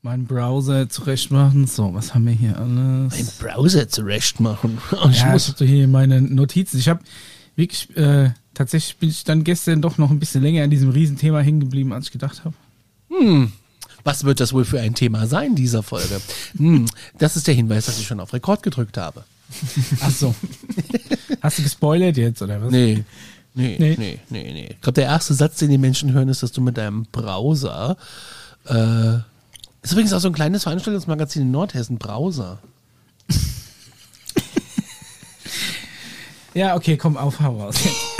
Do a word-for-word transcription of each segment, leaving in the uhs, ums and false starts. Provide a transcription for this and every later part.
meinen Browser zurecht machen. So, was haben wir hier alles? Mein Browser zurecht machen. Oh, ich ja, muss ich habe hier meine Notizen. Ich habe wirklich, äh, tatsächlich bin ich dann gestern doch noch ein bisschen länger an diesem Riesenthema hängen geblieben, als ich gedacht habe. Hm. Was wird das wohl für ein Thema sein, dieser Folge? Hm. Das ist der Hinweis, dass ich schon auf Rekord gedrückt habe. Ach so. Hast du gespoilert jetzt, oder was? Nee. Nee, Nee. nee, nee, nee. Ich glaube, der erste Satz, den die Menschen hören, ist, dass du mit deinem Browser, äh, ist übrigens auch so ein kleines Veranstaltungsmagazin in Nordhessen, Browser. Ja, okay, komm, auf, hau raus.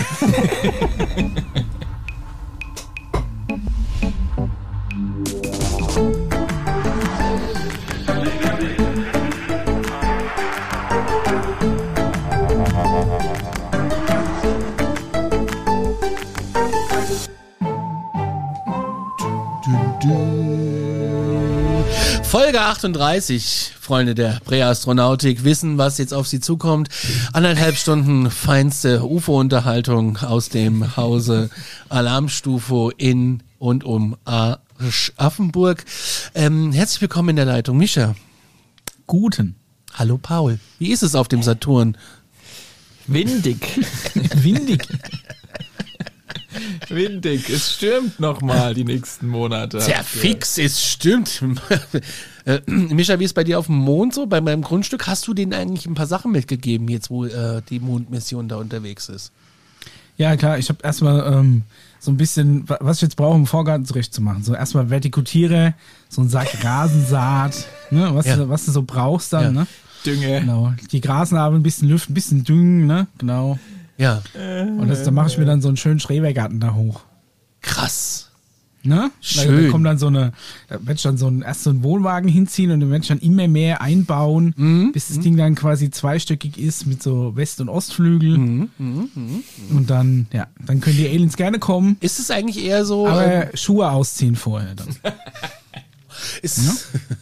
Folge achtunddreißig, Freunde der Präastronautik, wissen, was jetzt auf sie zukommt. Anderthalb Stunden feinste U F O-Unterhaltung aus dem Hause Alarmstufe in und um Aschaffenburg. Ähm, herzlich willkommen in der Leitung, Mischa. Guten. Hallo Paul. Wie ist es auf dem Saturn? Windig. Windig. Windig. Es stürmt nochmal die nächsten Monate. Sehr fix, es stimmt. äh, Mischa, wie ist bei dir auf dem Mond so? Bei meinem Grundstück hast du denen eigentlich ein paar Sachen mitgegeben, jetzt wo äh, die Mondmission da unterwegs ist? Ja, klar, ich habe erstmal ähm, so ein bisschen, wa- was ich jetzt brauche, um Vorgarten zurechtzumachen. So erstmal Vertikutiere, so ein Sack Rasensaat, ne, was, Ja. du, was du so brauchst dann, Ja. ne? Dünge. Genau. Die Grasnarbe ein bisschen lüften, ein bisschen düngen, ne? Genau. Ja, Und das, da mache ich mir dann so einen schönen Schrebergarten da hoch. krass. Ne? Schön. Da, da kommt dann so eine, da werde ich dann so ein, erst so einen Wohnwagen hinziehen und dann werde ich dann immer mehr einbauen, Mhm. bis das Ding dann quasi zweistöckig ist mit so West- und Ostflügel. Mhm. Mhm. Mhm. Und dann, ja, dann können die Aliens gerne kommen, Ist es eigentlich eher so... ähm, aber Schuhe ausziehen vorher dann. ist, Ja?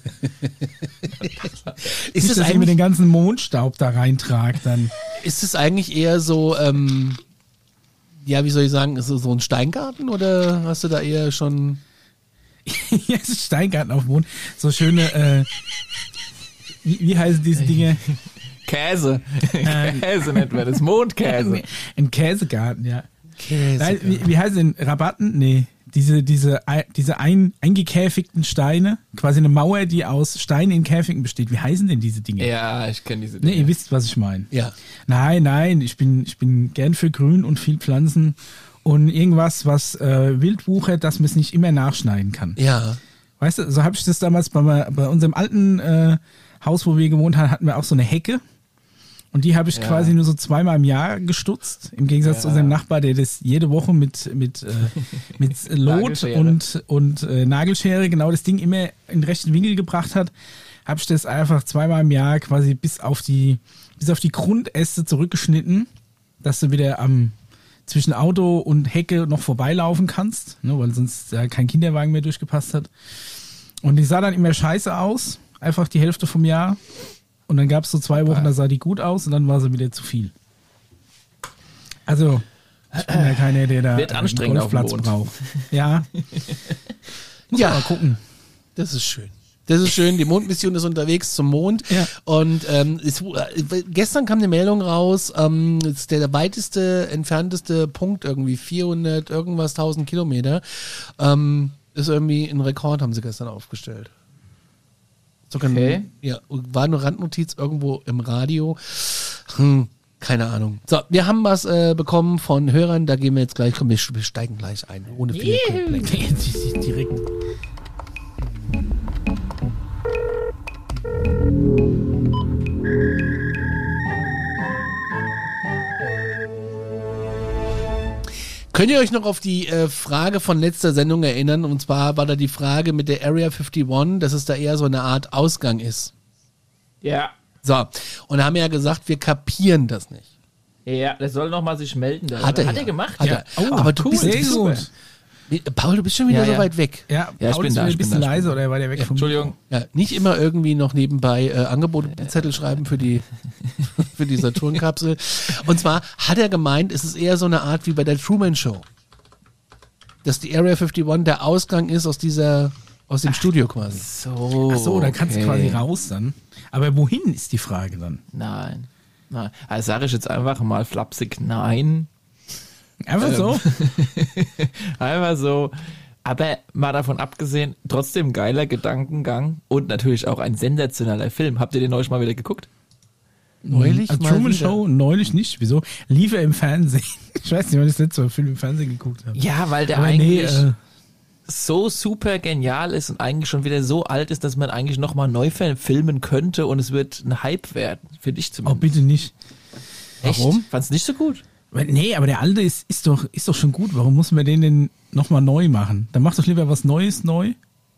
ist, Nicht, es dass ich mir den eigentlich, ganzen Mondstaub da reintrage dann. ist es eigentlich eher so... Ähm, ja, wie soll ich sagen, ist es so ein Steingarten oder hast du da eher schon... Ja, es ist Steingarten auf dem Mond. So schöne, äh, wie, wie heißen diese Dinge? Käse. Ähm. Käse nennt man das. Mondkäse. Ein Käsegarten, ja. Käse. Nein, wie, wie heißt denn Rabatten? Nee, diese, diese, ei- diese ein, eingekäfigten Steine, quasi eine Mauer, die aus Steinen in Käfigen besteht. Wie heißen denn diese Dinge? Ja, ich kenne diese Nee, Dinge. ihr wisst, was ich meine. Ja. Nein, nein, ich bin, ich bin gern für Grün und viel Pflanzen und irgendwas, was äh, wild wuchert, dass man es nicht immer nachschneiden kann. Ja. Weißt du, so habe ich das damals bei, me- bei unserem alten äh, Haus, wo wir gewohnt haben, hatten wir auch so eine Hecke. Und die habe ich Ja. quasi nur so zweimal im Jahr gestutzt. Im Gegensatz zu Ja. unserem Nachbar, der das jede Woche mit, mit, äh, mit Lot Nagelschere. und, und äh, Nagelschere genau das Ding immer in den rechten Winkel gebracht hat, habe ich das einfach zweimal im Jahr quasi bis auf die, bis auf die Grundäste zurückgeschnitten, dass du wieder am zwischen Auto und Hecke noch vorbeilaufen kannst, ne, weil sonst ja kein Kinderwagen mehr durchgepasst hat. Und die sah dann immer scheiße aus, einfach die Hälfte vom Jahr. Und dann gab es so zwei Wochen, da sah die gut aus und dann war sie wieder zu viel. Also, ich bin ja keiner, der da Wird einen anstrengend auf dem Golfplatz Mond. braucht. Ja. Muss Ja. man mal gucken. Das ist schön. Das ist schön. Die Mondmission ist unterwegs zum Mond. Ja. Und ähm, es, äh, gestern kam eine Meldung raus, ähm, es ist der, der weiteste, entfernteste Punkt irgendwie, vierhundert irgendwas tausend Kilometer, ähm, ist irgendwie ein Rekord, haben sie gestern aufgestellt. Sogar Okay. ein, ja, war eine Randnotiz irgendwo im Radio. Hm, keine Ahnung. So, wir haben was äh, bekommen von Hörern, da gehen wir jetzt gleich, komm, wir wir steigen gleich ein, ohne viel Direkt. Könnt ihr euch noch auf die äh, Frage von letzter Sendung erinnern? Und zwar war da die Frage mit der Area einundfünfzig, dass es da eher so eine Art Ausgang ist. Ja. So, und da haben wir ja gesagt, wir kapieren das nicht. Ja, der soll nochmal sich melden. Der Hat er, Hat ja. er gemacht? Hat ja. er. Oh, aber du cool. bist Sehr super. gut. Paul, du bist schon wieder Ja, so ja. weit weg. Ja, Ja, ich Paul bin ist da, wieder ich ein bin bisschen da, ich leise bin oder war der weg vom Entschuldigung. Ja, nicht immer irgendwie noch nebenbei äh, Angebote-Zettel schreiben für die, für die Saturn-Kapsel. Und zwar hat er gemeint, es ist eher so eine Art wie bei der Truman Show. Dass die Area einundfünfzig der Ausgang ist aus dieser, Aus dem Studio quasi. So. Ach so, da kannst du okay. quasi raus dann. Aber wohin ist die Frage dann? Nein. Nein. Also sage ich jetzt einfach mal flapsig nein. Einfach Ähm. so? Einfach so. Aber mal davon abgesehen, trotzdem geiler Gedankengang und natürlich auch ein sensationeller Film. Habt ihr den neulich mal wieder geguckt? Neulich Also mal Truman wieder. Show neulich nicht. Wieso? Lief er im Fernsehen. Ich weiß nicht, wann ich das letzte Mal einen Film im Fernsehen geguckt habe. Ja, weil der Aber eigentlich nee, äh, so super genial ist und eigentlich schon wieder so alt ist, dass man eigentlich nochmal neu filmen könnte und es wird ein Hype werden. Finde ich oh, zumindest. bitte nicht. Echt? Warum? Fand's nicht so gut? Weil- Nee, aber der alte ist, ist, doch, ist doch schon gut. Warum muss man den denn nochmal neu machen? Dann mach doch lieber was Neues neu.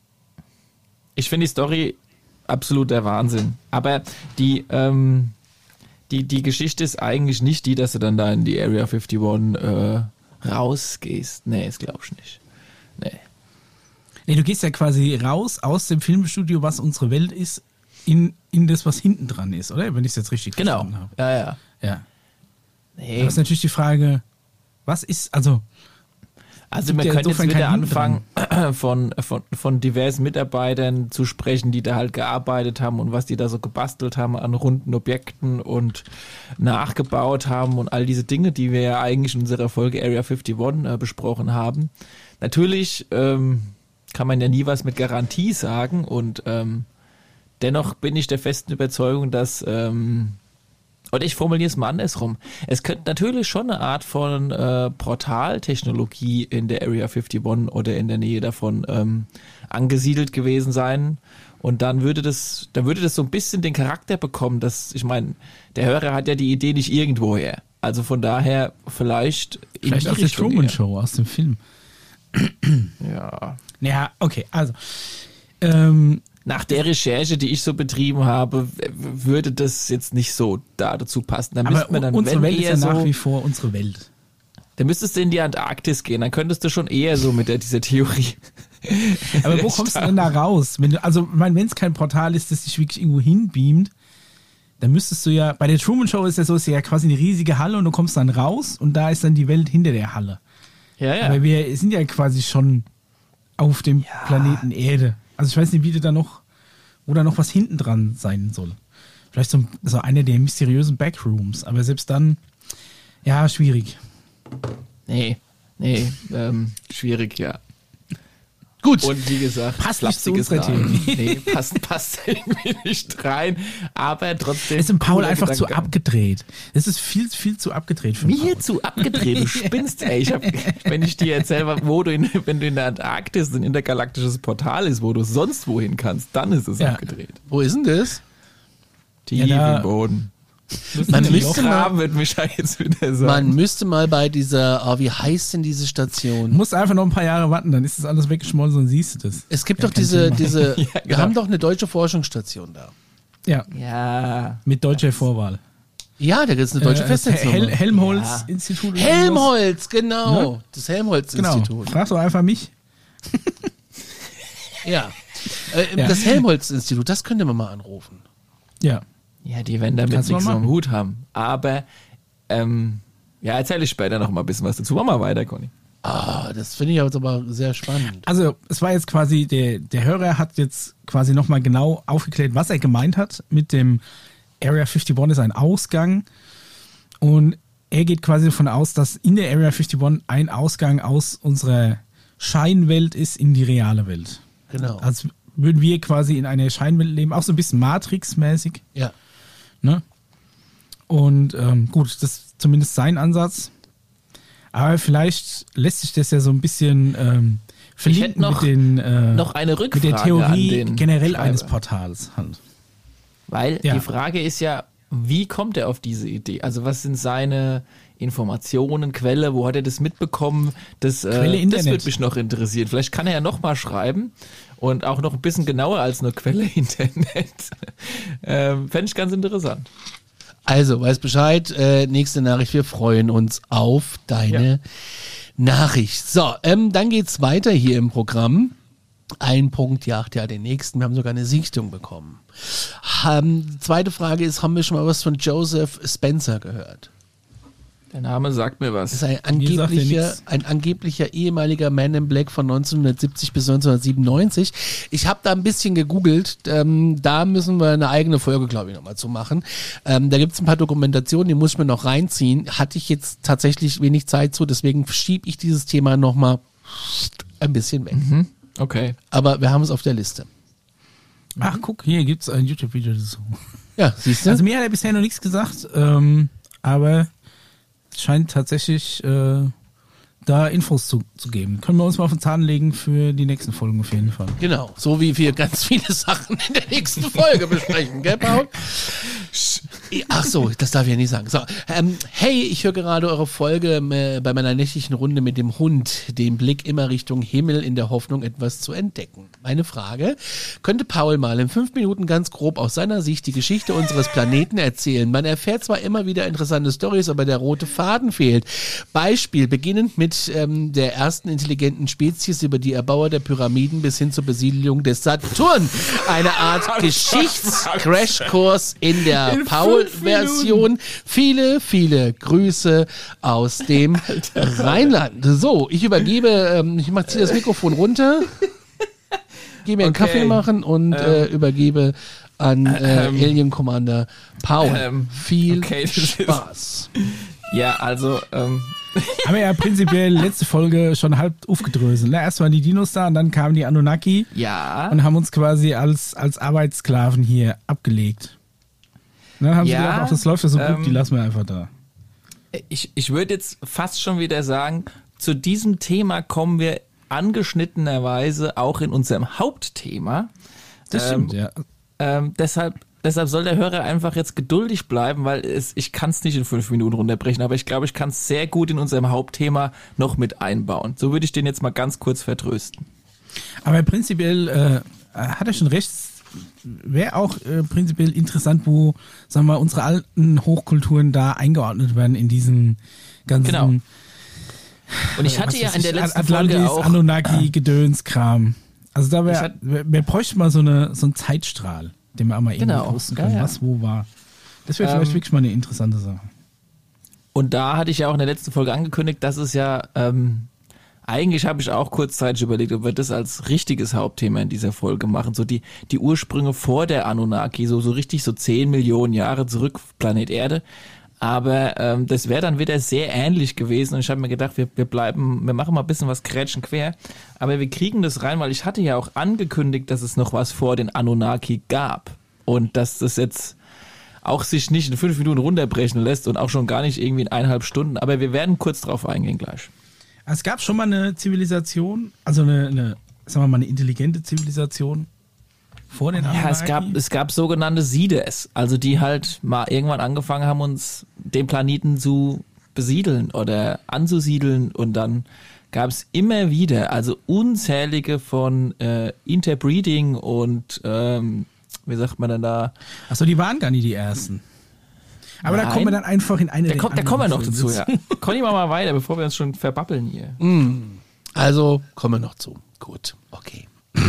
Ich finde die Story absolut der Wahnsinn. Aber die, ähm, die, die Geschichte ist eigentlich nicht die, dass du dann da in die Area einundfünfzig äh, rausgehst. Nee, das glaub ich nicht. Nee. Nee, du gehst ja quasi raus aus dem Filmstudio, was unsere Welt ist, in, in das, was hinten dran ist, oder? Wenn ich es jetzt richtig Genau. verstanden habe. Ja, ja. Ja. Nee. Da ist natürlich die Frage, was ist, also, Also gibt man ja könnte jetzt insofern wieder keinen Hinten anfangen, von, von, von diversen Mitarbeitern zu sprechen, die da halt gearbeitet haben und was die da so gebastelt haben an runden Objekten und nachgebaut haben und all diese Dinge, die wir ja eigentlich in unserer Folge Area einundfünfzig äh, besprochen haben. Natürlich ähm, kann man ja nie was mit Garantie sagen und ähm, dennoch bin ich der festen Überzeugung, dass ähm, oder ich formuliere es mal andersrum. Es könnte natürlich schon eine Art von äh, Portaltechnologie in der Area einundfünfzig oder in der Nähe davon ähm, angesiedelt gewesen sein. Und dann würde das, dann würde das so ein bisschen den Charakter bekommen, dass, ich meine, der Hörer hat ja die Idee nicht irgendwoher. Also von daher vielleicht in vielleicht die aus der Richtung Truman eher. Show, aus dem Film. Ja. Ja, okay, also, ähm, Nach der Recherche, die ich so betrieben habe, w- würde das jetzt nicht so da dazu passen. Da aber müsste man dann, unsere wenn Welt ist eher ja nach so, wie vor unsere Welt. dann müsstest du in die Antarktis gehen, dann könntest du schon eher so mit der, dieser Theorie. Aber wo kommst du denn da raus? Wenn du, also, ich meine, wenn es kein Portal ist, das dich wirklich irgendwo hinbeamt, dann müsstest du ja, bei der Truman Show ist ja so, ist ja quasi eine riesige Halle und du kommst dann raus und da ist dann die Welt hinter der Halle. Ja, ja. Aber wir sind ja quasi schon auf dem Planeten Erde. Also ich weiß nicht, wie du da noch, wo da noch was hinten dran sein soll. Vielleicht so, so einer der mysteriösen Backrooms, aber selbst dann, ja, schwierig. Nee, nee, ähm, schwierig, ja. Gut. Und wie gesagt, Passt nicht zu flapsiges unserer Nein. Theorie. Nee, passt, passt irgendwie nicht rein, aber trotzdem. Das ist im Paul cooler einfach zu Gedanke. abgedreht. Das ist viel, viel zu abgedreht für den Mir Paul. zu abgedreht, du spinnst, ey. Ich hab, wenn ich dir erzähle, wo du in, wenn du in der Antarktis ein intergalaktisches Portal ist, wo du sonst wohin kannst, dann ist es Ja. abgedreht. Wo ist denn das? Tief Ja, da- im Boden. Man Die müsste, mal, Graben wird mich ja jetzt wieder sagen. man müsste mal bei dieser, oh, wie heißt denn diese Du Station? musst einfach noch ein paar Jahre warten, dann ist das alles weggeschmolzen und siehst du das. Es gibt Ja, doch kein diese, Thema. diese, Ja, wir genau. haben doch eine deutsche Forschungsstation da. Ja, Ja. mit deutscher Vorwahl. Ja, da gibt es eine deutsche Äh, Festnetznummer. Hel Helmholtz-Institut. oder sowas. Helmholtz, genau. Ne? Das Genau. Helmholtz-Institut. Frag doch einfach mich. Ja. Äh, Ja. Das Helmholtz-Institut, das könnte man mal anrufen. Ja. Ja, die werden damit Kannst du nichts mal am machen. Hut haben. Aber, ähm, ja, erzähle ich später noch mal ein bisschen was dazu. Mach mal weiter, Conny. Ah, das finde ich jetzt aber sehr spannend. Also, es war jetzt quasi, der, der Hörer hat jetzt quasi nochmal genau aufgeklärt, was er gemeint hat mit dem Area einundfünfzig ist ein Ausgang. Und er geht quasi davon aus, dass in der Area einundfünfzig ein Ausgang aus unserer Scheinwelt ist in die reale Welt. Genau. Also würden wir quasi in einer Scheinwelt leben, auch so ein bisschen Matrix-mäßig. Ja. Ne? Und ähm, gut, das ist zumindest sein Ansatz. Aber vielleicht lässt sich das ja so ein bisschen ähm, verlinken noch- mit, den, äh, noch eine mit Rückfrage der Theorie an den generell Schreiber. eines Portals. Halt. Weil Ja. die Frage ist ja, wie kommt er auf diese Idee? Also was sind seine Informationen, Quelle, wo hat er das mitbekommen? Das, Quelle äh, das Internet. würde mich noch interessieren. Vielleicht kann er ja noch mal schreiben und auch noch ein bisschen genauer als nur Quelle Internet. ähm, Fände ich ganz interessant. Also, weiß Bescheid, äh, nächste Nachricht, wir freuen uns auf deine Ja. Nachricht. So, ähm, dann geht's weiter hier im Programm. Ein Punkt jagt ja den nächsten. Wir haben sogar eine Sichtung bekommen. Ähm, die zweite Frage ist, haben wir schon mal was von Joseph Spencer gehört? Der Name sagt mir was. Das ist ein Mir sagt er angeblicher, nix. ein angeblicher ehemaliger Man in Black von neunzehnhundertsiebzig bis neunzehnhundertsiebenundneunzig. Ich habe da ein bisschen gegoogelt. Ähm, da müssen wir eine eigene Folge, glaube ich, nochmal zu machen. Ähm, da gibt es ein paar Dokumentationen, die muss ich mir noch reinziehen. Hatte ich jetzt tatsächlich wenig Zeit zu, deswegen schiebe ich dieses Thema nochmal ein bisschen weg. Mhm. Okay. Aber wir haben es auf der Liste. Ach, guck, hier gibt's ein YouTube-Video dazu. Ja, siehst du? Also mir hat er bisher noch nichts gesagt, ähm, aber es scheint tatsächlich äh, da Infos zu, zu geben. Können wir uns mal auf den Zahn legen für die nächsten Folgen auf jeden Fall. Genau, so wie wir ganz viele Sachen in der nächsten Folge besprechen, gell, Paul? Ach so, das darf ich ja nicht sagen. So, ähm, hey, ich höre gerade eure Folge äh, bei meiner nächtlichen Runde mit dem Hund, den Blick immer Richtung Himmel in der Hoffnung, etwas zu entdecken. Meine Frage, könnte Paul mal in fünf Minuten ganz grob aus seiner Sicht die Geschichte unseres Planeten erzählen? Man erfährt zwar immer wieder interessante Storys, aber der rote Faden fehlt. Beispiel, beginnend mit ähm, der ersten intelligenten Spezies über die Erbauer der Pyramiden bis hin zur Besiedelung des Saturn. Eine Art Geschichts-Crashkurs in der In Paul-Version. Viele, viele Grüße aus dem Rheinland. So, ich übergebe, ähm, ich mach, zieh das Mikrofon runter, gehe mir einen Okay. Kaffee machen und äh, übergebe an äh, Ähm, Alien Commander Paul. ähm, Viel okay, das ist- Spaß. Ja, also, ähm, Haben wir ja prinzipiell letzte Folge schon halb aufgedröselt. Ne? Erst waren die Dinos da und dann kamen die Anunnaki ja. und haben uns quasi als, als Arbeitssklaven hier abgelegt. Und dann haben Ja, sie gedacht, ach, das läuft ja so gut, ähm, die lassen wir einfach da. Ich, ich würde jetzt fast schon wieder sagen, zu diesem Thema kommen wir angeschnittenerweise auch in unserem Hauptthema. Das ähm, stimmt, ja. Ähm, deshalb, deshalb soll der Hörer einfach jetzt geduldig bleiben, weil es, ich kann es nicht in fünf Minuten runterbrechen, aber ich glaube, ich kann es sehr gut in unserem Hauptthema noch mit einbauen. So würde ich den jetzt mal ganz kurz vertrösten. Aber prinzipiell äh, hat er schon recht. Wäre auch äh, prinzipiell interessant, wo, sagen wir, unsere alten Hochkulturen da eingeordnet werden in diesen ganzen Genau. Und ich äh, hatte was ja weiß in der ich, letzten Atlantis, Folge auch... Anunnaki, Gedönskram. Also da Ich wäre, hat- wir, wir bräuchten mal so eine so einen Zeitstrahl, den wir auch mal irgendwo Genau. posten Ja, können, ja. was wo war. Das wäre vielleicht Ähm, wirklich mal eine interessante Sache. Und da hatte ich ja auch in der letzten Folge angekündigt, dass es ja, ähm, eigentlich habe ich auch kurzzeitig überlegt, ob wir das als richtiges Hauptthema in dieser Folge machen. So die, die Ursprünge vor der Anunnaki, so, so richtig so zehn Millionen Jahre zurück, Planet Erde. Aber ähm, das wäre dann wieder sehr ähnlich gewesen und ich habe mir gedacht, wir, wir bleiben, wir machen mal ein bisschen was krätschen quer, aber wir kriegen das rein, weil ich hatte ja auch angekündigt, dass es noch was vor den Anunnaki gab und dass das jetzt auch sich nicht in fünf Minuten runterbrechen lässt und auch schon gar nicht irgendwie in eineinhalb Stunden, aber wir werden kurz drauf eingehen gleich. Es gab schon mal eine Zivilisation, also eine, eine sagen wir mal, eine intelligente Zivilisation vor den Ja, Anunnaki. es gab, es gab sogenannte Sides, also die halt mal irgendwann angefangen haben, uns den Planeten zu besiedeln oder anzusiedeln und dann gab es immer wieder, also unzählige von äh, Interbreeding und ähm, wie sagt man denn da? Achso, die waren gar nicht die ersten. Aber da Nein. kommen wir dann einfach in eine Da, der kommt, da kommen wir noch anderen dazu, Folgen. ja. Conny, mach mal weiter, bevor wir uns schon verbabbeln hier. Also, kommen wir noch zu. Gut, okay.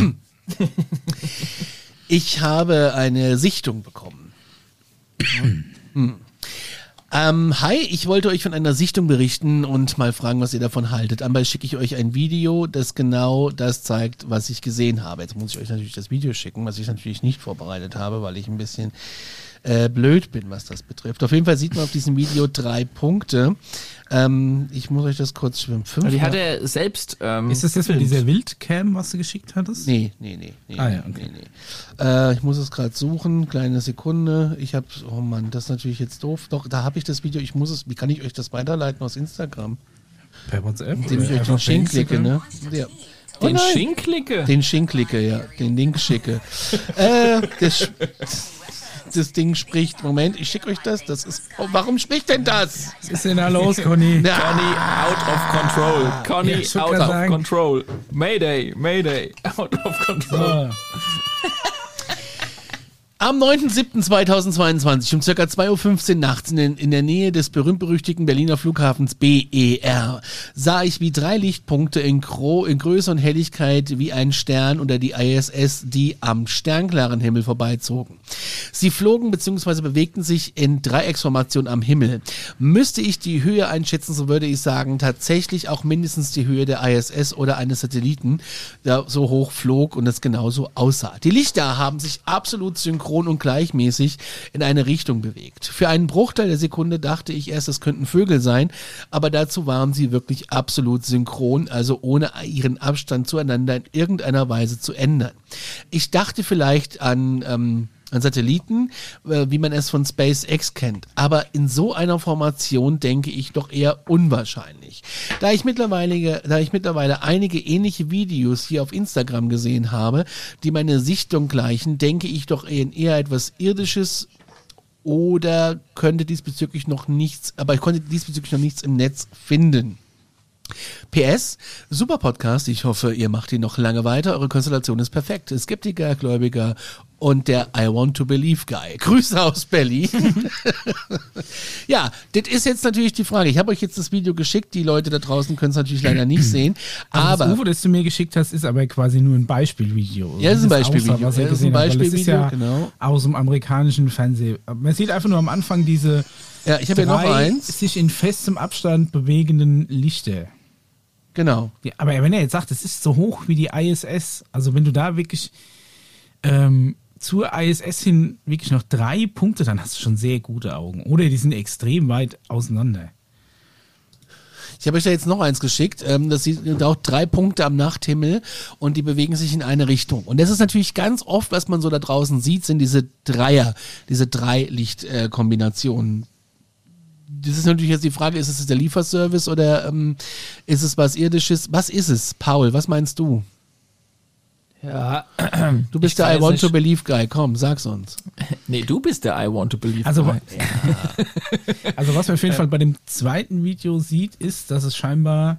Ich habe eine Sichtung bekommen. Hm. Ähm, hi, ich wollte euch von einer Sichtung berichten und mal fragen, was ihr davon haltet. Anbei schicke ich euch ein Video, das genau das zeigt, was ich gesehen habe. Jetzt muss ich euch natürlich das Video schicken, was ich natürlich nicht vorbereitet habe, weil ich ein bisschen äh, blöd bin, was das betrifft. Auf jeden Fall sieht man auf diesem Video drei Punkte. Ähm, ich muss euch das kurz schwimmen. Fünf Die hat er selbst. Ähm, Ist das jetzt mit gefilmt. dieser Wildcam, was du geschickt hattest? Nee, nee, nee. nee Ah ja, okay. nee, nee. Äh, ich muss es gerade suchen, kleine Sekunde. Ich habe, oh Mann, das ist natürlich jetzt doof. Doch, da habe ich das Video. Ich muss es, wie kann ich euch das weiterleiten aus Instagram? Per WhatsApp? Indem ich euch den Schenk klicke, ne? Ja. Oh Den nein. Schinklicke? Den Schenk klicke, ja. Den Link schicke. äh, das, das Ding spricht. Moment, ich schicke euch das. Das ist. Oh, warum spricht denn das? Was ist denn da los, Conny? Na, Conny out of control. Conny Ja, ich wollte out grad of sagen. control. Mayday, Mayday, out of control. Ah, Am neunten siebten zweitausendzweiundzwanzig um ca. zwei Uhr fünfzehn nachts in, den, in der Nähe des berühmt-berüchtigten Berliner Flughafens B E R sah ich, wie drei Lichtpunkte in, Gro- in Größe und Helligkeit wie ein Stern oder die I S S, die am sternklaren Himmel vorbeizogen. Sie flogen bzw. bewegten sich in Dreiecksformation am Himmel. Müsste ich die Höhe einschätzen, so würde ich sagen, tatsächlich auch mindestens die Höhe der I S S oder eines Satelliten, der so hoch flog und es genauso aussah. Die Lichter haben sich absolut synchron und gleichmäßig in eine Richtung bewegt. Für einen Bruchteil der Sekunde dachte ich erst, es könnten Vögel sein, aber dazu waren sie wirklich absolut synchron, also ohne ihren Abstand zueinander in irgendeiner Weise zu ändern. Ich dachte vielleicht an ähm, an Satelliten, äh, wie man es von SpaceX kennt. Aber in so einer Formation denke ich doch eher unwahrscheinlich. Da ich mittlerweile, da ich mittlerweile einige ähnliche Videos hier auf Instagram gesehen habe, die meine Sichtung gleichen, denke ich doch eher, eher etwas Irdisches oder könnte diesbezüglich noch nichts, aber ich konnte diesbezüglich noch nichts im Netz finden. P S, super Podcast, ich hoffe, ihr macht ihn noch lange weiter, eure Konstellation ist perfekt. Skeptiker, Gläubiger und der I Want to Believe Guy. Grüße aus Berlin. Ja, das ist jetzt natürlich die Frage. Ich habe euch jetzt das Video geschickt, die Leute da draußen können es natürlich leider nicht sehen. Also aber das U F O, das du mir geschickt hast, ist aber quasi nur ein Beispielvideo. Ja, das ist ein Beispielvideo. Aussah, was ja, ihr das ist ein gesehen habt, weil Beispielvideo, das ist ja genau. aus dem amerikanischen Fernsehen. Man sieht einfach nur am Anfang diese Ja, ich habe hier noch drei eins. sich in festem Abstand bewegenden Lichter. Genau. Ja, aber wenn er jetzt sagt, es ist so hoch wie die I S S, also wenn du da wirklich ähm, zur I S S hin wirklich noch drei Punkte, dann hast du schon sehr gute Augen. Oder die sind extrem weit auseinander. Ich habe euch da jetzt noch eins geschickt. Ähm, das sind auch drei Punkte am Nachthimmel und die bewegen sich in eine Richtung. Und das ist natürlich ganz oft, was man so da draußen sieht, sind diese Dreier, diese drei Lichtkombinationen. Das ist natürlich jetzt die Frage, ist es der Lieferservice oder ähm, ist es was Irdisches? Was ist es, Paul? Was meinst du? Ja, Du bist ich der I weiß Want nicht. to Believe Guy. Komm, sag's uns. Nee, du bist der I Want to Believe. Also, Guy. also was man auf jeden Fall bei dem zweiten Video sieht, ist, dass es scheinbar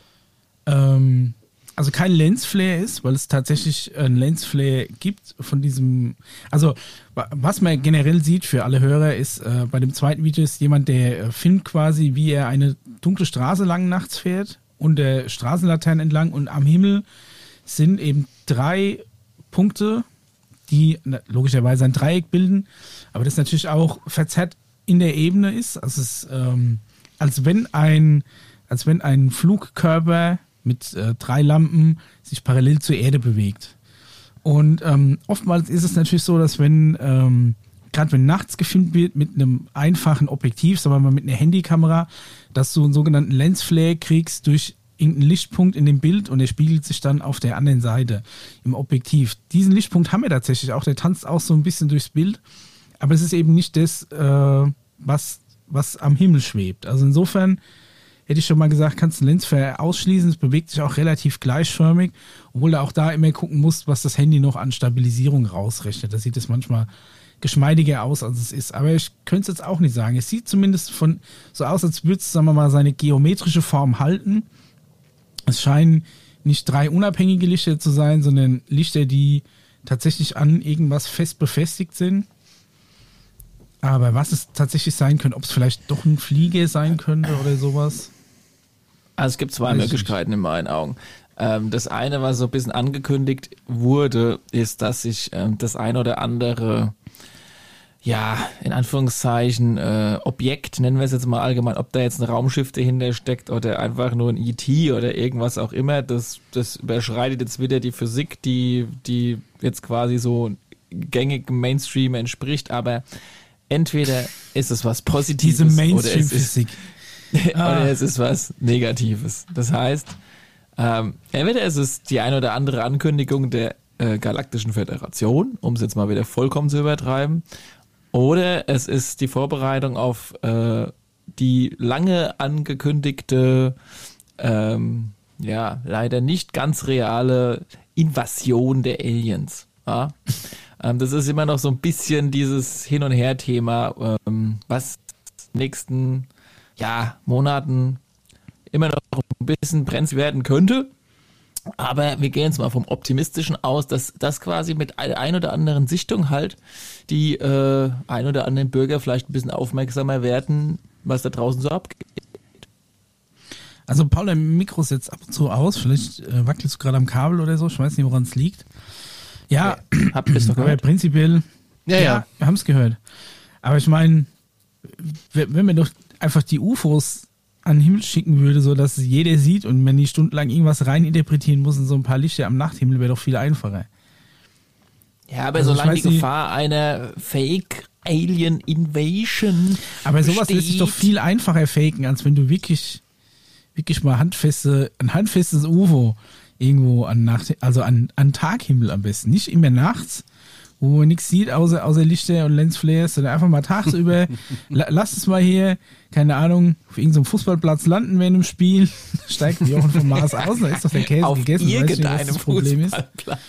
ähm, also kein Lensflare ist, weil es tatsächlich ein Lensflare gibt von diesem, also wa- was man generell sieht für alle Hörer ist, äh, bei dem zweiten Video ist jemand, der äh, filmt quasi, wie er eine dunkle Straße lang nachts fährt und der Straßenlaternen entlang und am Himmel sind eben drei Punkte, die na, logischerweise ein Dreieck bilden, aber das natürlich auch verzerrt in der Ebene ist, also es ist, ähm, als wenn ein, als wenn ein Flugkörper mit äh, drei Lampen sich parallel zur Erde bewegt. Und ähm, oftmals ist es natürlich so, dass wenn, ähm, gerade wenn nachts gefilmt wird mit einem einfachen Objektiv, sagen wir mal mit einer Handykamera, dass du einen sogenannten Lensflare kriegst durch irgendeinen Lichtpunkt in dem Bild und der spiegelt sich dann auf der anderen Seite im Objektiv. Diesen Lichtpunkt haben wir tatsächlich auch, der tanzt auch so ein bisschen durchs Bild, aber es ist eben nicht das, äh, was, was am Himmel schwebt. Also insofern hätte ich schon mal gesagt, kannst du einen Lensflare ausschließen. Es bewegt sich auch relativ gleichförmig, obwohl du auch da immer gucken musst, was das Handy noch an Stabilisierung rausrechnet. Da sieht es manchmal geschmeidiger aus, als es ist. Aber ich könnte es jetzt auch nicht sagen. Es sieht zumindest von so aus, als würde es, sagen wir mal, seine geometrische Form halten. Es scheinen nicht drei unabhängige Lichter zu sein, sondern Lichter, die tatsächlich an irgendwas fest befestigt sind. Aber was es tatsächlich sein könnte, ob es vielleicht doch ein Flieger sein könnte oder sowas. Also es gibt zwei Weiß ich Möglichkeiten in meinen Augen. Ähm, das eine, was so ein bisschen angekündigt wurde, ist, dass sich ähm, das ein oder andere, ja, in Anführungszeichen, äh, Objekt, nennen wir es jetzt mal allgemein, ob da jetzt ein Raumschiff dahinter steckt oder einfach nur ein E T oder irgendwas auch immer, das, das überschreitet jetzt wieder die Physik, die, die jetzt quasi so gängigem Mainstream entspricht, aber entweder ist es was Positives Diese oder es ist Mainstream-Physik. oder es ist was Negatives. Das heißt, ähm, entweder es ist die eine oder andere Ankündigung der äh, Galaktischen Föderation, um es jetzt mal wieder vollkommen zu übertreiben, oder es ist die Vorbereitung auf äh, die lange angekündigte, ähm, ja, leider nicht ganz reale Invasion der Aliens. Ja? ähm, das ist immer noch so ein bisschen dieses Hin- und Her-Thema, ähm, was nächsten ja, Monaten immer noch ein bisschen brenzlig werden könnte. Aber wir gehen jetzt mal vom Optimistischen aus, dass das quasi mit der ein oder anderen Sichtung halt die äh, ein oder anderen Bürger vielleicht ein bisschen aufmerksamer werden, was da draußen so abgeht. Also Paul, dein Mikro ist jetzt ab und zu aus, vielleicht äh, wackelst du gerade am Kabel oder so, ich weiß nicht, woran es liegt. Ja, ja habt ihr es doch aber gehört? prinzipiell, Ja, ja, ja. wir haben es gehört. Aber ich meine, wenn man doch einfach die U F Os an den Himmel schicken würde, so dass es jeder sieht und man nicht stundenlang irgendwas reininterpretieren muss in so ein paar Lichter am Nachthimmel, wäre doch viel einfacher. Ja, aber Also ich solange weiß die nicht- Gefahr einer Fake Alien Invasion Aber sowas besteht, lässt sich doch viel einfacher faken, als wenn du wirklich, wirklich mal handfeste, ein handfestes U F O irgendwo an Nacht, also an, an Taghimmel am besten. Nicht immer nachts, wo man nichts sieht, außer, außer Lichter und Lensflares, sondern einfach mal tagsüber. La, lass es mal hier, keine Ahnung, auf irgendeinem Fußballplatz landen während dem Spiel, steigt Jochen vom Mars aus, dann ist doch der Käse auf gegessen. Weiß ich nicht, was irgendeinem das Problem ist. Fußballplatz.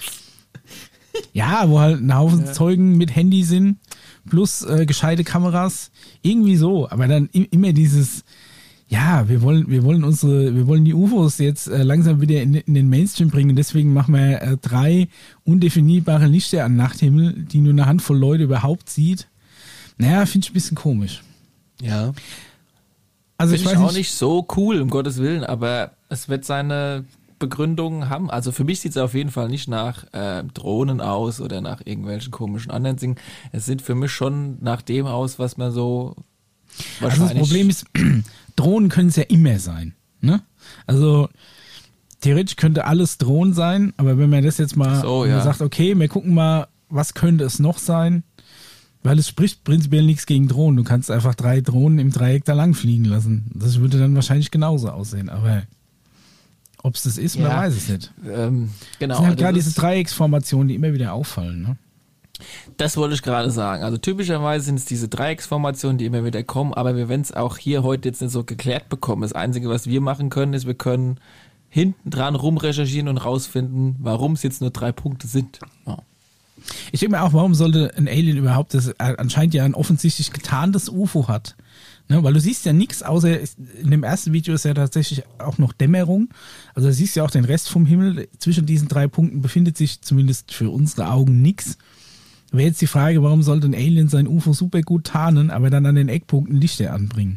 Ja, wo halt ein Haufen Zeugen mit Handy sind, plus äh, gescheite Kameras, irgendwie so. Aber dann i- immer dieses, ja, wir wollen, wir wollen unsere, wir wollen die U F Os jetzt äh, langsam wieder in, in den Mainstream bringen. Deswegen machen wir äh, drei undefinierbare Lichter an Nachthimmel, die nur eine Handvoll Leute überhaupt sieht. Naja, finde ich ein bisschen komisch. Ja. Also Finde ich ich weiß auch nicht so cool, um Gottes Willen, aber es wird seine Begründungen haben. Also für mich sieht es auf jeden Fall nicht nach äh, Drohnen aus oder nach irgendwelchen komischen anderen Dingen. Es sieht für mich schon nach dem aus, was man so Also das wahrscheinlich... Problem ist, Drohnen können es ja immer sein. Ne? Also theoretisch könnte alles Drohnen sein, aber wenn man das jetzt mal So, wenn man ja. sagt, okay, wir gucken mal, was könnte es noch sein, weil es spricht prinzipiell nichts gegen Drohnen. Du kannst einfach drei Drohnen im Dreieck da lang fliegen lassen. Das würde dann wahrscheinlich genauso aussehen, aber ob es das ist, man Ja. weiß es nicht. ähm, genau, Das sind halt das gerade ist- diese Dreiecksformationen, die immer wieder auffallen. Ne? Das wollte ich gerade sagen. Also typischerweise sind es diese Dreiecksformationen, die immer wieder kommen, aber wir werden es auch hier heute jetzt nicht so geklärt bekommen. Das Einzige, was wir machen können, ist, wir können hinten dran rumrecherchieren und rausfinden, warum es jetzt nur drei Punkte sind. Ja. Ich denke mir auch, warum sollte ein Alien überhaupt, das anscheinend ja ein offensichtlich getarntes U F O hat. Ne, weil du siehst ja nichts, außer in dem ersten Video ist ja tatsächlich auch noch Dämmerung. Also du siehst ja auch den Rest vom Himmel. Zwischen diesen drei Punkten befindet sich zumindest für unsere Augen nichts. Wäre jetzt die Frage, warum sollte ein Alien sein U F O super gut tarnen, aber dann an den Eckpunkten Lichter anbringen?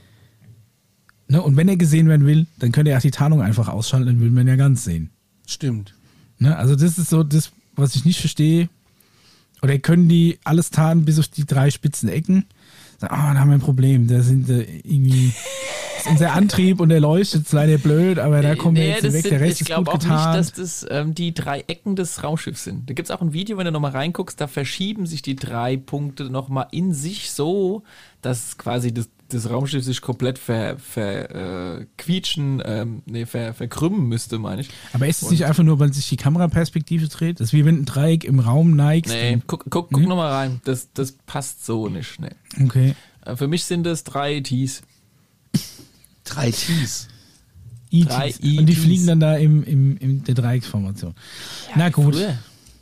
Ne, und wenn er gesehen werden will, dann könnte er auch die Tarnung einfach ausschalten, dann will man ja ganz sehen. Stimmt. Ne, also das ist so das, was ich nicht verstehe. Oder können die alles tarnen bis auf die drei spitzen Ecken? Sagen, ah, da haben wir ein Problem. Da sind äh, irgendwie ist unser Antrieb und der leuchtet ist leider blöd, aber da kommen wir Nee, jetzt das weg. sind, Der Rest ich ist glaube gut auch getarnt. nicht, dass das ähm, die drei Ecken des Raumschiffs sind. Da gibt es auch ein Video, wenn du nochmal reinguckst, da verschieben sich die drei Punkte nochmal in sich so, dass quasi das, das Raumschiff sich komplett ver, ver äh, quietschen, ähm, nee, ver, verkrümmen müsste, meine ich. aber ist es nicht einfach nur, weil sich die Kameraperspektive dreht? Das ist wie wenn ein Dreieck im Raum neigst. Nee, und- guck, guck, guck Nee? nochmal rein. Das, das passt so nicht. Nee. Okay. Äh, Für mich sind es drei Ts. Drei Ts. E Drei Ts. Und die E Ts. fliegen dann da im, im, in der Dreiecksformation. Na gut. Früher.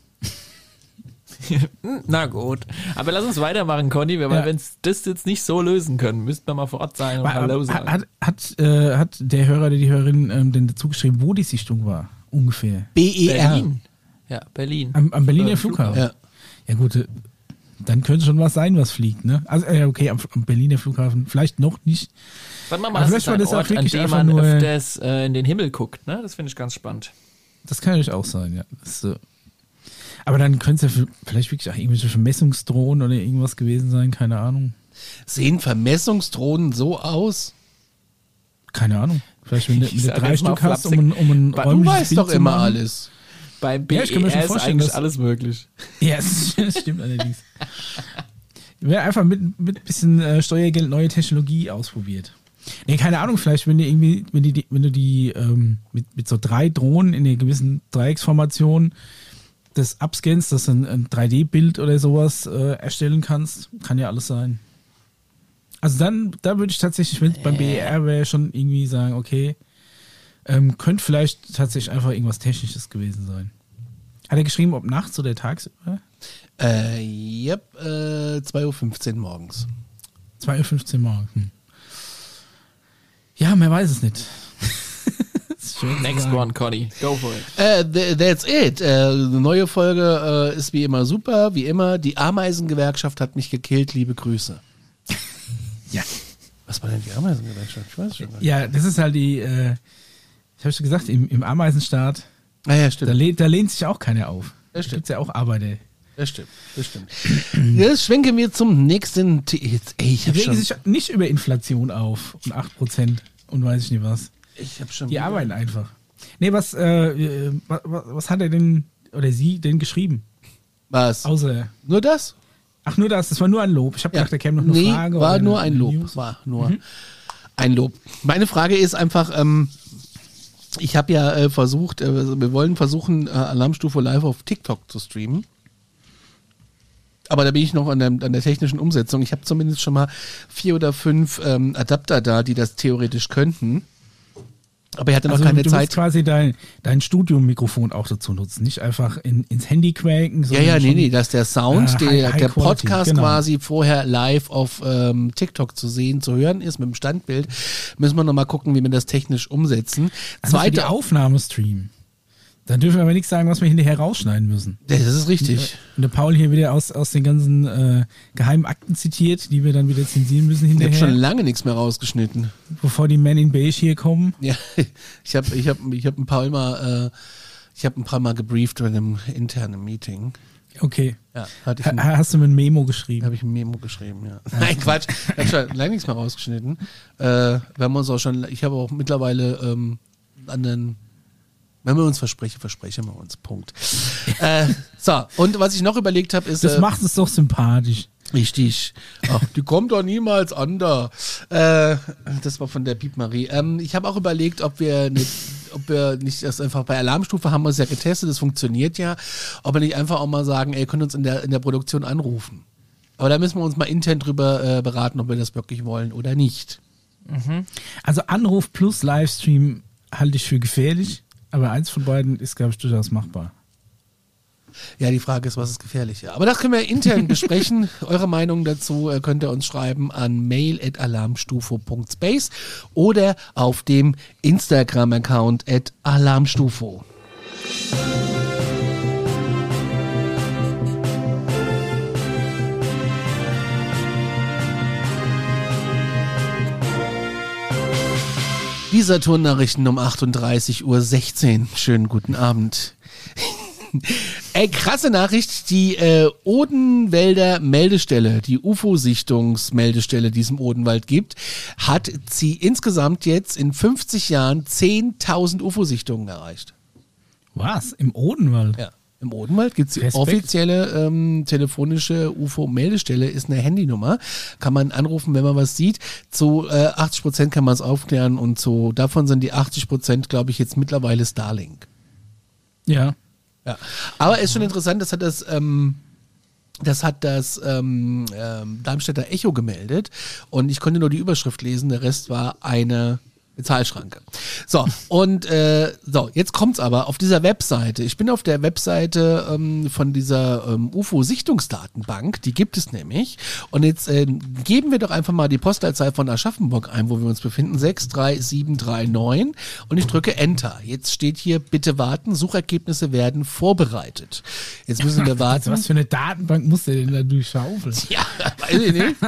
Na gut. Aber lass uns weitermachen, Conny, weil Ja. wenn es das jetzt nicht so lösen können, müssten wir mal vor Ort sein und Aber, Hallo aber, sagen. hat, hat, äh, hat der Hörer oder die Hörerin ähm, denn dazu geschrieben, wo die Sichtung war? Ungefähr. B E R. Berlin. Ja, Berlin. Am, am Berliner Äh, Flughafen. Ja. Ja gut, äh, dann könnte schon was sein, was fliegt, ne? Also äh, okay, am, am Berliner Flughafen vielleicht noch nicht. Sagen wir mal, Aber das vielleicht ist war ein das auch Ort, an wirklich dem einfach man nur- öfters äh, in den Himmel guckt. Ne? Das finde ich ganz spannend. Das kann natürlich auch sein, ja. Das, äh, aber dann könnte es ja vielleicht wirklich auch irgendwelche Vermessungsdrohnen oder irgendwas gewesen sein, keine Ahnung. Sehen Vermessungsdrohnen so aus? Keine Ahnung. Vielleicht, wenn du, Ich wenn du sag drei jetzt mal Stück hast, um flapsig. ein, um ein Du Du räumliches weißt Bild doch zu immer machen. alles. Beim B Ja, E ich kann mir R schon ist vorstellen, eigentlich dass- alles möglich. Ja, das das stimmt allerdings. Wäre einfach mit mit bisschen äh, Steuergeld neue Technologie ausprobiert. Nee, keine Ahnung, vielleicht wenn du irgendwie, wenn die, wenn du die ähm, mit, mit so drei Drohnen in einer gewissen Dreiecksformation das abscannst, dass du ein, ein drei D-Bild oder sowas äh, erstellen kannst, kann ja alles sein. Also dann, da würde ich tatsächlich, wenn es beim B E R wäre, schon irgendwie sagen, okay, ähm, könnte vielleicht tatsächlich einfach irgendwas Technisches gewesen sein. Hat er geschrieben, ob nachts oder tagsüber? Äh, yep, äh, zwei Uhr fünfzehn morgens. zwei Uhr fünfzehn morgens. Hm. Ja, man weiß es nicht. Das ist Next one, Conny. Go for it. Äh, th- that's it. Äh, eine neue Folge äh, ist wie immer super, wie immer. Die Ameisengewerkschaft hat mich gekillt, liebe Grüße. Ja. Was war denn die Ameisengewerkschaft? Ich weiß schon gar nicht. Ja, das ist halt die, äh, ich habe schon gesagt, im, im Ameisenstaat, Ah ja, da, stimmt. lehnt, da lehnt sich auch keiner auf. Das Da stimmt. gibt's ja auch Arbeiter. Das stimmt, das stimmt. Jetzt schwenken wir zum nächsten. The- Jetzt, ey, ich Die hab regen schon. sich nicht über Inflation auf und acht Prozent und weiß ich nicht was. Ich hab schon. Die arbeiten einfach. Nee, was, äh, äh, was, was hat er denn, oder sie denn geschrieben? Was? Außer, Nur das? ach nur das, das war nur ein Lob. Ich habe gedacht, da käme noch eine nee, Frage. war oder nur eine ein Lob. News. War nur ein Lob. Meine Frage ist einfach, ähm, ich habe ja äh, versucht, äh, wir wollen versuchen, äh, Alarmstufe live auf TikTok zu streamen. Aber da bin ich noch an der, an der technischen Umsetzung. Ich habe zumindest schon mal vier oder fünf ähm, Adapter da, die das theoretisch könnten. Aber ich hatte noch Also keine du Zeit. musst quasi dein, dein Studio-Mikrofon auch dazu nutzen. Nicht einfach in, ins Handy quäken. Ja, sondern ja, nee, schon- nee, dass der Sound, Ah, der, High- High der Quality, Podcast genau. quasi vorher live auf ähm, TikTok zu sehen, zu hören ist mit dem Standbild, müssen wir nochmal gucken, wie wir das technisch umsetzen. Also für die Zweite, Aufnahme streamen. Dann dürfen wir aber nichts sagen, was wir hinterher rausschneiden müssen. das ist richtig. Und der Paul hier wieder aus, aus den ganzen äh, geheimen Akten zitiert, die wir dann wieder zensieren müssen Ich habe hinterher, schon lange nichts mehr rausgeschnitten. bevor die Men in Beige hier kommen. Ja, ich habe ich hab, ich hab ein paar Mal, äh, ich habe ein paar Mal gebrieft in einem internen Meeting. Okay. Ja, hatte ich Ha, ein, hast du mit ein Memo geschrieben? habe ich ein Memo geschrieben, ja. Nein, Quatsch. Ich habe schon lange nichts mehr rausgeschnitten. Äh, wir haben uns auch schon, ich habe auch mittlerweile ähm, an den, wenn wir uns versprechen, versprechen wir uns. Punkt. äh, so, und was ich noch überlegt habe, ist. Das äh, macht es doch sympathisch. Richtig. Ach, die kommt doch niemals an da. Äh, das war von der Piep Marie. Ähm, ich habe auch überlegt, ob wir nicht, ob wir nicht das einfach bei Alarmstufe haben wir es ja getestet, das funktioniert ja. Ob wir nicht einfach auch mal sagen, ey, könnt uns in der, in der Produktion anrufen. Aber da müssen wir uns mal intern drüber äh, beraten, ob wir das wirklich wollen oder nicht. Also Anruf plus Livestream halte ich für gefährlich, aber eins von beiden ist, glaube ich, durchaus machbar. Ja, die Frage ist, was ist gefährlicher? Aber das können wir intern besprechen. Eure Meinung dazu äh, könnt ihr uns schreiben an mail at alarmstufo punkt space oder auf dem Instagram-Account at alarmstufo. Die Saturn-Nachrichten um achtunddreißig Uhr sechzehn. Schönen guten Abend. Ey, krasse Nachricht, die äh, Odenwälder Meldestelle, die U F O-Sichtungsmeldestelle, die es im Odenwald gibt, hat sie insgesamt jetzt in fünfzig Jahren zehntausend U F O-Sichtungen erreicht. Was? Im Odenwald? Ja. Im Odenwald gibt es die Respekt. offizielle ähm, telefonische U F O-Meldestelle, ist eine Handynummer. Kann man anrufen, wenn man was sieht. Zu äh, achtzig Prozent kann man es aufklären und so davon sind die achtzig Prozent, glaube ich, jetzt mittlerweile Starlink. Ja. Ja, aber ist schon interessant, das hat das, ähm, das hat das ähm, ähm, Darmstädter Echo gemeldet und ich konnte nur die Überschrift lesen, der Rest war eine Bezahlschranke. So, und äh, so, jetzt kommt's aber auf dieser Webseite. Ich bin auf der Webseite ähm, von dieser ähm, U F O-Sichtungsdatenbank, die gibt es nämlich. Und jetzt äh, geben wir doch einfach mal die Postleitzahl von Aschaffenburg ein, wo wir uns befinden, sechs drei sieben drei neun und ich drücke Enter. Jetzt steht hier, bitte warten, Suchergebnisse werden vorbereitet. Jetzt müssen wir warten. Also was für eine Datenbank muss der denn da durchschaufeln? Ja, weiß ich nicht.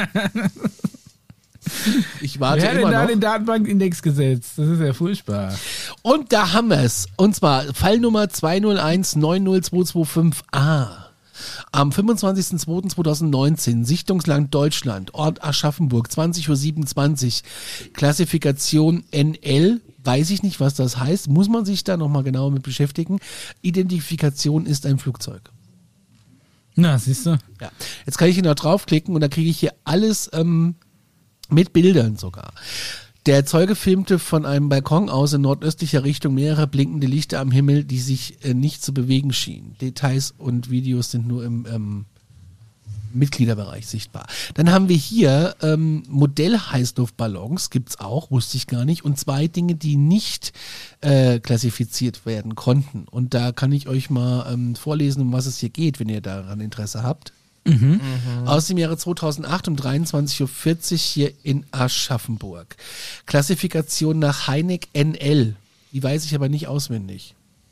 Ich warte Wer hat immer denn da noch. den Datenbankindex gesetzt? Das ist ja furchtbar. Und da haben wir es. Und zwar Fallnummer zwei null eins neun null zwei zwei fünf a. Am fünfundzwanzigsten zweiten zweitausendneunzehn, Sichtungsland Deutschland, Ort Aschaffenburg, zwanzig Uhr siebenundzwanzig, Klassifikation N L, weiß ich nicht, was das heißt, muss man sich da nochmal genauer mit beschäftigen. Identifikation ist ein Flugzeug. Na, siehst du? Ja. Jetzt kann ich hier noch draufklicken und dann kriege ich hier alles ähm, mit Bildern sogar. Der Zeuge filmte von einem Balkon aus in nordöstlicher Richtung mehrere blinkende Lichter am Himmel, die sich äh, nicht zu bewegen schienen. Details und Videos sind nur im ähm, Mitgliederbereich sichtbar. Dann haben wir hier ähm, Modell-Heißluftballons, gibt's auch, wusste ich gar nicht, und zwei Dinge, die nicht äh, klassifiziert werden konnten. Und da kann ich euch mal ähm, vorlesen, um was es hier geht, wenn ihr daran Interesse habt. Mhm. Aus dem Jahre zweitausendacht um dreiundzwanzig Uhr vierzig hier in Aschaffenburg. Klassifikation nach Heineck N L. Die weiß ich aber nicht auswendig.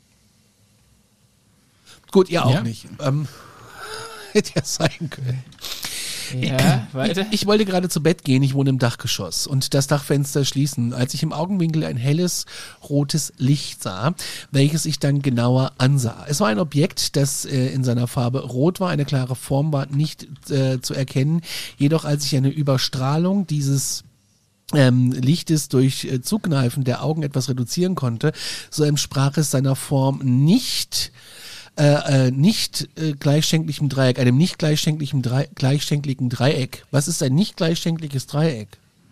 Gut, ihr auch Ja. nicht. Ähm, hätte ja sein können. Ja, weiter. Ich, ich wollte gerade zu Bett gehen, ich wohne im Dachgeschoss und das Dachfenster schließen, als ich im Augenwinkel ein helles, rotes Licht sah, welches ich dann genauer ansah. Es war ein Objekt, das äh, in seiner Farbe rot war, eine klare Form war nicht äh, zu erkennen, jedoch als ich eine Überstrahlung dieses ähm, Lichtes durch äh, Zukneifen der Augen etwas reduzieren konnte, so entsprach es seiner Form nicht Äh, äh, nicht äh, gleichschenklichem Dreieck, einem nicht gleichschenklichen Drei gleichschenkligen Dreieck. Was ist ein nicht gleichschenkliches Dreieck?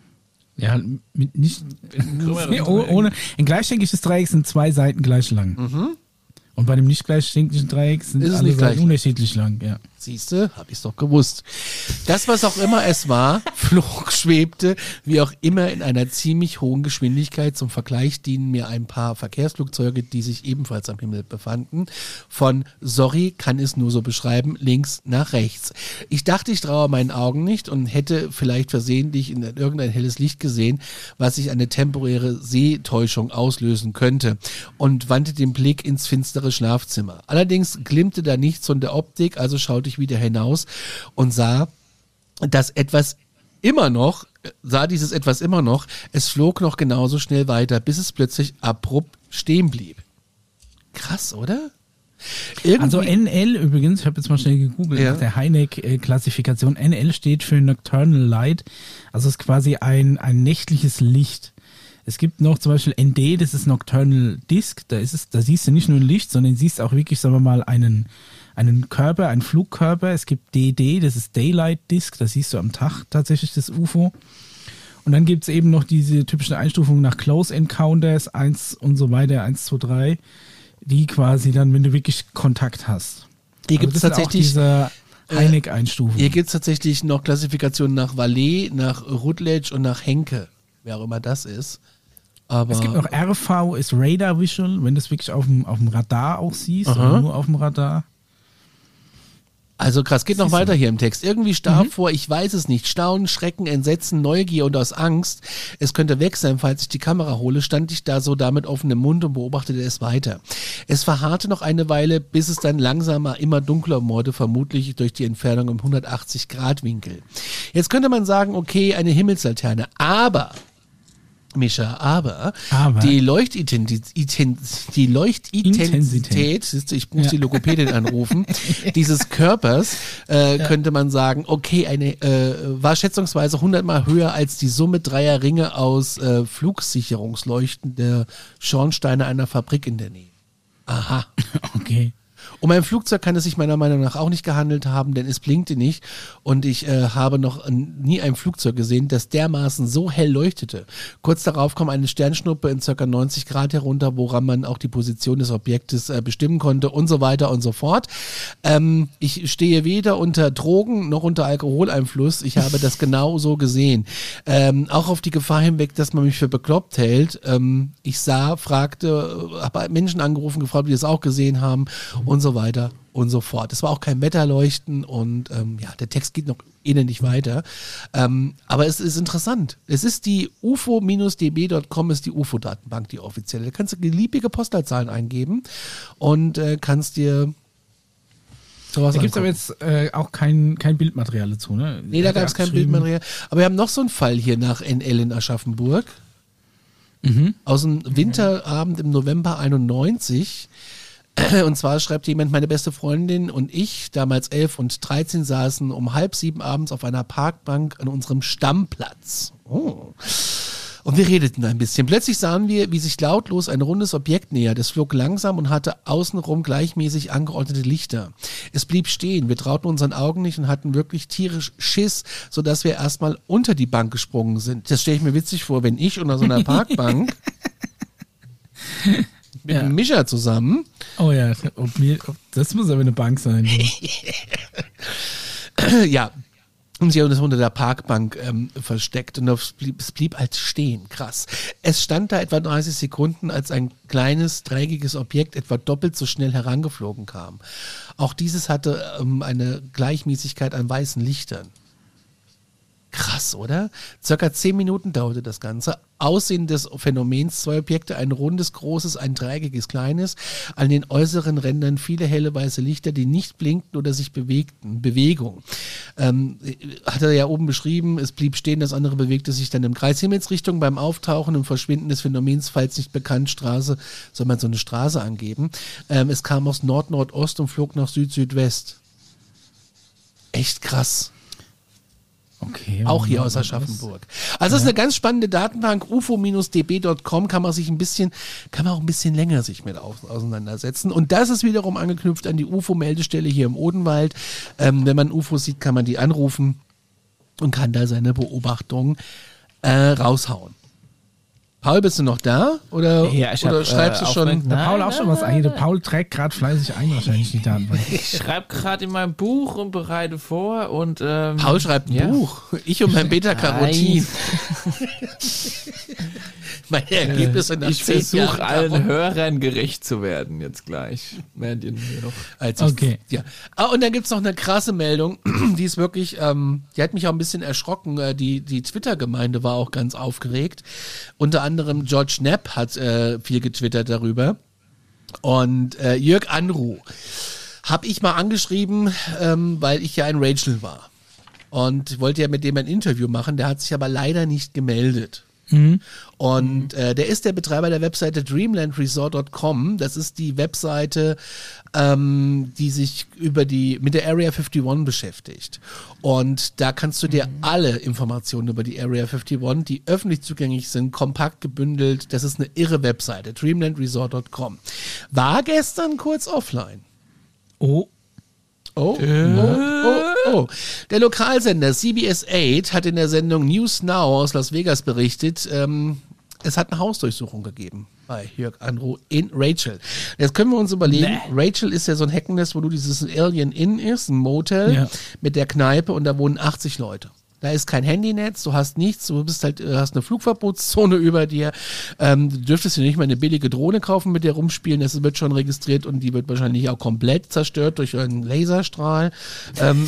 Ja, mit nicht, nee, oh- ohne, ein gleichschenkliches Dreieck sind zwei Seiten gleich lang. Mhm. Und bei einem nicht gleichschenklichen Dreieck sind Ist es alle nicht Seiten gleich? unterschiedlich lang, ja. Siehste, hab ich's doch gewusst. Das, was auch immer es war, flog, schwebte, wie auch immer in einer ziemlich hohen Geschwindigkeit. Zum Vergleich dienen mir ein paar Verkehrsflugzeuge, die sich ebenfalls am Himmel befanden. Von, sorry, kann es nur so beschreiben, links nach rechts. Ich dachte, ich traue meinen Augen nicht und hätte vielleicht versehentlich in irgendein helles Licht gesehen, was sich eine temporäre Sehtäuschung auslösen könnte, und wandte den Blick ins finstere Schlafzimmer. Allerdings glimmte da nichts von der Optik, also schaute ich wieder hinaus und sah, dass etwas immer noch, sah dieses etwas immer noch, es flog noch genauso schnell weiter, bis es plötzlich abrupt stehen blieb. Krass, oder? Irgendwie, Also N L übrigens, ich habe jetzt mal schnell gegoogelt, Ja. nach der Heineck-Klassifikation. N L steht für Nocturnal Light, also ist quasi ein, ein nächtliches Licht. Es gibt noch zum Beispiel N D, das ist Nocturnal Disk, da ist es, da siehst du nicht nur ein Licht, sondern siehst auch wirklich, sagen wir mal, einen, einen Körper, einen Flugkörper. Es gibt D D, das ist Daylight Disk, da siehst du am Tag tatsächlich das U F O. Und dann gibt es eben noch diese typischen Einstufungen nach Close Encounters, eins und so weiter, eins, zwei, drei, die quasi dann, wenn du wirklich Kontakt hast. hier Also gibt es das ist auch tatsächlich, diese Heineck-Einstufung. hier gibt's tatsächlich noch Klassifikationen nach Valet, nach Rutledge und nach Henke, wer auch immer das ist. Aber Es gibt noch R V, ist Radar Visual, wenn du es wirklich auf dem, auf dem Radar auch siehst, Aha. oder nur auf dem Radar. Also krass, geht noch Siehst du. weiter hier im Text. Irgendwie starb vor, ich weiß es nicht, Staunen, Schrecken, Entsetzen, Neugier und aus Angst, es könnte weg sein, falls ich die Kamera hole, stand ich da so da mit offenem Mund und beobachtete es weiter. Es verharrte noch eine Weile, bis es dann langsamer immer dunkler wurde, vermutlich durch die Entfernung im hundertachtzig Grad Winkel. Jetzt könnte man sagen, okay, eine Himmelslaterne, aber... Mischa, aber, Aber. die Leuchtintensität, die Leuchtintensität, siehst du, ich muss Ja. die Logopädin anrufen, dieses Körpers, äh, könnte man sagen, okay, eine äh, war schätzungsweise hundertmal höher als die Summe dreier Ringe aus äh, Flugsicherungsleuchten der Schornsteine einer Fabrik in der Nähe. Aha. Okay. Um ein Flugzeug kann es sich meiner Meinung nach auch nicht gehandelt haben, denn es blinkte nicht und ich äh, habe noch n- nie ein Flugzeug gesehen, das dermaßen so hell leuchtete. Kurz darauf kam eine Sternschnuppe in ca. neunzig Grad herunter, woran man auch die Position des Objektes äh, bestimmen konnte und so weiter und so fort. Ähm, ich stehe weder unter Drogen noch unter Alkoholeinfluss. Ich habe das genau so gesehen. Ähm, auch auf die Gefahr hinweg, dass man mich für bekloppt hält. Ähm, ich sah, fragte, habe Menschen angerufen, gefragt, ob die das auch gesehen haben und so weiter und so fort. Es war auch kein Wetterleuchten und ähm, ja, der Text geht noch ähnlich weiter. Ähm, aber es ist interessant. Es ist die U F O D B Punkt com ist die U F O-Datenbank, die offizielle. Da kannst du beliebige Postleitzahlen eingeben und äh, kannst dir sowas Da gibt es aber angucken. jetzt äh, auch kein, kein Bildmaterial dazu, ne? Nee, da Hat er gab es kein geschrieben. Bildmaterial. Aber wir haben noch so einen Fall hier nach N L in Aschaffenburg. Mhm. Aus dem Winterabend im November einundneunzig. Und zwar schreibt jemand, meine beste Freundin und ich, damals elf und dreizehn, saßen um halb sieben abends auf einer Parkbank an unserem Stammplatz. Oh. Und wir redeten ein bisschen. Plötzlich sahen wir, wie sich lautlos ein rundes Objekt nähert. Es flog langsam und hatte außenrum gleichmäßig angeordnete Lichter. Es blieb stehen. Wir trauten unseren Augen nicht und hatten wirklich tierisch Schiss, sodass wir erstmal unter die Bank gesprungen sind. Das stelle ich mir witzig vor, wenn ich unter so einer Parkbank mit Ja. einem Mischer zusammen. Oh ja, ob mir, ob, das muss aber eine Bank sein. So. Ja, und sie haben das unter der Parkbank ähm, versteckt und es blieb, es blieb halt stehen. Krass. Es stand da etwa dreißig Sekunden, als ein kleines, dreieckiges Objekt etwa doppelt so schnell herangeflogen kam. Auch dieses hatte ähm, eine Gleichmäßigkeit an weißen Lichtern. Krass. Krass, oder? Circa zehn Minuten dauerte das Ganze. Aussehen des Phänomens, zwei Objekte, ein rundes, großes, ein dreieckiges, kleines. An den äußeren Rändern viele helle weiße Lichter, die nicht blinkten oder sich bewegten. Bewegung. Ähm, hat er ja oben beschrieben, es blieb stehen, das andere bewegte sich dann im Kreis. Himmelsrichtung beim Auftauchen und Verschwinden des Phänomens, falls nicht bekannt, Straße, soll man so eine Straße angeben. Ähm, es kam aus Nord-Nordost und flog nach Süd-Südwest. Echt krass. Okay, auch hier aus Aschaffenburg. Also das ist eine ganz spannende Datenbank, u f o Bindestrich d b Punkt com, kann man sich ein bisschen, kann man auch ein bisschen länger sich mit auseinandersetzen. Und das ist wiederum angeknüpft an die U F O-Meldestelle hier im Odenwald. Ähm, wenn man U F Os sieht, kann man die anrufen und kann da seine Beobachtungen äh, raushauen. Paul, bist du noch da? Oder, ja, ich oder hab, schreibst äh, du schon? Der Paul auch schon was ein. Der Paul trägt gerade fleißig ein, wahrscheinlich die Datenbank. Ich schreibe gerade in meinem Buch und bereite vor und ähm, Paul schreibt ein ja. Buch. Ich und mein Beta-Carotin. Meine Ergebnisse nach Ich zehn versuche Jahren allen Caro. Hörern gerecht zu werden jetzt gleich. Während ihr mir noch Als ich, Okay. Ja. Ah, und dann gibt's noch eine krasse Meldung, die ist wirklich, ähm, die hat mich auch ein bisschen erschrocken. Äh, Die, die Twitter-Gemeinde war auch ganz aufgeregt. Unter anderem George Knapp hat äh, viel getwittert darüber. Und äh, Jörg Anruh habe ich mal angeschrieben, ähm, weil ich ja ein Rachel war. Und wollte ja mit dem ein Interview machen, der hat sich aber leider nicht gemeldet. Mhm. Und äh, der ist der Betreiber der Webseite dreamland resort Punkt com. Das ist die Webseite, ähm, die sich über die mit der Area einundfünfzig beschäftigt. Und da kannst du dir alle Informationen über die Area einundfünfzig, die öffentlich zugänglich sind, kompakt gebündelt. Das ist eine irre Webseite, dreamland resort Punkt com. War gestern kurz offline. Oh. Oh, oh, oh, oh. Der Lokalsender C B S acht hat in der Sendung News Now aus Las Vegas berichtet, ähm, es hat eine Hausdurchsuchung gegeben bei Jörg Anruh in Rachel. Jetzt können wir uns überlegen, Nee. Rachel ist ja so ein Heckennest, wo du dieses Alien Inn ist, ein Motel Ja. mit der Kneipe und da wohnen achtzig Leute. Da ist kein Handynetz, du hast nichts, du bist halt, äh, hast eine Flugverbotszone über dir. Ähm, du dürftest dir nicht mal eine billige Drohne kaufen, mit der rumspielen. Das wird schon registriert und die wird wahrscheinlich auch komplett zerstört durch einen Laserstrahl. Ähm,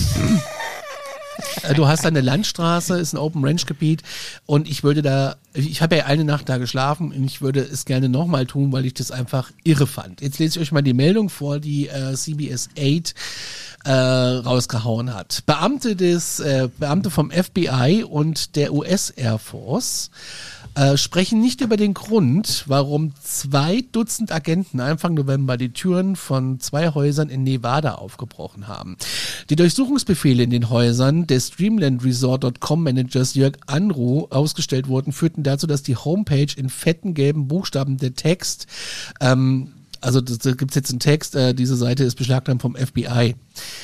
äh, du hast eine Landstraße, ist ein Open Range Gebiet und ich würde da, ich habe ja eine Nacht da geschlafen und ich würde es gerne nochmal tun, weil ich das einfach irre fand. Jetzt lese ich euch mal die Meldung vor, die äh, C B S acht äh, rausgehauen hat. Beamte des äh, Beamte vom F B I und der U S Air Force äh, sprechen nicht über den Grund, warum zwei Dutzend Agenten Anfang November die Türen von zwei Häusern in Nevada aufgebrochen haben. Die Durchsuchungsbefehle in den Häusern des dreamland resort Punkt com Managers Jörg Anruh ausgestellt wurden, führten dazu, dass die Homepage in fetten gelben Buchstaben der Text ähm, also das, da gibt es jetzt einen Text, äh, diese Seite ist beschlagnahmt vom F B I.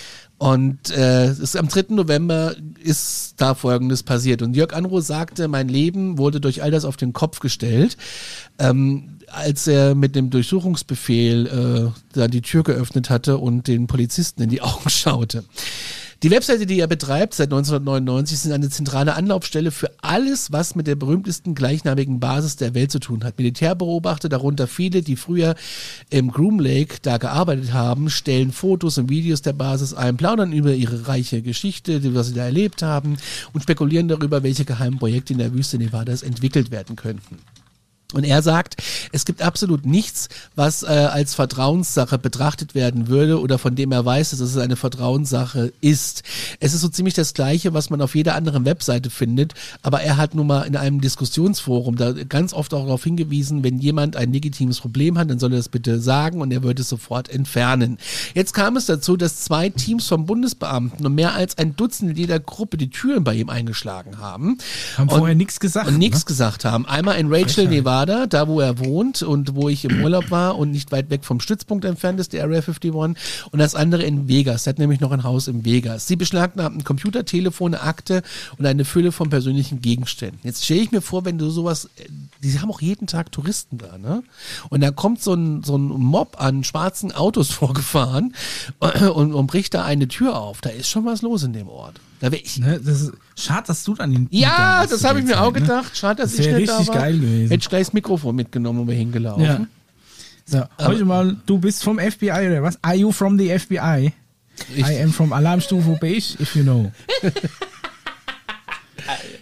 Und äh, es ist am dritten November ist da Folgendes passiert. Und Jörg Anruh sagte, mein Leben wurde durch all das auf den Kopf gestellt, ähm, als er mit dem Durchsuchungsbefehl äh, da die Tür geöffnet hatte und den Polizisten in die Augen schaute. Die Webseite, die er betreibt seit neunzehnhundertneunundneunzig, ist eine zentrale Anlaufstelle für alles, was mit der berühmtesten gleichnamigen Basis der Welt zu tun hat. Militärbeobachter, darunter viele, die früher im Groom Lake da gearbeitet haben, stellen Fotos und Videos der Basis ein, plaudern über ihre reiche Geschichte, was sie da erlebt haben und spekulieren darüber, welche geheimen Projekte in der Wüste Nevadas entwickelt werden könnten. Und er sagt, es gibt absolut nichts, was äh, als Vertrauenssache betrachtet werden würde oder von dem er weiß, dass es eine Vertrauenssache ist. Es ist so ziemlich das Gleiche, was man auf jeder anderen Webseite findet, aber er hat nun mal in einem Diskussionsforum da ganz oft auch darauf hingewiesen, wenn jemand ein legitimes Problem hat, dann soll er das bitte sagen und er würde es sofort entfernen. Jetzt kam es dazu, dass zwei Teams von Bundesbeamten und mehr als ein Dutzend in jeder Gruppe die Türen bei ihm eingeschlagen haben. Haben und, vorher nichts gesagt. Und nichts ne? gesagt haben. Einmal in Rachel, Nevada, da wo er wohnt und wo ich im Urlaub war und nicht weit weg vom Stützpunkt entfernt ist, der Area einundfünfzig. Und das andere in Vegas. Er hat nämlich noch ein Haus in Vegas. Sie beschlagnahmten Computer, Telefone, Akte und eine Fülle von persönlichen Gegenständen. Jetzt stelle ich mir vor, wenn du sowas, die haben auch jeden Tag Touristen da, ne? Und da kommt so ein, so ein Mob an schwarzen Autos vorgefahren und, und bricht da eine Tür auf. Da ist schon was los in dem Ort. Da wär ich, Ne, das ist, schade, dass du dann den ja, das habe ich mir auch gedacht. Schade, dass Das ich wäre nicht da richtig war. geil gewesen. Hätte ich gleich das Mikrofon mitgenommen und wir hingelaufen. Ja. So, heute mal, du bist vom F B I oder was? Are you from the F B I? Ich- I am from Alarmstufe Beige, if you know.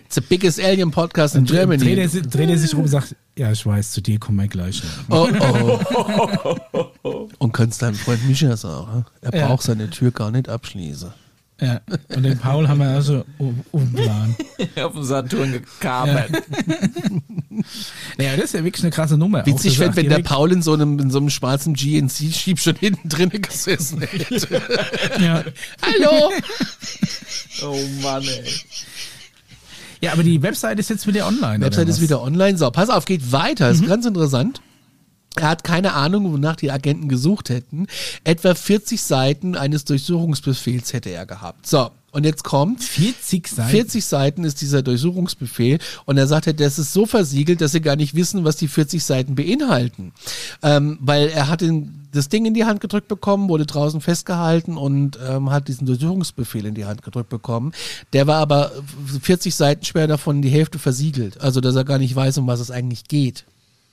It's the biggest alien podcast in Germany. Dreht er, si- dreht er sich rum und sagt, ja, ich weiß, zu dir kommen wir gleich noch. Oh, oh. Und kannst deinem Freund Micha sagen, er Ja. braucht seine Tür gar nicht abschließen. Ja. Und den Paul haben wir also um, umplan. Auf dem Saturn gekabelt. Naja, das ist ja wirklich eine krasse Nummer. Witzig, Auch, wenn, dass wenn er der direkt- Paul in so einem, in so einem schwarzen G N C-Schieb schon hinten drinnen gesessen hätte. Ja. Hallo! Oh Mann, ey. ja, aber die Website ist jetzt wieder online. Die Website oder ist was? wieder online. So, pass auf, geht weiter. Ist ganz interessant. Er hat keine Ahnung, wonach die Agenten gesucht hätten. Etwa vierzig Seiten eines Durchsuchungsbefehls hätte er gehabt. So, und jetzt kommt. vierzig Seiten. vierzig Seiten ist dieser Durchsuchungsbefehl und er sagte, das ist so versiegelt, dass sie gar nicht wissen, was die vierzig Seiten beinhalten. Ähm, weil er hat den, das Ding in die Hand gedrückt bekommen, wurde draußen festgehalten und ähm, hat diesen Durchsuchungsbefehl in die Hand gedrückt bekommen. Der war aber vierzig Seiten schwer davon die Hälfte versiegelt. Also, dass er gar nicht weiß, um was es eigentlich geht.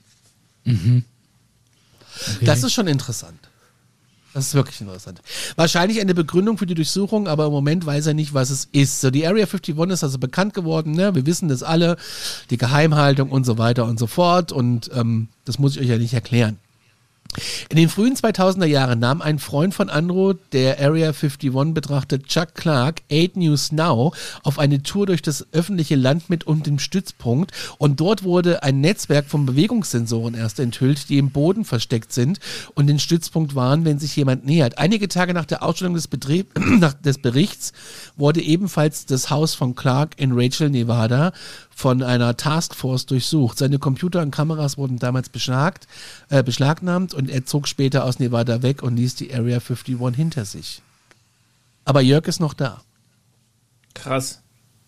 Okay. Das ist schon interessant. Das ist wirklich interessant. Wahrscheinlich eine Begründung für die Durchsuchung, aber im Moment weiß er nicht, was es ist. So, die Area einundfünfzig ist also bekannt geworden, ne? Wir wissen das alle, die Geheimhaltung und so weiter und so fort und ähm, das muss ich euch ja nicht erklären. In den frühen zweitausender Jahren nahm ein Freund von Andro, der Area einundfünfzig betrachtet, Chuck Clark, acht News Now, auf eine Tour durch das öffentliche Land mit und dem Stützpunkt und dort wurde ein Netzwerk von Bewegungssensoren erst enthüllt, die im Boden versteckt sind und den Stützpunkt waren, wenn sich jemand nähert. Einige Tage nach der Ausstellung des, Betrieb, nach des Berichts wurde ebenfalls das Haus von Clark in Rachel, Nevada, von einer Taskforce durchsucht. Seine Computer und Kameras wurden damals beschlagt, äh, beschlagnahmt und er zog später aus Nevada weg und ließ die Area einundfünfzig hinter sich. Aber Jörg ist noch da. Krass.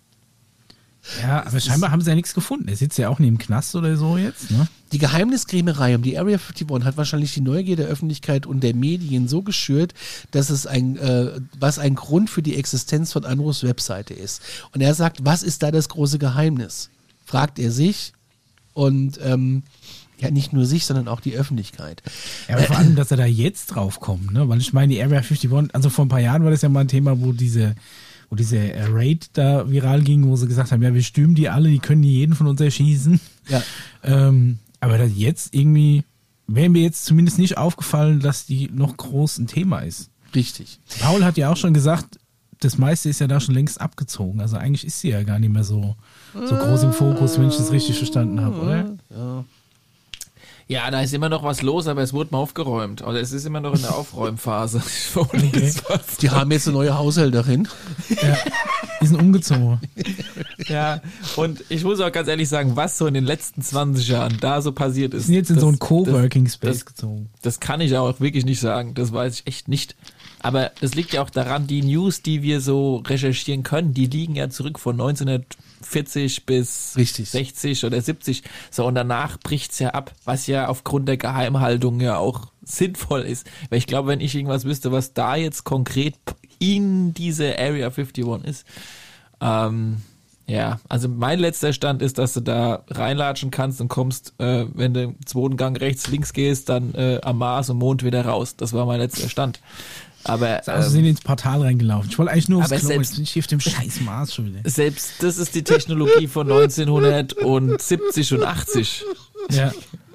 Ja, aber scheinbar haben sie ja nichts gefunden. Er sitzt ja auch neben dem Knast oder so jetzt, ne? Die Geheimniskrämerei um die Area einundfünfzig hat wahrscheinlich die Neugier der Öffentlichkeit und der Medien so geschürt, dass es ein, äh, was ein Grund für die Existenz von Andros Webseite ist. Und er sagt, was ist da das große Geheimnis? Fragt er sich und ähm, ja, nicht nur sich, sondern auch die Öffentlichkeit. Ja, aber vor allem, dass er da jetzt drauf kommt, ne? Weil ich meine, die Area einundfünfzig, also vor ein paar Jahren war das ja mal ein Thema, wo diese, wo diese äh, Raid da viral ging, wo sie gesagt haben, ja, wir stürmen die alle, die können die jeden von uns erschießen. Ja. Ähm, aber das jetzt irgendwie, wäre mir jetzt zumindest nicht aufgefallen, dass die noch groß ein Thema ist. Richtig. Paul hat ja auch schon gesagt, das meiste ist ja da schon längst abgezogen. Also eigentlich ist sie ja gar nicht mehr so, so groß im Fokus, wenn ich das richtig verstanden habe, oder? Ja. Ja, da ist immer noch was los, aber es wurde mal aufgeräumt. Oder es ist immer noch in der Aufräumphase. Okay. Die haben jetzt eine neue Haushälterin. Ja, die sind umgezogen. Ja, und ich muss auch ganz ehrlich sagen, was so in den letzten zwanzig Jahren da so passiert Die ist. sind jetzt in das- so einen Coworking das- Space das- gezogen. Das kann ich auch wirklich nicht sagen. Das weiß ich echt nicht. Aber das liegt ja auch daran, die News, die wir so recherchieren können, die liegen ja zurück von neunzehnhundertvierzig bis Richtig. sechzig oder siebzig. So, und danach bricht's ja ab, was ja aufgrund der Geheimhaltung ja auch sinnvoll ist. Weil ich glaube, wenn ich irgendwas wüsste, was da jetzt konkret in diese Area einundfünfzig ist, ähm, ja, also mein letzter Stand ist, dass du da reinlatschen kannst und kommst, äh, wenn du im zweiten Gang rechts, links gehst, dann äh, am Mars und Mond wieder raus. Das war mein letzter Stand. Aber Also ähm, sind ins Portal reingelaufen. Ich wollte eigentlich nur aufs Aber Klo, selbst- jetzt bin ich hier auf dem scheiß Mars schon wieder. selbst das ist die Technologie von neunzehnhundertsiebzig und achtzig. Ja.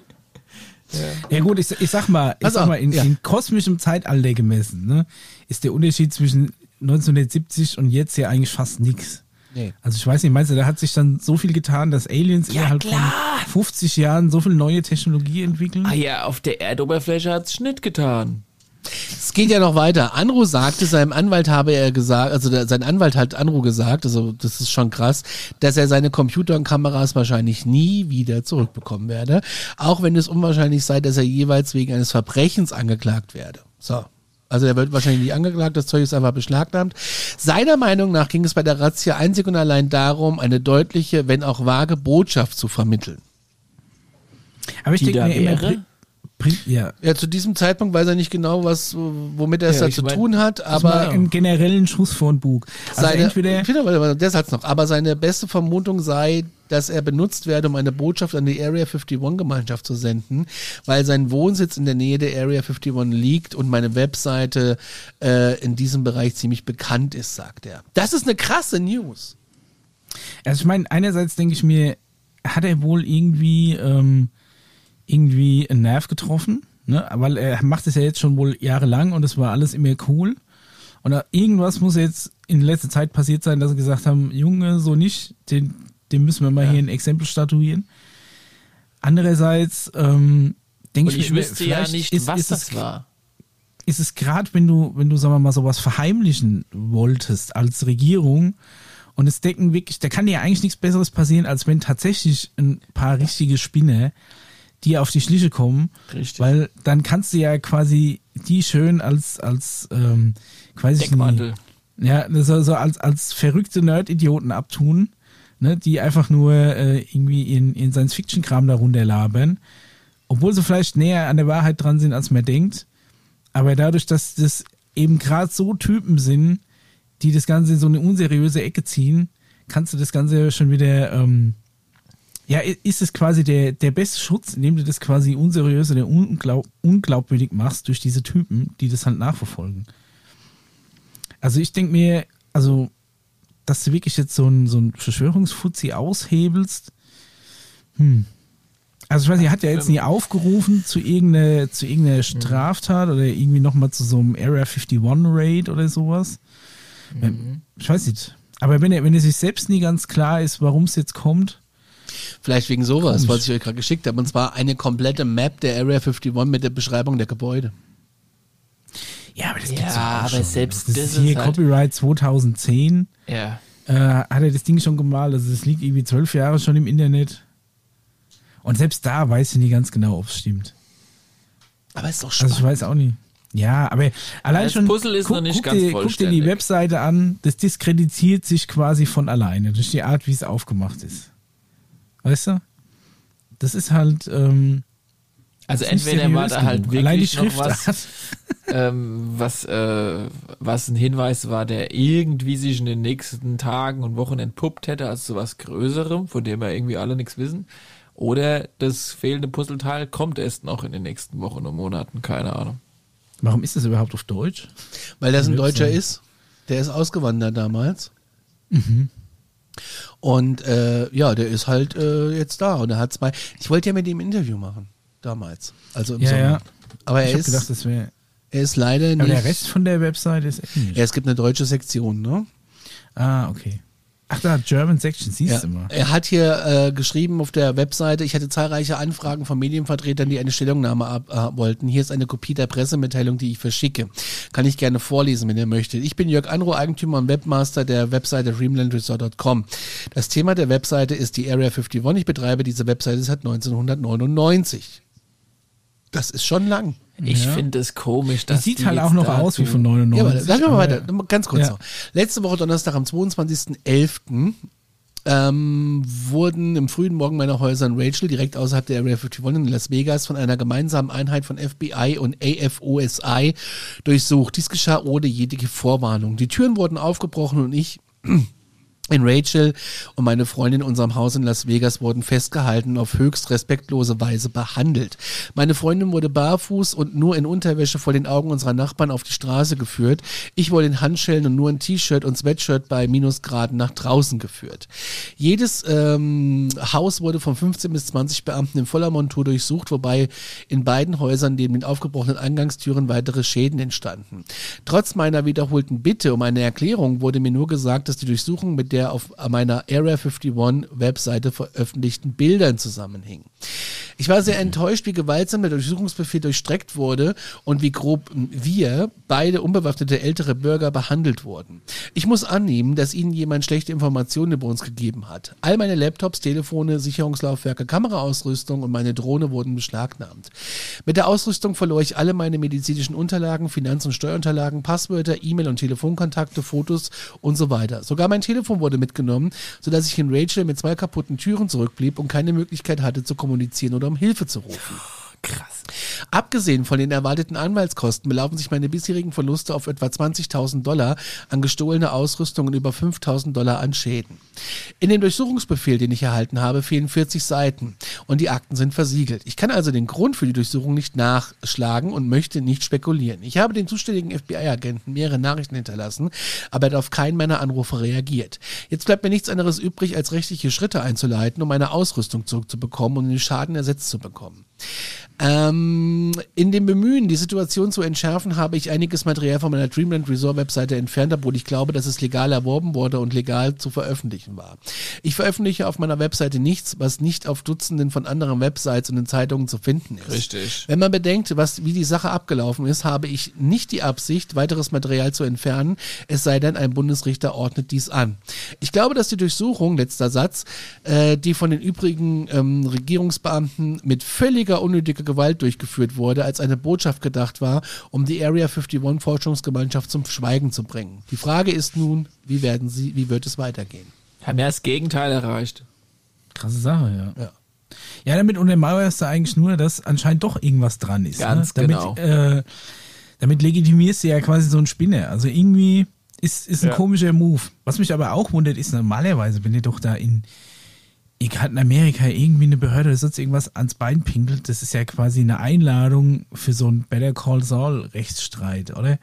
Ja gut, ich, ich sag mal, ich Pass sag auf, mal in, ja. in kosmischem Zeitalter gemessen, ne, ist der Unterschied zwischen neunzehnhundertsiebzig und jetzt ja eigentlich fast nix. Nee. Also ich weiß nicht, meinst du, da hat sich dann so viel getan, dass Aliens Ja, innerhalb klar. von fünfzig Jahren so viel neue Technologie entwickeln? Ah ja, auf der Erdoberfläche hat's Schnitt getan. Es geht ja noch weiter. Andro sagte, seinem Anwalt habe er gesagt, also der, sein Anwalt hat Andro gesagt, also das ist schon krass, dass er seine Computer und Kameras wahrscheinlich nie wieder zurückbekommen werde, auch wenn es unwahrscheinlich sei, dass er jeweils wegen eines Verbrechens angeklagt werde. So. Also er wird wahrscheinlich nicht angeklagt, das Zeug ist einfach beschlagnahmt. Seiner Meinung nach ging es bei der Razzia einzig und allein darum, eine deutliche, wenn auch vage Botschaft zu vermitteln. Aber ich Die denke da mir immer, wäre? pri- pri- ja, Ja, zu diesem Zeitpunkt weiß er nicht genau, was, womit er es Ja, da ich zu mein- tun hat, aber aber einen generellen Schuss vor den Bug. Also seine, entweder, Entweder, warte, warte, der Satz noch, aber seine beste Vermutung sei, dass er benutzt werde, um eine Botschaft an die Area einundfünfzig-Gemeinschaft zu senden, weil sein Wohnsitz in der Nähe der Area einundfünfzig liegt und meine Webseite äh, in diesem Bereich ziemlich bekannt ist, sagt er. Das ist eine krasse News. Also ich meine, einerseits denke ich mir, hat er wohl irgendwie, ähm, irgendwie einen Nerv getroffen, ne? Weil er macht es ja jetzt schon wohl jahrelang und es war alles immer cool. Und da, irgendwas muss jetzt in letzter Zeit passiert sein, dass sie gesagt haben, Junge, so nicht, den, den müssen wir mal ja. hier ein Exempel statuieren. Andererseits ähm, denke ich, ich mir, wüsste ja nicht, ist, was ist das es, war. Ist es gerade, wenn du, wenn du, sagen wir mal, sowas verheimlichen wolltest als Regierung und es decken wirklich, da kann dir ja eigentlich nichts Besseres passieren, als wenn tatsächlich ein paar richtige Spinner die auf die Schliche kommen, Richtig. Weil dann kannst du ja quasi die schön als als ähm, quasi Deckmantel. Ja, so, so als als verrückte Nerd-Idioten abtun, ne, die einfach nur äh, irgendwie in in Science-Fiction-Kram da runterlabern, obwohl sie vielleicht näher an der Wahrheit dran sind, als man denkt, aber dadurch, dass das eben gerade so Typen sind, die das Ganze in so eine unseriöse Ecke ziehen, kannst du das Ganze schon wieder ähm, ja, ist es quasi der, der beste Schutz, indem du das quasi unseriös oder unglaub, unglaubwürdig machst durch diese Typen, die das halt nachverfolgen. Also ich denke mir, also, dass du wirklich jetzt so ein, so ein Verschwörungsfuzzi aushebelst, hm. Also ich weiß nicht, er hat ja jetzt nie aufgerufen zu irgendeiner, zu irgendeiner Straftat oder irgendwie nochmal zu so einem Area einundfünfzig Raid oder sowas. Mhm. Ich weiß nicht. Aber wenn er, wenn er sich selbst nie ganz klar ist, warum es jetzt kommt, vielleicht wegen sowas, komisch. was ich euch gerade geschickt habe. Und zwar eine komplette Map der Area einundfünfzig mit der Beschreibung der Gebäude. Ja, aber das ja, gibt's aber schon. selbst das, das ist hier ist halt Copyright zweitausendzehn. Ja. Äh, hat er das Ding schon gemalt. Also das liegt irgendwie zwölf Jahre schon im Internet. Und selbst da weiß ich nie ganz genau, ob es stimmt. Aber ist doch spannend. Also ich weiß auch nicht. Ja, aber allein das schon, Puzzle ist guck, noch nicht guck ganz dir, vollständig. Guck dir die Webseite an, das diskreditiert sich quasi von alleine durch die Art, wie es aufgemacht ist. Weißt du? Das ist halt ähm, also entweder war da halt genug. Allein die wirklich noch was, Schriftart. ähm, was, äh, was ein Hinweis war, der irgendwie sich in den nächsten Tagen und Wochen entpuppt hätte als so was Größerem, von dem wir irgendwie alle nichts wissen. Oder das fehlende Puzzleteil kommt erst noch in den nächsten Wochen und Monaten, keine Ahnung. Warum ist das überhaupt auf Deutsch? Weil das ein Deutscher ist. Der ist ausgewandert damals. Mhm. Und äh, ja, der ist halt äh, jetzt da. Und er hat zwei. Ich wollte ja mit ihm ein Interview machen. Damals. Also im Ja, Sommer. ja. Aber Ich er hab ist, gedacht, das wäre. er ist leider nicht. Aber der Rest von der Webseite ist Englisch. Ja, es gibt eine deutsche Sektion, ne? Ah, okay. Ach, da, German Section, siehst Ja. du mal. Er hat hier äh, geschrieben auf der Webseite, ich hatte zahlreiche Anfragen von Medienvertretern, die eine Stellungnahme ab, äh, wollten. Hier ist eine Kopie der Pressemitteilung, die ich verschicke. Kann ich gerne vorlesen, wenn ihr möchtet. Ich bin Jörg Anroh, Eigentümer und Webmaster der Webseite dreamland resort punkt com. Das Thema der Webseite ist die Area einundfünfzig. Ich betreibe diese Webseite seit neunzehnhundertneunundneunzig. Das ist schon lang. Ich Ja. finde es komisch, Die dass sieht die halt jetzt auch noch dazu- aus wie von Ja, neunundneunzig. aber sagen wir mal weiter, ganz kurz Ja. noch. Letzte Woche Donnerstag am zweiundzwanzigsten elften Ähm, wurden im frühen Morgen meiner Häuser in Rachel, direkt außerhalb der Area einundfünfzig in Las Vegas, von einer gemeinsamen Einheit von F B I und A F O S I durchsucht. Dies geschah ohne jegliche Vorwarnung. Die Türen wurden aufgebrochen und ich in Rachel und meine Freundin in unserem Haus in Las Vegas wurden festgehalten und auf höchst respektlose Weise behandelt. Meine Freundin wurde barfuß und nur in Unterwäsche vor den Augen unserer Nachbarn auf die Straße geführt. Ich wurde in Handschellen und nur in T-Shirt und Sweatshirt bei Minusgraden nach draußen geführt. Jedes ähm, Haus wurde von fünfzehn bis zwanzig Beamten in voller Montur durchsucht, wobei in beiden Häusern neben den aufgebrochenen Eingangstüren weitere Schäden entstanden. Trotz meiner wiederholten Bitte um eine Erklärung wurde mir nur gesagt, dass die Durchsuchung mit der auf meiner Area einundfünfzig Webseite veröffentlichten Bildern zusammenhing. Ich war sehr enttäuscht, wie gewaltsam der Durchsuchungsbefehl durchstreckt wurde und wie grob wir, beide unbewaffnete ältere Bürger, behandelt wurden. Ich muss annehmen, dass Ihnen jemand schlechte Informationen über uns gegeben hat. All meine Laptops, Telefone, Sicherungslaufwerke, Kameraausrüstung und meine Drohne wurden beschlagnahmt. Mit der Ausrüstung verlor ich alle meine medizinischen Unterlagen, Finanz- und Steuerunterlagen, Passwörter, E-Mail- und Telefonkontakte, Fotos und so weiter. Sogar mein Telefon wurde mitgenommen, sodass ich in Rachel mit zwei kaputten Türen zurückblieb und keine Möglichkeit hatte zu kommunizieren oder um Hilfe zu rufen. Krass. Abgesehen von den erwarteten Anwaltskosten belaufen sich meine bisherigen Verluste auf etwa zwanzigtausend Dollar an gestohlene Ausrüstung und über fünftausend Dollar an Schäden. In dem Durchsuchungsbefehl, den ich erhalten habe, fehlen vierzig Seiten und die Akten sind versiegelt. Ich kann also den Grund für die Durchsuchung nicht nachschlagen und möchte nicht spekulieren. Ich habe dem zuständigen F B I-Agenten mehrere Nachrichten hinterlassen, aber er hat auf keinen meiner Anrufe reagiert. Jetzt bleibt mir nichts anderes übrig, als rechtliche Schritte einzuleiten, um meine Ausrüstung zurückzubekommen und den Schaden ersetzt zu bekommen. Ähm, in dem Bemühen, die Situation zu entschärfen, habe ich einiges Material von meiner Dreamland Resort Webseite entfernt, obwohl ich glaube, dass es legal erworben wurde und legal zu veröffentlichen war. Ich veröffentliche auf meiner Webseite nichts, was nicht auf Dutzenden von anderen Websites und in Zeitungen zu finden ist. Richtig. Wenn man bedenkt, was, wie die Sache abgelaufen ist, habe ich nicht die Absicht, weiteres Material zu entfernen, es sei denn, ein Bundesrichter ordnet dies an. Ich glaube, dass die Durchsuchung, letzter Satz, äh, die von den übrigen ähm, Regierungsbeamten mit völliger unnötiger Gewalt durchgeführt wurde, als eine Botschaft gedacht war, um die Area einundfünfzig Forschungsgemeinschaft zum Schweigen zu bringen. Die Frage ist nun, wie werden sie, wie wird es weitergehen? Haben ja das Gegenteil erreicht. Krasse Sache, ja. Ja. Ja, damit untermauerst du eigentlich nur, dass anscheinend doch irgendwas dran ist. Ganz ne? damit, genau. Äh, damit legitimierst du ja quasi so einen Spinner. Also irgendwie ist, ist ein Ja. komischer Move. Was mich aber auch wundert, ist normalerweise, wenn ihr doch da in, ich hatte in Amerika irgendwie eine Behörde oder sonst irgendwas ans Bein pinkelt, das ist ja quasi eine Einladung für so einen Better Call Saul Rechtsstreit, oder?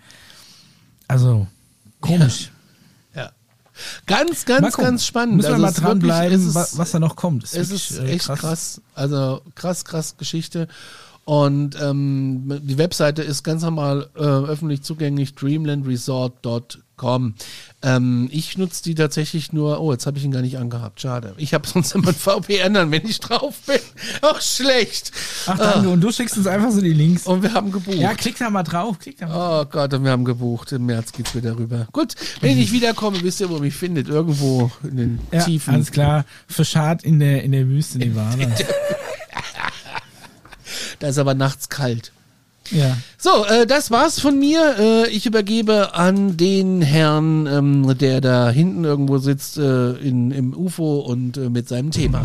Also, komisch. Ja. Ganz, Mal ganz, gucken. ganz spannend. Müssen wir Also mal es ist wirklich- dranbleiben, es ist- wa- was da noch kommt. Das Es ist wirklich, äh, echt krass. Also krass, krass Geschichte. Und ähm, die Webseite ist ganz normal äh, öffentlich zugänglich, dreamland resort dot com. Ähm, ich nutze die tatsächlich nur, oh, jetzt habe ich ihn gar nicht angehabt, schade. Ich habe sonst immer ein V P N an, wenn ich drauf bin. Auch schlecht. Ach danke, und du schickst uns einfach so die Links. Und wir haben gebucht. Ja, klick da mal drauf, klick da mal. Oh Gott, und wir haben gebucht. Im März geht's wieder rüber. Gut, wenn ich nicht wiederkomme, wisst ihr, wo ihr mich findet. Irgendwo in den Ja, Tiefen. alles klar. Verscharrt in der, in der Wüste Nevada. Da ist aber nachts kalt. Ja. So, äh, das war's von mir. Äh, ich übergebe an den Herrn, ähm, der da hinten irgendwo sitzt äh, in, im U F O und äh, mit seinem Thema.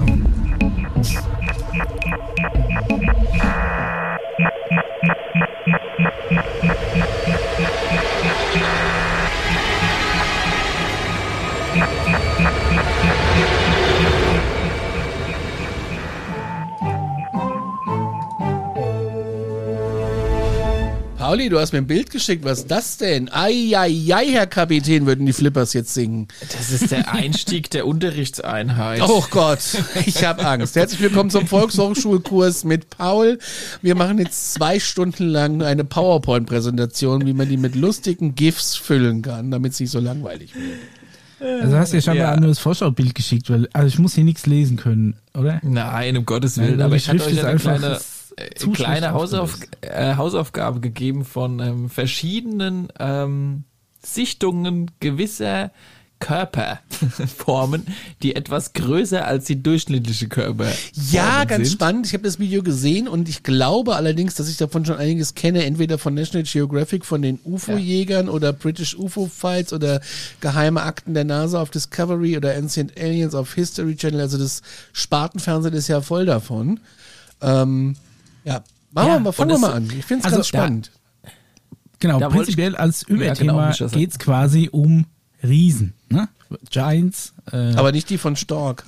Pauli, du hast mir ein Bild geschickt. Was ist das denn? Eieiei, Herr Kapitän, würden die Flippers jetzt singen. Das ist der Einstieg der Unterrichtseinheit. Oh Gott, ich habe Angst. Herzlich willkommen zum Volkshochschulkurs mit Paul. Wir machen jetzt zwei Stunden lang eine PowerPoint-Präsentation, wie man die mit lustigen GIFs füllen kann, damit es nicht so langweilig wird. Also hast du ja schon Ja. mal nur das Vorschaubild geschickt, weil also ich muss hier nichts lesen können, oder? Nein, um Gottes Nein, Willen. weil Aber die ich hatte Schrift euch ist eine einfach kleine, äh, zu kleine schlecht Hausauf aufgelöst. äh, Hausaufgabe gegeben von ähm, verschiedenen ähm, Sichtungen gewisser Körperformen, die etwas größer als die durchschnittliche Körper Ja, ganz sind. spannend. Ich habe das Video gesehen und ich glaube allerdings, dass ich davon schon einiges kenne, entweder von National Geographic, von den U F O-Jägern oder British U F O-Files oder Geheime Akten der NASA auf Discovery oder Ancient Aliens auf History Channel. Also das Spartenfernsehen ist ja voll davon. Ähm, ja, machen Ja, wir mal, fangen und wir es- mal an. Ich finde es also ganz spannend. Genau, Da wollte prinzipiell als Ja, genau, Überthema muss ich das sagen. geht es quasi um Riesen, ne? Giants. Äh, Aber nicht die von Stork.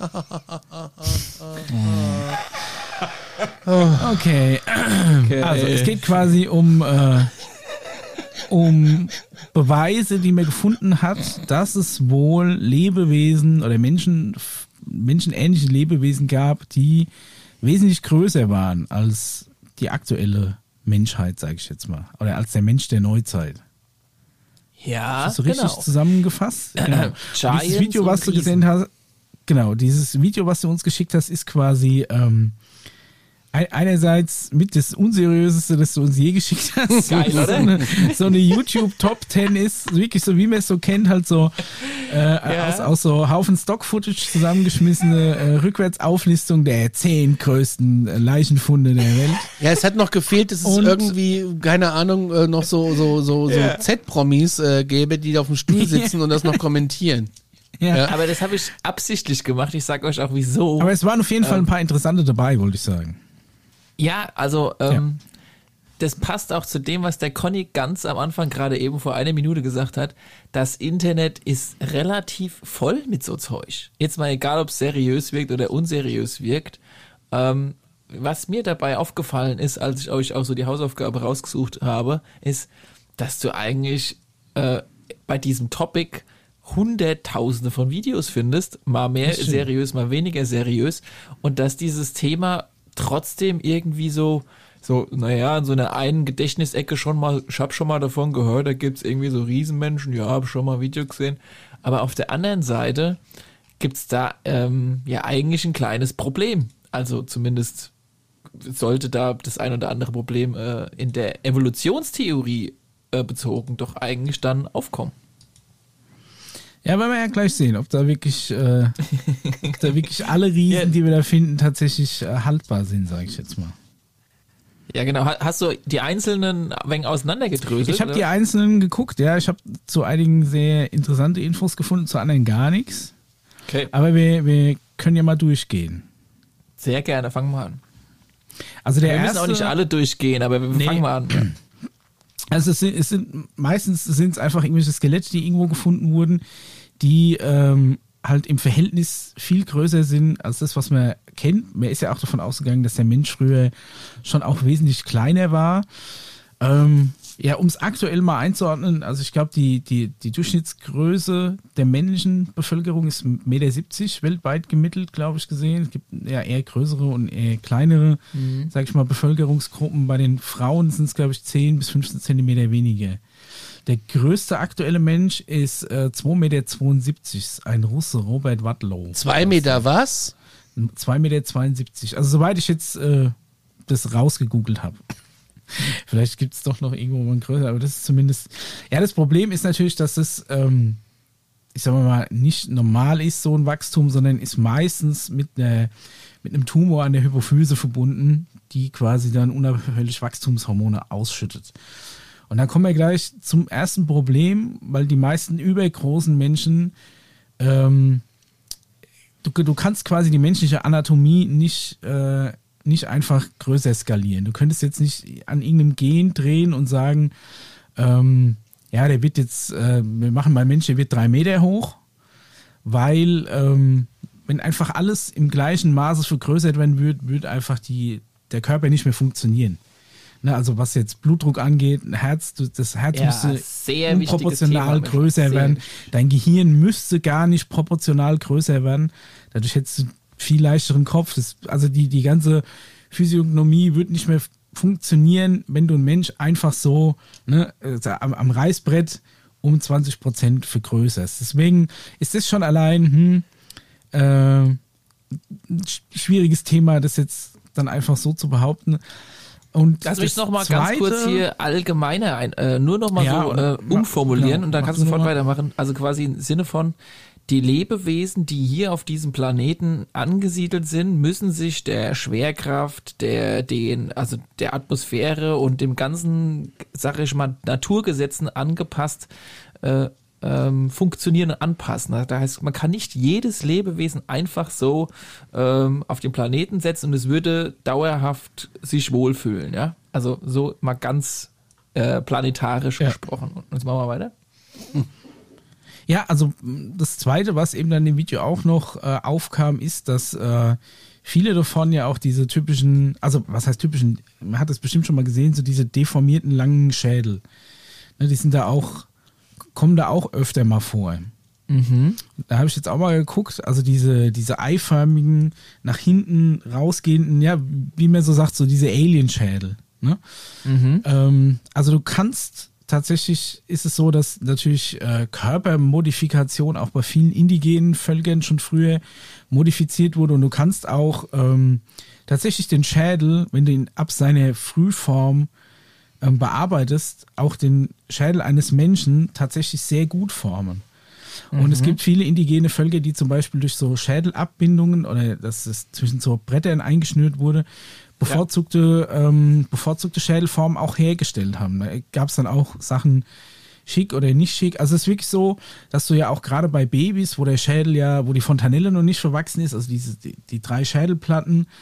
okay. Okay. Also es geht quasi um, äh, um Beweise, die man gefunden hat, dass es wohl Lebewesen oder Menschen, menschenähnliche Lebewesen gab, die wesentlich größer waren als die aktuelle Menschheit, sage ich jetzt mal. Oder als der Mensch der Neuzeit. Ja, Hast du richtig genau. zusammengefasst? Genau. Und Giants dieses Video, was und du Riesen. gesehen hast, genau, dieses Video, was du uns geschickt hast, ist quasi ähm, ein- einerseits mit das Unseriöseste, das du uns je geschickt hast. Geil, so, oder? eine, so eine YouTube Top Ten ist, wirklich so wie man es so kennt, halt so äh, Ja. aus, aus so Haufen Stock-Footage zusammengeschmissene äh, Rückwärtsauflistung der zehn größten äh, Leichenfunde der Welt. Ja, es hat noch gefehlt, dass es Und- irgendwie, keine Ahnung, äh, noch so, so, so, so Ja. Z-Promis äh, gäbe, die auf dem Stuhl sitzen und das noch kommentieren. Ja. Ja. Aber das habe ich absichtlich gemacht. Ich sage euch auch wieso. Aber es waren auf jeden Fall ein paar interessante dabei, wollte ich sagen. Ja, also ähm, ja. Das passt auch zu dem, was der Conny ganz am Anfang gerade eben vor einer Minute gesagt hat. Das Internet ist relativ voll mit so Zeug. Jetzt mal egal, ob es seriös wirkt oder unseriös wirkt. Ähm, was mir dabei aufgefallen ist, als ich euch auch so die Hausaufgabe rausgesucht habe, ist, dass du eigentlich äh, bei diesem Topic Hunderttausende von Videos findest, mal mehr seriös, mal weniger seriös, und dass dieses Thema trotzdem irgendwie so So, naja, in so einer einen Gedächtnisecke schon mal, ich habe schon mal davon gehört, da gibt's irgendwie so Riesenmenschen, ja, habe schon mal ein Video gesehen. Aber auf der anderen Seite gibt's da ähm, ja eigentlich ein kleines Problem. Also zumindest sollte da das ein oder andere Problem äh, in der Evolutionstheorie äh, bezogen doch eigentlich dann aufkommen. Ja, werden wir ja gleich sehen, ob da wirklich, äh, ob da wirklich alle Riesen, ja, die wir da finden, tatsächlich äh, haltbar sind, sage ich jetzt mal. Ja, genau. Hast du die einzelnen ein wenig auseinandergedröselt? Ich habe die einzelnen geguckt, ja. Ich habe zu einigen sehr interessante Infos gefunden, zu anderen gar nichts. Okay. Aber wir, wir können ja mal durchgehen. Sehr gerne, fangen wir an. Also der wir erste, müssen auch nicht alle durchgehen, aber wir nee. fangen mal an. Also es sind, es sind meistens sind es einfach irgendwelche Skelette, die irgendwo gefunden wurden, die ähm, halt im Verhältnis viel größer sind als das, was man kennt. Man ist ja auch davon ausgegangen, dass der Mensch früher schon auch wesentlich kleiner war. Ähm, ja, um es aktuell mal einzuordnen, also ich glaube, die, die, die Durchschnittsgröße der männlichen Bevölkerung ist eins Komma siebzig Meter weltweit gemittelt, glaube ich, gesehen. Es gibt ja eher größere und eher kleinere, mhm. sage ich mal, Bevölkerungsgruppen. Bei den Frauen sind es, glaube ich, zehn bis fünfzehn Zentimeter weniger. Der größte aktuelle Mensch ist äh, zwei Komma zweiundsiebzig Meter, ein Russe, Robert Wadlow. Zwei Meter was? zwei Komma zweiundsiebzig Meter. Also soweit ich jetzt äh, das rausgegoogelt habe. Vielleicht gibt es doch noch irgendwo mal größer, aber das ist zumindest... Ja, das Problem ist natürlich, dass es, ähm, ich sag mal, nicht normal ist, so ein Wachstum, sondern ist meistens mit, einer, mit einem Tumor an der Hypophyse verbunden, die quasi dann unaufhörlich Wachstumshormone ausschüttet. Und dann kommen wir gleich zum ersten Problem, weil die meisten übergroßen Menschen, ähm, du, du kannst quasi die menschliche Anatomie nicht, äh, nicht einfach größer skalieren. Du könntest jetzt nicht an irgendeinem Gen drehen und sagen, ähm, ja, der wird jetzt, äh, wir machen mal einen Mensch, der wird drei Meter hoch, weil ähm, wenn einfach alles im gleichen Maße vergrößert werden würde, würde einfach die, der Körper nicht mehr funktionieren. Ne, also was jetzt Blutdruck angeht, Herz, das Herz ja, müsste unproportional größer werden. Dein Gehirn müsste gar nicht proportional größer werden. Dadurch hättest du viel leichteren Kopf. Das, also die, die ganze Physiognomie wird nicht mehr funktionieren, wenn du einen Mensch einfach so, ne, am, am Reißbrett um zwanzig Prozent vergrößerst. Deswegen ist das schon allein hm, äh, ein schwieriges Thema, das jetzt dann einfach so zu behaupten. Und lass mich noch mal ganz kurz hier allgemeiner ein, äh, nur noch mal ja, so äh, umformulieren, genau, und dann kannst du sofort weitermachen. Also quasi im Sinne von, die Lebewesen, die hier auf diesem Planeten angesiedelt sind, müssen sich der Schwerkraft, der, den, also der Atmosphäre und dem ganzen, sag ich mal, Naturgesetzen angepasst äh, ähm, funktionieren und anpassen. Das heißt, man kann nicht jedes Lebewesen einfach so ähm, auf den Planeten setzen und es würde dauerhaft sich wohlfühlen. Ja? Also so mal ganz äh, planetarisch ja. gesprochen. Und jetzt machen wir weiter. Hm. Ja, also das Zweite, was eben dann im Video auch noch äh, aufkam, ist, dass äh, viele davon ja auch diese typischen, also was heißt typischen, man hat das bestimmt schon mal gesehen, so diese deformierten langen Schädel. Ne, die sind da auch, kommen da auch öfter mal vor. Mhm. Da habe ich jetzt auch mal geguckt, also diese, diese eiförmigen, nach hinten rausgehenden, ja, wie man so sagt, so diese Alien-Schädel. Ne? Mhm. Ähm, also du kannst... Tatsächlich ist es so, dass natürlich äh, Körpermodifikation auch bei vielen indigenen Völkern schon früher modifiziert wurde und du kannst auch ähm, tatsächlich den Schädel, wenn du ihn ab seiner Frühform ähm, bearbeitest, auch den Schädel eines Menschen tatsächlich sehr gut formen. Mhm. Und es gibt viele indigene Völker, die zum Beispiel durch so Schädelabbindungen oder dass es zwischen so Brettern eingeschnürt wurde, bevorzugte, ja. ähm, bevorzugte Schädelformen auch hergestellt haben. Da gab es dann auch Sachen schick oder nicht schick. Also es ist wirklich so, dass du ja auch gerade bei Babys, wo der Schädel ja, wo die Fontanelle noch nicht verwachsen ist, also diese, die, die drei Schädelplatten,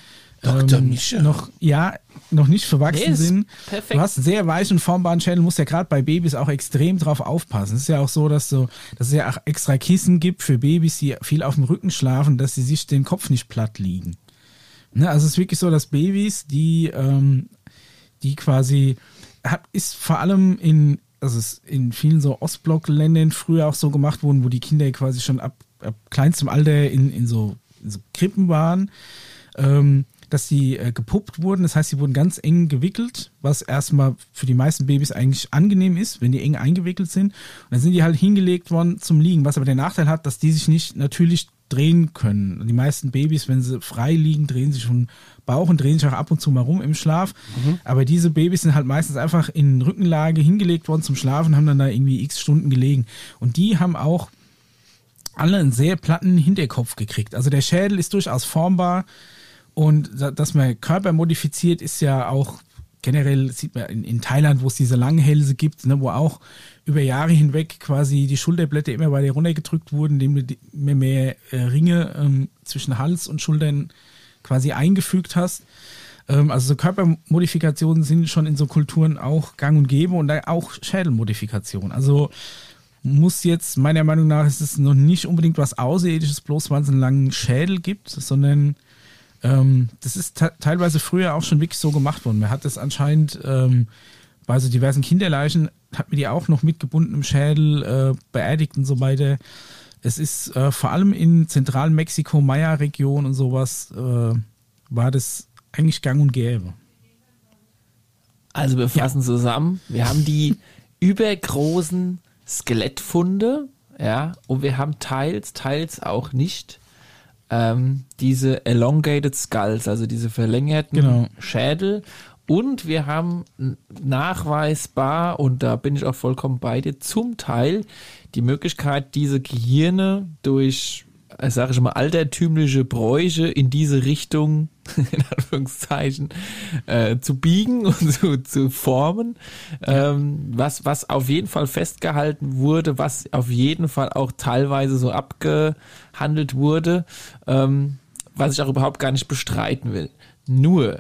Doktor Mischa. noch, ja, noch nicht verwachsen Nee, ist sind. perfekt. Du hast einen sehr weichen, formbaren Schädel, musst ja gerade bei Babys auch extrem drauf aufpassen. Es ist ja auch so, dass, so, dass es ja auch extra Kissen gibt für Babys, die viel auf dem Rücken schlafen, dass sie sich den Kopf nicht platt liegen. Ne, also es ist wirklich so, dass Babys, die, ähm, die quasi, hat, ist vor allem in, also es ist in vielen so Ostblock-Ländern früher auch so gemacht worden, wo die Kinder quasi schon ab, ab kleinstem Alter in, in, so, in so Krippen waren, ähm, dass die äh, gepuppt wurden. Das heißt, sie wurden ganz eng gewickelt, was erstmal für die meisten Babys eigentlich angenehm ist, wenn die eng eingewickelt sind. Und dann sind die halt hingelegt worden zum Liegen, was aber den Nachteil hat, dass die sich nicht natürlich drehen können. Die meisten Babys, wenn sie frei liegen, drehen sich schon Bauch und drehen sich auch ab und zu mal rum im Schlaf. Mhm. Aber diese Babys sind halt meistens einfach in Rückenlage hingelegt worden zum Schlafen, haben dann da irgendwie x Stunden gelegen. Und die haben auch alle einen sehr platten Hinterkopf gekriegt. Also der Schädel ist durchaus formbar. Und dass man Körper modifiziert, ist ja auch generell, sieht man in, in Thailand, wo es diese Langhälse gibt, ne, wo auch über Jahre hinweg quasi die Schulterblätter immer weiter runtergedrückt wurden, indem du immer mehr äh, Ringe ähm, zwischen Hals und Schultern quasi eingefügt hast. Ähm, also so Körpermodifikationen sind schon in so Kulturen auch gang und gäbe und auch Schädelmodifikation. Also muss jetzt, meiner Meinung nach, ist es noch nicht unbedingt was Außerirdisches, bloß weil es einen langen Schädel gibt, sondern Ähm, das ist te- teilweise früher auch schon wirklich so gemacht worden. Man hat das anscheinend ähm, bei so diversen Kinderleichen, hat man die auch noch mit gebundenem Schädel äh, beerdigt und so weiter. Es ist äh, vor allem in Zentralmexiko, Maya-Region und sowas, äh, war das eigentlich gang und gäbe. Also wir fassen ja. zusammen, wir haben die übergroßen Skelettfunde, ja, und wir haben teils, teils auch nicht Ähm, diese elongated skulls, also diese verlängerten genau. Schädel. Und wir haben nachweisbar, und da bin ich auch vollkommen bei dir, zum Teil die Möglichkeit, diese Gehirne durch, sage ich mal, altertümliche Bräuche in diese Richtung, in Anführungszeichen, äh, zu biegen und zu, zu formen, ja. ähm, was, was auf jeden Fall festgehalten wurde, was auf jeden Fall auch teilweise so abgehandelt wurde, ähm, was ich auch überhaupt gar nicht bestreiten will. Nur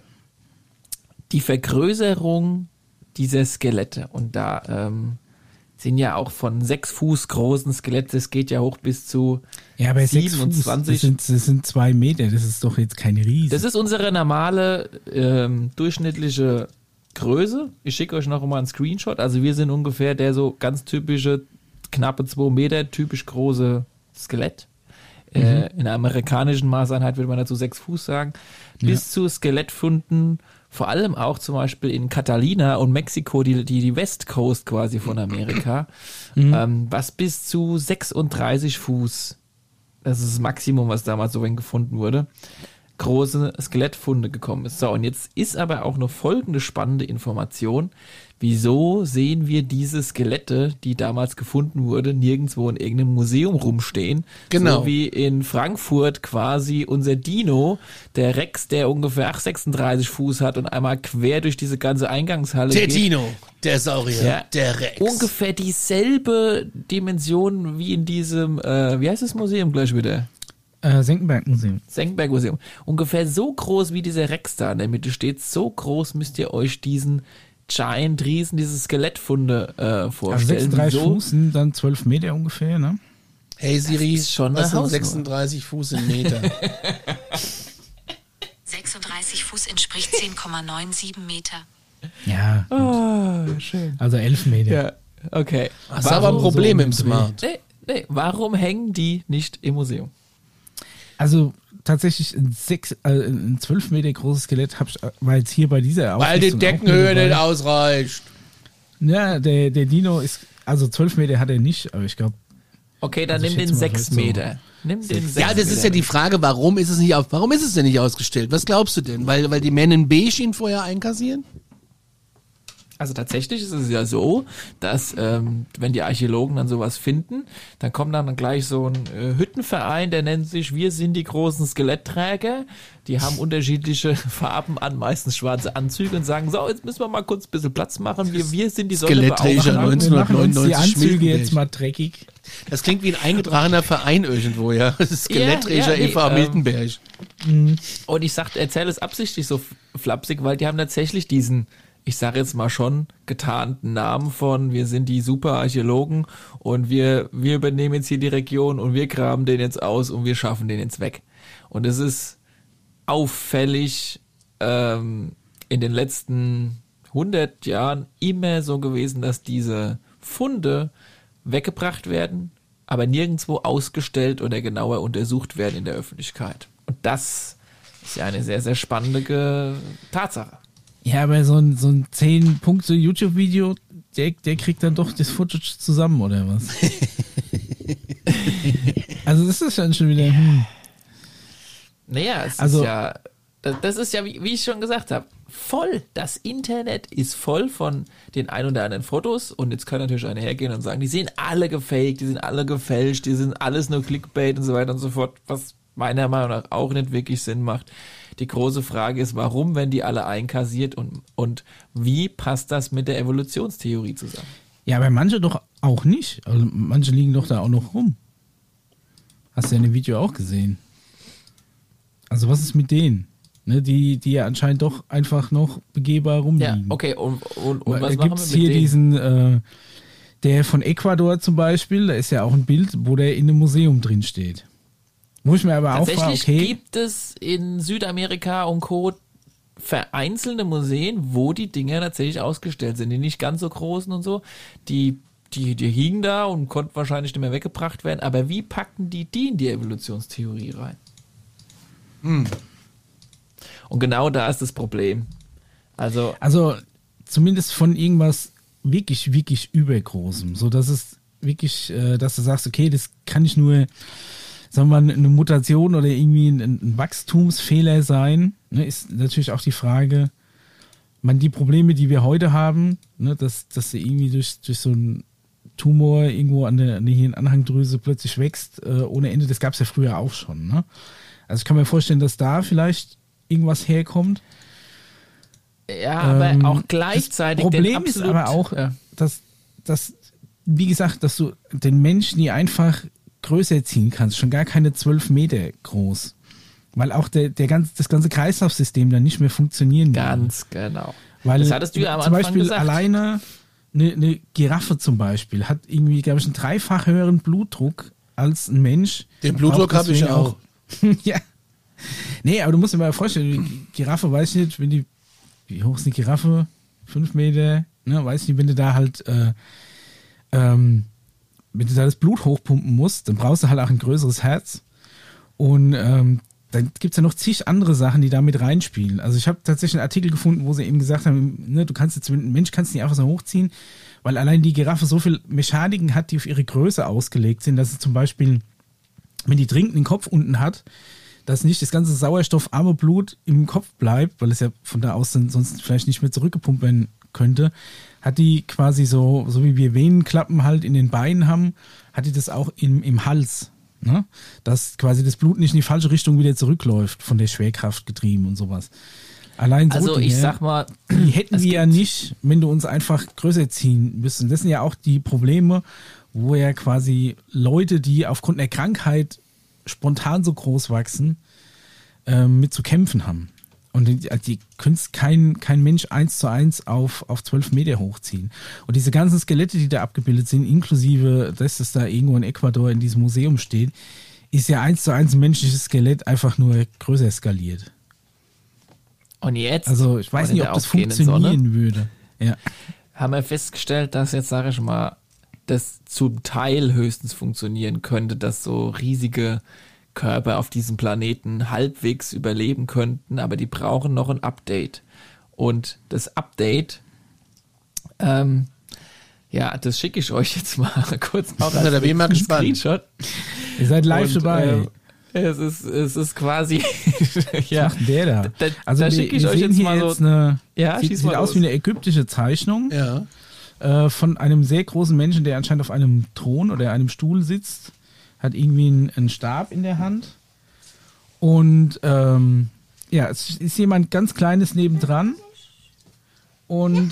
die Vergrößerung dieser Skelette, und da ähm, sind ja auch von sechs Fuß großen Skelette, das geht ja hoch bis zu ja, aber siebenundzwanzig. Fuß, das, sind, das sind zwei Meter, das ist doch jetzt kein Riesen. Das ist unsere normale ähm, durchschnittliche Größe. Ich schicke euch noch mal einen Screenshot. Also wir sind ungefähr der so ganz typische, knappe zwei Meter, typisch große Skelett. Mhm. Äh, in der amerikanischen Maßeinheit würde man dazu sechs Fuß sagen. Bis ja. zu Skelettfunden, vor allem auch zum Beispiel in Catalina und Mexiko, die, die, die West Coast quasi von Amerika, mhm. ähm, was bis zu sechsunddreißig Fuß, das ist das Maximum, was damals so gefunden wurde, große Skelettfunde gekommen ist. So, und jetzt ist aber auch noch folgende spannende Information. Wieso sehen wir diese Skelette, die damals gefunden wurde, nirgendwo in irgendeinem Museum rumstehen? Genau. So wie in Frankfurt quasi unser Dino, der Rex, der ungefähr sechsunddreißig Fuß hat und einmal quer durch diese ganze Eingangshalle der geht. Der Dino, der Saurier, ja, der Rex. Ungefähr dieselbe Dimension wie in diesem, äh, wie heißt das Museum gleich wieder? Äh, Senckenberg-Museum. Senckenberg-Museum. Ungefähr so groß wie dieser Rex da in der Mitte steht. So groß müsst ihr euch diesen Giant Riesen, diese Skelettfunde äh, vorstellen. Also sechsunddreißig so, Fuß sind dann zwölf Meter ungefähr, ne? Hey Siri, ist schon was eine sind sechsunddreißig Fuß in Meter? sechsunddreißig Fuß entspricht zehn Komma siebenundneunzig Meter. Ja. Oh, schön. Also elf Meter. Ja, okay. Das ist aber ein Problem so im Smart. Nee, nee, warum hängen die nicht im Museum? Also tatsächlich ein, sechs, äh, ein zwölf Meter großes Skelett hab ich, war jetzt hier bei dieser Weil die Deckenhöhe nicht ausreicht. Ja, der, der Dino ist, also zwölf Meter hat er nicht, aber ich glaube. Okay, dann also nimm den sechs Meter. So nimm den ja, das ist ja die Frage, warum ist es nicht auf, warum ist es denn nicht ausgestellt? Was glaubst du denn? Weil, weil die Men in Beige ihn vorher einkassieren? Also tatsächlich ist es ja so, dass ähm, wenn die Archäologen dann sowas finden, dann kommt dann gleich so ein äh, Hüttenverein, der nennt sich Wir sind die großen Skelettträger. Die haben unterschiedliche Farben an, meistens schwarze Anzüge und sagen, so, jetzt müssen wir mal kurz ein bisschen Platz machen. Wir, wir sind die Skelettträger neunzehnhundertneunundneunzig. Die Anzüge jetzt mal dreckig. Das klingt wie ein eingetragener Verein irgendwo, ja. Skelettträger ja, ja, nee, Eva ähm, Miltenberg. Und ich sag, erzähle es absichtlich so flapsig, weil die haben tatsächlich diesen, ich sage jetzt mal schon, getarnten Namen von, wir sind die super Archäologen und wir, wir übernehmen jetzt hier die Region und wir graben den jetzt aus und wir schaffen den jetzt weg. Und es ist auffällig ähm, in den letzten hundert Jahren immer so gewesen, dass diese Funde weggebracht werden, aber nirgendwo ausgestellt oder genauer untersucht werden in der Öffentlichkeit. Und das ist ja eine sehr, sehr spannende Ge- Tatsache. Ja, aber so ein, so ein zehn-Punkte-YouTube-Video, der, der kriegt dann doch das Footage zusammen, oder was? Also das ist dann schon wieder... Hm. Naja, es Also- ist ja, das, das ist ja, wie, wie ich schon gesagt habe, voll. Das Internet ist voll von den ein oder anderen Fotos und jetzt kann natürlich einer hergehen und sagen, die sind alle gefaked, die sind alle gefälscht, die sind alles nur Clickbait und so weiter und so fort, was meiner Meinung nach auch nicht wirklich Sinn macht. Die große Frage ist, warum werden die alle einkassiert und, und wie passt das mit der Evolutionstheorie zusammen? Ja, aber manche doch auch nicht. Also manche liegen doch da auch noch rum. Hast du ja in dem Video auch gesehen. Also was ist mit denen? Ne, die, die ja anscheinend doch einfach noch begehbar rumliegen. Ja, okay, und, und, und Weil, was da machen gibt's wir mit hier denen? diesen, äh, der von Ecuador zum Beispiel, da ist ja auch ein Bild, wo der in einem Museum drin steht. Wo ich mir aber auch frage, Tatsächlich okay, gibt es in Südamerika und Co. vereinzelte Museen, wo die Dinger tatsächlich ausgestellt sind. Die nicht ganz so großen und so. Die, die, die hingen da und konnten wahrscheinlich nicht mehr weggebracht werden. Aber wie packen die die in die Evolutionstheorie rein? Hm. Und genau da ist das Problem. Also, also zumindest von irgendwas wirklich, wirklich übergroßem, so dass es wirklich, äh, dass du sagst, okay, das kann nicht nur, sagen wir mal, eine Mutation oder irgendwie ein, ein Wachstumsfehler sein, ne, ist natürlich auch die Frage, man, die Probleme, die wir heute haben, ne, dass, dass du irgendwie durch, durch so einen Tumor irgendwo an der, an der Hirnanhangdrüse plötzlich wächst, äh, ohne Ende, das gab es ja früher auch schon, ne? Also ich kann mir vorstellen, dass da vielleicht irgendwas herkommt. ja, aber Ähm, auch gleichzeitig. Das den Problem ist absolut- aber auch, ja. dass, dass, wie gesagt, dass du den Menschen nie einfach größer ziehen kannst, schon gar keine zwölf Meter groß. Weil auch der, der ganze, das ganze Kreislaufsystem dann nicht mehr funktionieren würde. Ganz genau. Weil Das hattest du ja am zum Anfang Beispiel gesagt. alleine eine, eine Giraffe zum Beispiel hat irgendwie, glaube ich, einen dreifach höheren Blutdruck als ein Mensch. Den Blutdruck habe ich deswegen auch. Ja. Nee, aber du musst dir mal vorstellen, die Giraffe, weiß ich nicht, wenn die, wie hoch ist eine Giraffe? Fünf Meter, ne, weiß ich nicht, wenn du da halt, äh, ähm, wenn du da das Blut hochpumpen musst, dann brauchst du halt auch ein größeres Herz. Und ähm, dann gibt es ja noch zig andere Sachen, die da mit reinspielen. Also ich habe tatsächlich einen Artikel gefunden, wo sie eben gesagt haben, ne, du kannst jetzt, ein Mensch kannst nicht einfach so hochziehen, weil allein die Giraffe so viel Mechaniken hat, die auf ihre Größe ausgelegt sind, dass sie zum Beispiel, wenn die dringend den Kopf unten hat, dass nicht das ganze sauerstoffarme Blut im Kopf bleibt, weil es ja von da aus dann sonst vielleicht nicht mehr zurückgepumpt werden könnte, hat die quasi so, so wie wir Venenklappen halt in den Beinen haben, hat die das auch im, im Hals. Ne? Dass quasi das Blut nicht in die falsche Richtung wieder zurückläuft, von der Schwerkraft getrieben und sowas. Allein so Also Dinge, ich sag mal, die hätten es wir ja gibt- nicht, wenn du uns einfach größer ziehen müssen. Das sind ja auch die Probleme, wo ja quasi Leute, die aufgrund einer Krankheit spontan so groß wachsen, ähm, mit zu kämpfen haben. Und die, die können kein, kein Mensch eins zu eins auf, auf zwölf Meter hochziehen. Und diese ganzen Skelette, die da abgebildet sind, inklusive, dass das da irgendwo in Ecuador in diesem Museum steht, ist ja eins zu eins ein menschliches Skelett einfach nur größer skaliert. und jetzt, Also ich weiß und in nicht, der ob das aufgehenden funktionieren Sonne, würde. Ja. haben wir festgestellt, dass jetzt, sage ich mal, das zum Teil höchstens funktionieren könnte, dass so riesige Körper auf diesem Planeten halbwegs überleben könnten, aber die brauchen noch ein Update. Und das Update, ähm, ja, das schicke ich euch jetzt mal kurz auch Na, da bin ich mal gespannt. Screenshot. Ihr seid live Und, dabei. ähm, es ist, es ist quasi, ja, Was macht der da? da, Also da wir, schicke ich wir euch sehen jetzt hier mal jetzt so, eine, ja, sieht, schieß sieht mal aus los. wie eine ägyptische Zeichnung Ja. äh, von einem sehr großen Menschen, der anscheinend auf einem Thron oder einem Stuhl sitzt, hat irgendwie einen, einen Stab in der Hand und ähm, ja, es ist jemand ganz Kleines nebendran und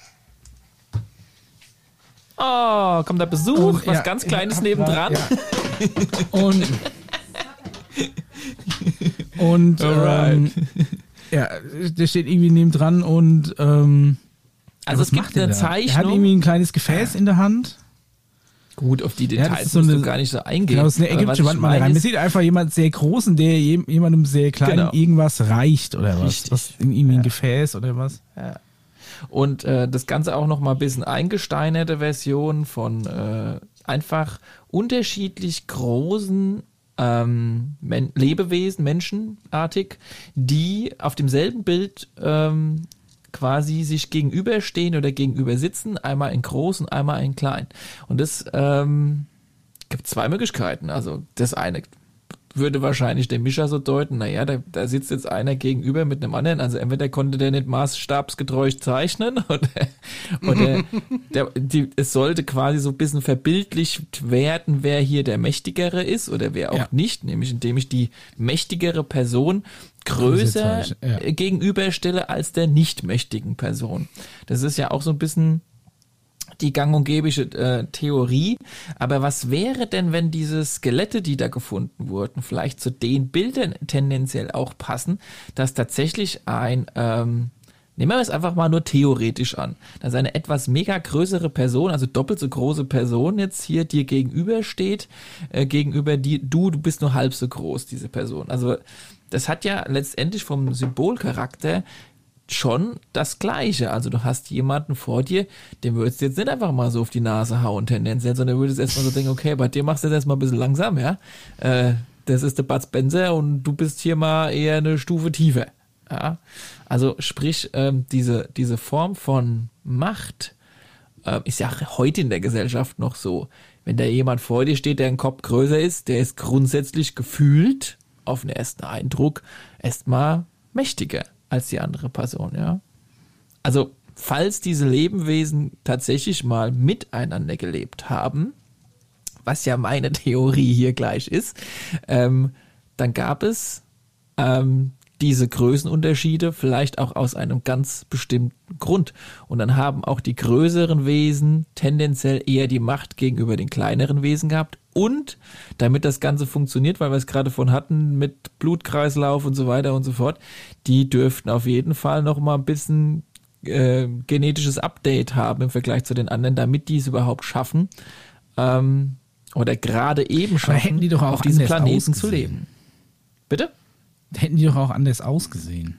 Oh, kommt der Besuch, Und, was ja, ganz ich Kleines hab nebendran. grad- Ja. Und Und ähm, ja, der steht irgendwie neben dran und ähm, Also was es gibt macht der eine da? Er hat Zeichnung. irgendwie ein kleines Gefäß in der Hand. Gut, auf die Ja, das Details ist so musst eine- du gar nicht so eingehen. Genau, das ist eine Aber was ägyptische ich Wandmalerei. meine Man ist- sieht einfach jemand sehr großen, der jem- jemandem sehr kleinen Genau. irgendwas reicht oder was. Richtig. was in irgendwie Ja. ein Gefäß oder was. Und äh, das Ganze auch noch mal ein bisschen eingesteinerte Version von äh, einfach unterschiedlich großen ähm, Men- Lebewesen, menschenartig, die auf demselben Bild ähm, quasi sich gegenüberstehen oder gegenüber sitzen, einmal in groß und einmal in klein. Und das ähm, gibt zwei Möglichkeiten. Also das eine würde wahrscheinlich der Mischer so deuten, naja, da, da sitzt jetzt einer gegenüber mit einem anderen, also entweder konnte der nicht maßstabsgetreu zeichnen oder, oder der, die, es sollte quasi so ein bisschen verbildlicht werden, wer hier der Mächtigere ist oder wer auch Ja. nicht, nämlich indem ich die mächtigere Person größer Größer zeichne, ja. äh, gegenüberstelle als der nicht mächtigen Person. Das ist ja auch so ein bisschen die gang und gäbige äh, Theorie. Aber was wäre denn, wenn diese Skelette, die da gefunden wurden, vielleicht zu den Bildern tendenziell auch passen, dass tatsächlich ein, ähm, nehmen wir es einfach mal nur theoretisch an, dass eine etwas mega größere Person, also doppelt so große Person jetzt hier dir gegenübersteht, äh, gegenüber die, du, du bist nur halb so groß, diese Person. Also das hat ja letztendlich vom Symbolcharakter schon das Gleiche. Also du hast jemanden vor dir, dem würdest du jetzt nicht einfach mal so auf die Nase hauen tendenziell, sondern würdest erstmal so denken, okay, bei dir machst du jetzt erstmal ein bisschen langsam, ja. Äh, das ist der Bud Spencer und du bist hier mal eher eine Stufe tiefer. Ja. Also sprich, ähm, diese, diese Form von Macht äh, ist ja heute in der Gesellschaft noch so. Wenn da jemand vor dir steht, der ein Kopf größer ist, der ist grundsätzlich gefühlt, auf den ersten Eindruck, erstmal mächtiger als die andere Person, ja. Also, falls diese Lebewesen tatsächlich mal miteinander gelebt haben, was ja meine Theorie hier gleich ist, ähm, dann gab es ähm, diese Größenunterschiede vielleicht auch aus einem ganz bestimmten Grund. Und dann haben auch die größeren Wesen tendenziell eher die Macht gegenüber den kleineren Wesen gehabt. Und damit das Ganze funktioniert, weil wir es gerade von hatten mit Blutkreislauf und so weiter und so fort, die dürften auf jeden Fall noch mal ein bisschen äh, genetisches Update haben im Vergleich zu den anderen, damit die es überhaupt schaffen ähm, oder gerade eben schaffen, hätten die doch auch auf diesem anders Planeten zu ausgesehen. leben. Bitte? Hätten die doch auch anders ausgesehen.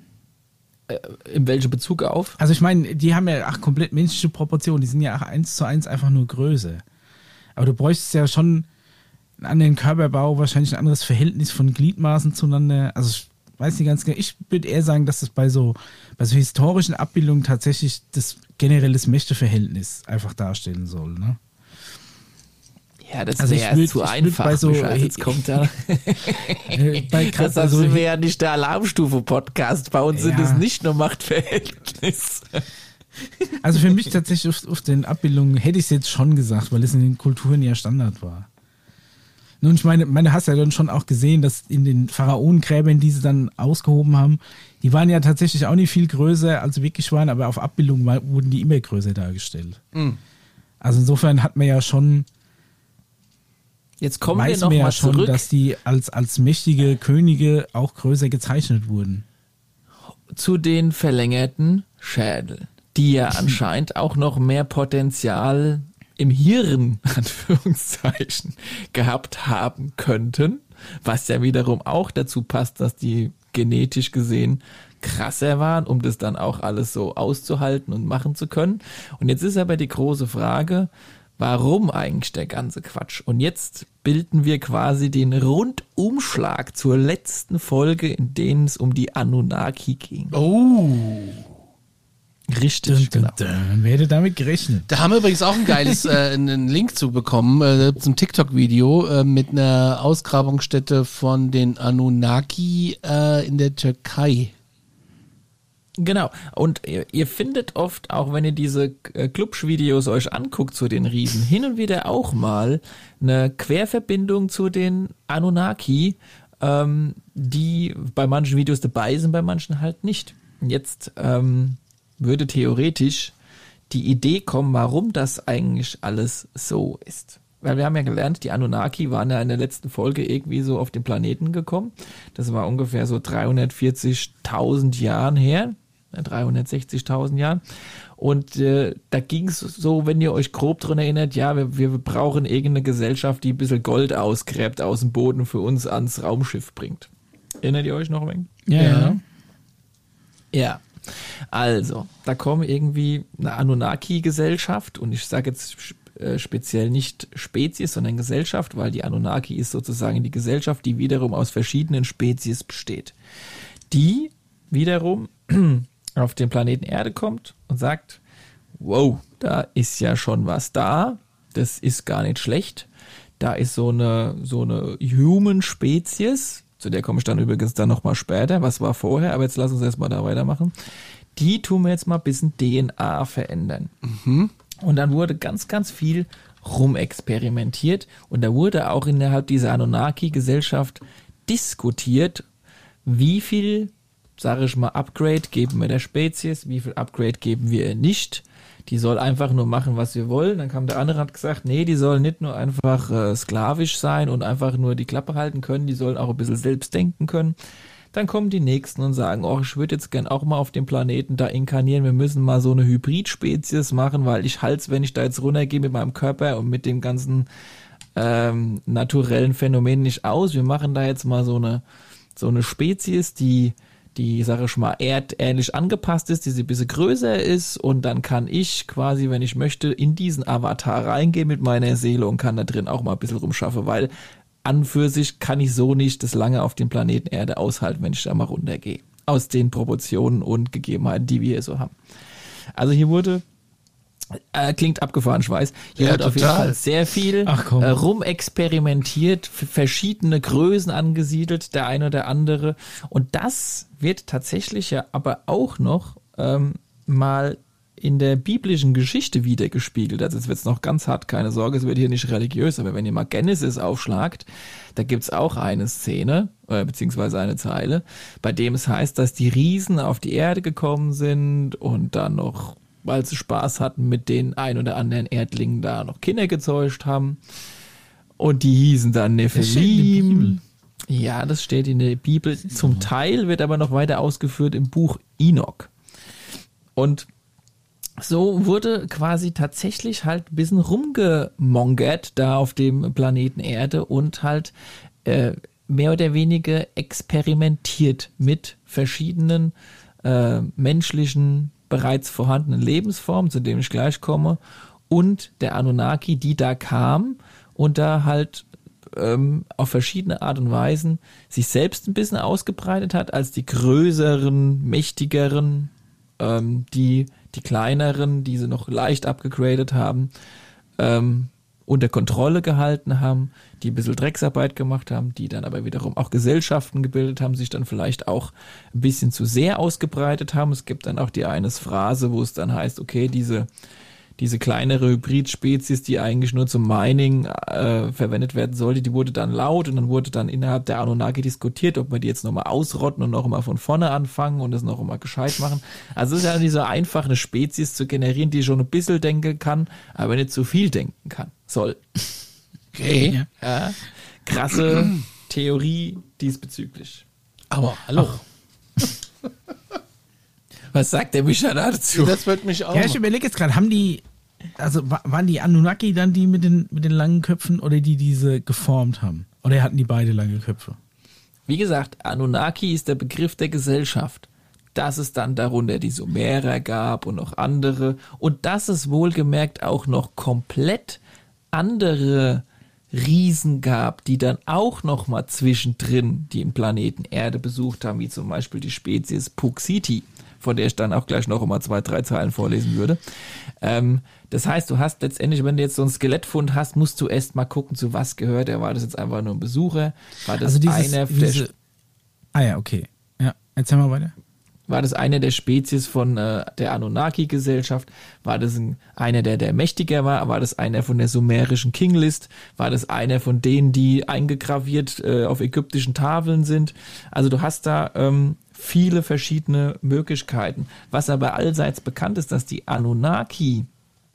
In welchem Bezug auf? Also ich meine, die haben ja ach, komplett menschliche Proportionen, die sind ja auch eins zu eins einfach nur Größe. Aber du bräuchtest ja schon einen anderen Körperbau, wahrscheinlich ein anderes Verhältnis von Gliedmaßen zueinander. Also ich weiß nicht ganz genau. Ich würde eher sagen, dass das bei so, bei so historischen Abbildungen tatsächlich das generelles Mächteverhältnis einfach darstellen soll, ne? Ja, das Also ich wäre würd- zu ich würd einfach. bei so- Micha. Jetzt kommt da. Äh, bei Das grad, also, sind wir ja nicht der Alarmstufe-Podcast. Bei uns sind Ja. es nicht nur Machtverhältnis. also für mich tatsächlich auf, auf den Abbildungen hätte ich es jetzt schon gesagt, weil es in den Kulturen ja Standard war. Nun, ich meine, meine hast ja dann schon auch gesehen, dass in den Pharaonengräbern, die sie dann ausgehoben haben, die waren ja tatsächlich auch nicht viel größer, als sie wirklich waren, aber auf Abbildungen war, wurden die immer größer dargestellt. Mhm. Also insofern hat man ja schon, Jetzt kommen wir weiß man ja nochmal schon, zurück dass die als, als mächtige Könige auch größer gezeichnet wurden. zu den verlängerten Schädeln, die ja anscheinend auch noch mehr Potenzial im Hirn, Anführungszeichen, gehabt haben könnten, was ja wiederum auch dazu passt, dass die genetisch gesehen krasser waren, um das dann auch alles so auszuhalten und machen zu können. Und jetzt ist aber die große Frage, warum eigentlich der ganze Quatsch? Und jetzt bilden wir quasi den Rundumschlag zur letzten Folge, in denen es um die Anunnaki ging. Oh. Richtig, Dun, genau. dun, dun. Wer hätte damit gerechnet? Da haben wir übrigens auch ein geiles, äh, einen Link zu bekommen, äh, zum TikTok-Video äh, mit einer Ausgrabungsstätte von den Anunnaki äh, in der Türkei. Genau. Und ihr, ihr findet oft, auch wenn ihr diese äh, Klubsch-Videos euch anguckt zu den Riesen, hin und wieder auch mal eine Querverbindung zu den Anunnaki, ähm, die bei manchen Videos dabei sind, bei manchen halt nicht. Und jetzt ähm, würde theoretisch die Idee kommen, warum das eigentlich alles so ist. weil wir haben ja gelernt, die Anunnaki waren ja in der letzten Folge irgendwie so auf den Planeten gekommen. Das war ungefähr so dreihundertvierzigtausend Jahren her, dreihundertsechzigtausend Jahren. Und äh, da ging es so, wenn ihr euch grob dran erinnert, ja, wir, wir brauchen irgendeine Gesellschaft, die ein bisschen Gold ausgräbt aus dem Boden für uns ans Raumschiff bringt. Erinnert ihr euch noch ein wenig? Ja, ja. Ja. Also, da kommen irgendwie eine Anunnaki-Gesellschaft und ich sage jetzt äh, speziell nicht Spezies, sondern Gesellschaft, weil die Anunnaki ist sozusagen die Gesellschaft, die wiederum aus verschiedenen Spezies besteht. Die wiederum auf den Planeten Erde kommt und sagt, wow, da ist ja schon was da, das ist gar nicht schlecht. Da ist so eine, so eine Human-Spezies, zu der komme ich dann übrigens dann nochmal später, was war vorher, aber jetzt lass uns erstmal da weitermachen. Die tun wir jetzt mal ein bisschen D N A verändern. Mhm. Und dann wurde ganz, ganz viel rumexperimentiert und da wurde auch innerhalb dieser Anunnaki-Gesellschaft diskutiert, wie viel, sage ich mal, Upgrade geben wir der Spezies, wie viel Upgrade geben wir ihr nicht. Die soll einfach nur machen, was wir wollen. Dann kam der andere, hat gesagt, nee, die sollen nicht nur einfach äh, sklavisch sein und einfach nur die Klappe halten können, die sollen auch ein bisschen selbst denken können. Dann kommen die Nächsten und sagen, oh, ich würde jetzt gern auch mal auf dem Planeten da inkarnieren, wir müssen mal so eine Hybridspezies machen, weil ich halte, wenn ich da jetzt runtergehe mit meinem Körper und mit dem ganzen ähm, naturellen Phänomen nicht aus. Wir machen da jetzt mal so eine, so eine Spezies, die die, sage ich mal, erdähnlich angepasst ist, die ein bisschen größer ist und dann kann ich quasi, wenn ich möchte, in diesen Avatar reingehen mit meiner Seele und kann da drin auch mal ein bisschen rumschaffen, weil an für sich kann ich so nicht das lange auf dem Planeten Erde aushalten, wenn ich da mal runtergehe. Aus den Proportionen und Gegebenheiten, die wir hier so haben. Also hier wurde, äh, klingt abgefahren, ich weiß, hier Ja, wird auf jeden total. Fall sehr viel Ach, komm. äh, rumexperimentiert, f- verschiedene Größen angesiedelt, der eine oder andere. Und das wird tatsächlich ja aber auch noch ähm, mal in der biblischen Geschichte wiedergespiegelt. Also jetzt wird es noch ganz hart, keine Sorge, es wird hier nicht religiös, aber wenn ihr mal Genesis aufschlagt, da gibt's auch eine Szene, äh, beziehungsweise eine Zeile, bei dem es heißt, dass die Riesen auf die Erde gekommen sind und dann noch, weil sie Spaß hatten, mit den ein oder anderen Erdlingen da noch Kinder gezeugt haben. Und die hießen dann Das steht in der Nephilim. Bibel. Ja, das steht in der Bibel. Zum Teil wird aber noch weiter ausgeführt im Buch Enoch. Und so wurde quasi tatsächlich halt ein bisschen rumgemongert da auf dem Planeten Erde und halt äh, mehr oder weniger experimentiert mit verschiedenen äh, menschlichen, bereits vorhandenen Lebensformen, zu denen ich gleich komme, und der Anunnaki, die da kam und da halt ähm, auf verschiedene Art und Weisen sich selbst ein bisschen ausgebreitet hat als die größeren, mächtigeren, ähm, die die kleineren, die sie noch leicht abgegradet haben, ähm, unter Kontrolle gehalten haben, die ein bisschen Drecksarbeit gemacht haben, die dann aber wiederum auch Gesellschaften gebildet haben, sich dann vielleicht auch ein bisschen zu sehr ausgebreitet haben. Es gibt dann auch die eine Phrase, wo es dann heißt, okay, diese diese kleinere Hybridspezies, die eigentlich nur zum Mining äh, verwendet werden sollte, die wurde dann laut und dann wurde dann innerhalb der Anunnaki diskutiert, ob wir die jetzt nochmal ausrotten und noch mal von vorne anfangen und das noch mal gescheit machen. Also es ist ja nicht so einfach, eine Spezies zu generieren, die schon ein bisschen denken kann, aber nicht zu viel denken kann, soll. Okay. Ja. Ja, krasse Theorie diesbezüglich. Aber hallo. Was sagt der Micha dazu? Das wird mich auch. Ja, ich überlege jetzt gerade, haben die, also wa- waren die Anunnaki dann die mit den, mit den langen Köpfen oder die diese geformt haben? Oder hatten die beide lange Köpfe? Wie gesagt, Anunnaki ist der Begriff der Gesellschaft. Dass es dann darunter die Sumerer gab und noch andere und dass es wohlgemerkt auch noch komplett andere Riesen gab, die dann auch noch mal zwischendrin den Planeten Erde besucht haben, wie zum Beispiel die Spezies Puxiti, von der ich dann auch gleich noch mal zwei, drei Zeilen vorlesen würde. Ähm, das heißt, du hast letztendlich, wenn du jetzt so einen Skelettfund hast, musst du erst mal gucken, zu was gehört er. War das jetzt einfach nur ein Besucher? War das Also dieses, einer diese, der, ah ja, okay. Ja, erzähl mal weiter. war das einer der Spezies von äh, der Anunnaki-Gesellschaft? War das ein, einer, der der mächtiger war? War das einer von der sumerischen Kinglist? War das einer von denen, die eingegraviert äh, auf ägyptischen Tafeln sind? Also du hast da ähm, viele verschiedene Möglichkeiten. Was aber allseits bekannt ist, dass die Anunnaki,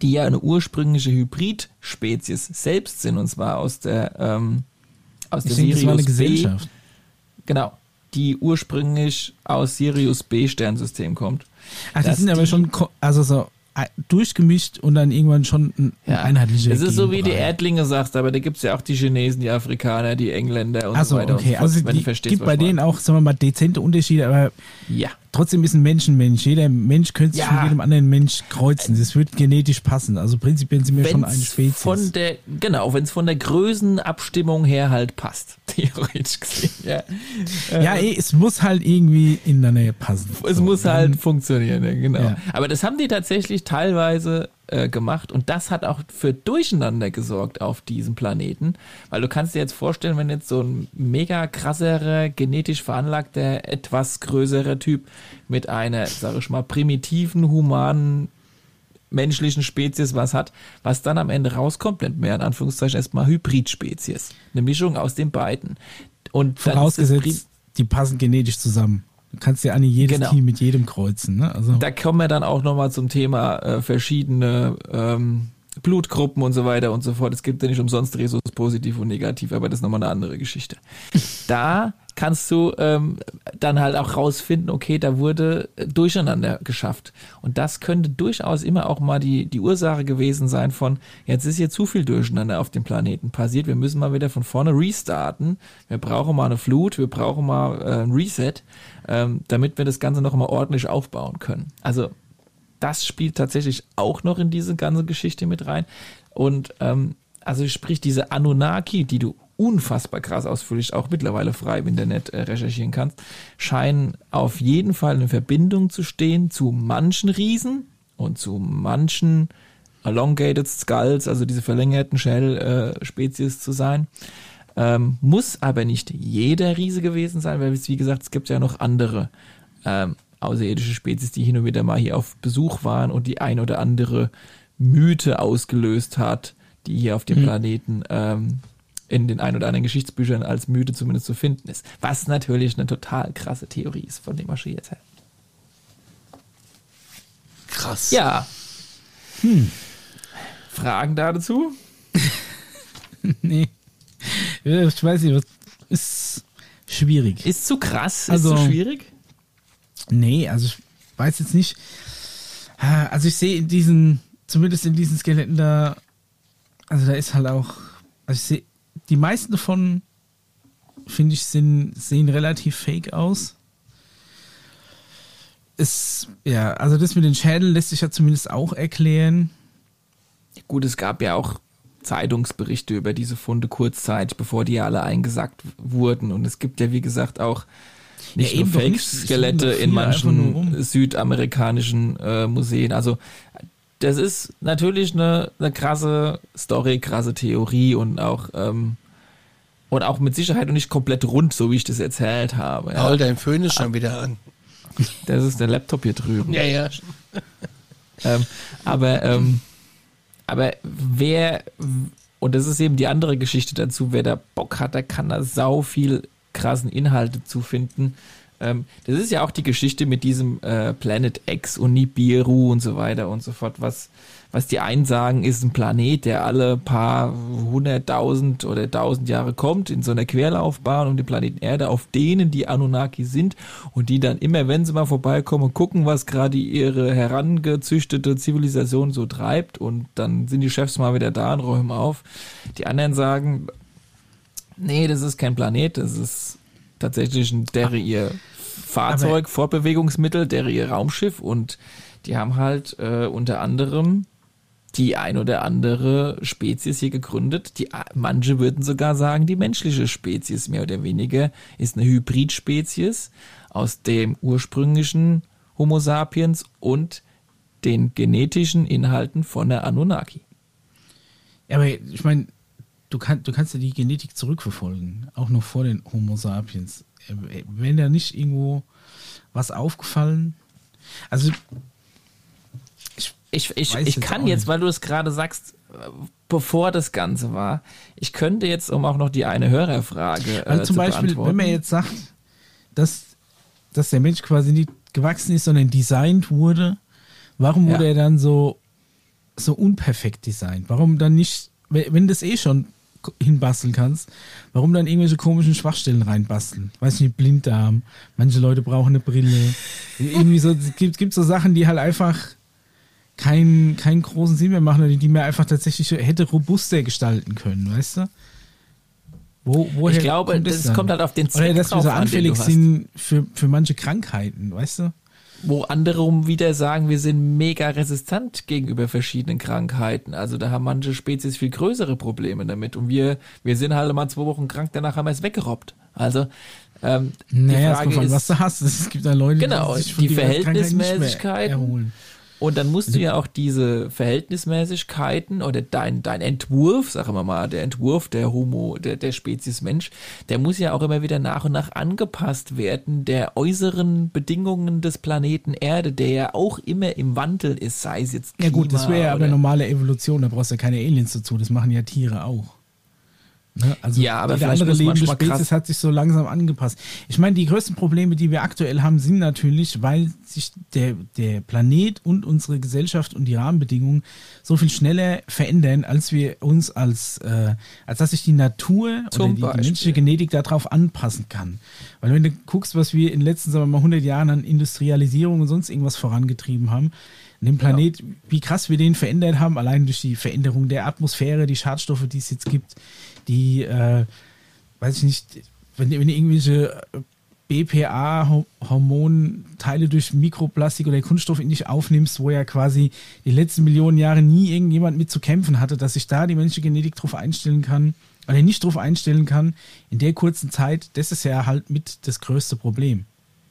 die ja eine ursprüngliche Hybridspezies selbst sind, und zwar aus der, ähm, aus Ich der denke, das war eine Sirius B. Gesellschaft. Genau, die ursprünglich aus Sirius B Sternsystem kommt. Ach, die Dass sind aber die- schon, ko- also so äh, durchgemischt und dann irgendwann schon ein Ja, einheitlicher es ist so wie die Genbrei. Erdlinge sagst, aber da gibt es ja auch die Chinesen, die Afrikaner, die Engländer und Also so weiter. okay, und so fort, also wenn du die verstehst, gibt was bei ich denen meine. auch, sagen wir mal, dezente Unterschiede, aber Ja. trotzdem ist ein Mensch ein Mensch. Jeder Mensch könnte sich Ja. mit jedem anderen Mensch kreuzen. Das wird genetisch passen. Also prinzipiell sind wir schon eine Wenn's Spezies. von der, genau, wenn es von der Größenabstimmung her halt passt, theoretisch gesehen. Ja, ja, eh, es muss halt irgendwie in der Nähe passen. es So, muss dann- halt funktionieren, ja, genau. Ja. Aber das haben die tatsächlich teilweise äh, gemacht und das hat auch für Durcheinander gesorgt auf diesem Planeten, weil du kannst dir jetzt vorstellen, wenn jetzt so ein mega krasserer, genetisch veranlagter, etwas größerer Typ mit einer, sag ich mal, primitiven, humanen, menschlichen Spezies was hat, was dann am Ende rauskommt, nennt man ja in Anführungszeichen erstmal Hybridspezies. Eine Mischung aus den beiden. Und dann ist das Pri- Vorausgesetzt, die passen genetisch zusammen. Du kannst ja an jedes Genau. Team mit jedem kreuzen. Ne? Also, Da kommen wir dann auch nochmal zum Thema äh, verschiedene ähm, Blutgruppen und so weiter und so fort. Es gibt ja nicht umsonst Rhesus positiv und negativ, aber das ist nochmal eine andere Geschichte. Da kannst du ähm, dann halt auch rausfinden, okay, da wurde äh, Durcheinander geschafft. Und das könnte durchaus immer auch mal die, die Ursache gewesen sein von, jetzt ist hier zu viel Durcheinander auf dem Planeten passiert, wir müssen mal wieder von vorne restarten, wir brauchen mal eine Flut, wir brauchen mal äh, ein Reset, ähm, damit wir das Ganze noch mal ordentlich aufbauen können. Also das spielt tatsächlich auch noch in diese ganze Geschichte mit rein. Und ähm, also sprich diese Anunnaki, die du unfassbar krass ausführlich auch mittlerweile frei im Internet äh, recherchieren kannst, scheinen auf jeden Fall in Verbindung zu stehen zu manchen Riesen und zu manchen Elongated Skulls, also diese verlängerten Shell-Spezies äh, zu sein. Ähm, muss aber nicht jeder Riese gewesen sein, weil wie gesagt, es gibt ja noch andere ähm, außerirdische Spezies, die hin und wieder mal hier auf Besuch waren und die ein oder andere Mythe ausgelöst hat, die hier auf dem Mhm. Planeten ähm, in den ein oder anderen Geschichtsbüchern als Mythe zumindest zu finden ist. Was natürlich eine total krasse Theorie ist, von dem was ich jetzt habe. Krass. Ja. Hm. Fragen dazu? nee. Ich weiß nicht, was ist schwierig. Ist zu krass? Also- ist zu schwierig? Nee, also ich weiß jetzt nicht. Also ich sehe in diesen, zumindest in diesen Skeletten da, also da ist halt auch, also ich sehe, die meisten davon, finde ich, sind, sehen relativ fake aus. Es, ja, also das mit den Schädeln lässt sich ja zumindest auch erklären. Gut, es gab ja auch Zeitungsberichte über diese Funde kurzzeitig, bevor die ja alle eingesackt wurden. Und es gibt ja, wie gesagt, auch nicht Ja, eben nur doch nicht. Fake-Skelette Es sind in doch viele einfach nur manchen rum. südamerikanischen äh, Museen. Also das ist natürlich eine, eine krasse Story, krasse Theorie und auch ähm, und auch mit Sicherheit noch nicht komplett rund, so wie ich das erzählt habe. Ja. Paul, dein Föhn ist schon wieder an. Das ist der Laptop hier drüben. Ja, ja. Ähm, aber, ähm, aber wer, und das ist eben die andere Geschichte dazu, wer da Bock hat, der kann da sau viel krassen Inhalte zu finden. Ähm, das ist ja auch die Geschichte mit diesem äh, Planet X und Nibiru und so weiter und so fort, was, was die einen sagen, ist ein Planet, der alle paar hunderttausend oder tausend Jahre kommt in so einer Querlaufbahn um den Planeten Erde, auf denen die Anunnaki sind und die dann immer, wenn sie mal vorbeikommen, gucken, was gerade ihre herangezüchtete Zivilisation so treibt und dann sind die Chefs mal wieder da und räumen auf. Die anderen sagen, nee, das ist kein Planet, das ist tatsächlich ein deren ihr Fahrzeug, Fortbewegungsmittel, deren ihr Raumschiff und die haben halt äh, unter anderem die ein oder andere Spezies hier gegründet. Die, manche würden sogar sagen, die menschliche Spezies mehr oder weniger ist eine Hybridspezies aus dem ursprünglichen Homo sapiens und den genetischen Inhalten von der Anunnaki. Ja, aber ich meine, du, kann, du kannst ja die Genetik zurückverfolgen, auch noch vor den Homo sapiens. Wenn da nicht irgendwo was aufgefallen, also Ich, ich, Weiß ich jetzt kann auch jetzt, nicht. weil du es gerade sagst, äh, bevor das Ganze war, ich könnte jetzt, um auch noch die eine Hörerfrage äh, Also zum zu Beispiel, beantworten. wenn man jetzt sagt, dass, dass der Mensch quasi nicht gewachsen ist, sondern designt wurde, warum Ja. wurde er dann so so unperfekt designt? Warum dann nicht, wenn du das eh schon hinbasteln kannst, warum dann irgendwelche komischen Schwachstellen reinbasteln? Weiß nicht, Blinddarm, manche Leute brauchen eine Brille. Irgendwie so, es gibt, gibt so Sachen, die halt einfach keinen, keinen großen Sinn mehr machen oder die man einfach tatsächlich hätte robuster gestalten können, weißt du? Wo, woher ich glaube, kommt das dann? kommt halt auf den Zweck Oder dass wir drauf so an, den anfällig du hast. sind für, für manche Krankheiten, weißt du? Wo andere um wieder sagen, wir sind mega resistent gegenüber verschiedenen Krankheiten. Also da haben manche Spezies viel größere Probleme damit. Und wir, wir sind halt mal zwei Wochen krank, danach haben wir es weggerobbt. Also ähm, Naja, die Frage es kommt ist, an, was du hast. Es gibt da Leute, genau, die sich von die diversen Krankheiten nicht mehr Verhältnismäßigkeiten. erholen. Und dann musst du ja auch diese Verhältnismäßigkeiten oder dein, dein Entwurf, sagen wir mal, der Entwurf der Homo, der, der Spezies Mensch, der muss ja auch immer wieder nach und nach angepasst werden, der äußeren Bedingungen des Planeten Erde, der ja auch immer im Wandel ist, sei es jetzt Klima. Ja gut, das wäre ja aber oder- normale Evolution, da brauchst du ja keine Aliens dazu, das machen ja Tiere auch. Ne? Also Ja, aber jede vielleicht andere muss man lebende schon mal krass- Spezies hat sich so langsam angepasst. Ich meine, die größten Probleme, die wir aktuell haben, sind natürlich, weil sich der, der Planet und unsere Gesellschaft und die Rahmenbedingungen so viel schneller verändern, als wir uns als, äh, als dass sich die Natur Zum oder die, die Beispiel. menschliche Genetik darauf anpassen kann. Weil wenn du guckst, was wir in den letzten, sagen wir mal, hundert Jahren an Industrialisierung und sonst irgendwas vorangetrieben haben, den Planet, wie krass wir den verändert haben, allein durch die Veränderung der Atmosphäre, die Schadstoffe, die es jetzt gibt, die, äh, weiß ich nicht, wenn, wenn irgendwelche B P A-Hormonteile durch Mikroplastik oder Kunststoff in dich aufnimmst, wo ja quasi die letzten Millionen Jahre nie irgendjemand mit zu kämpfen hatte, dass sich da die menschliche Genetik drauf einstellen kann, oder nicht drauf einstellen kann, in der kurzen Zeit, das ist ja halt mit das größte Problem.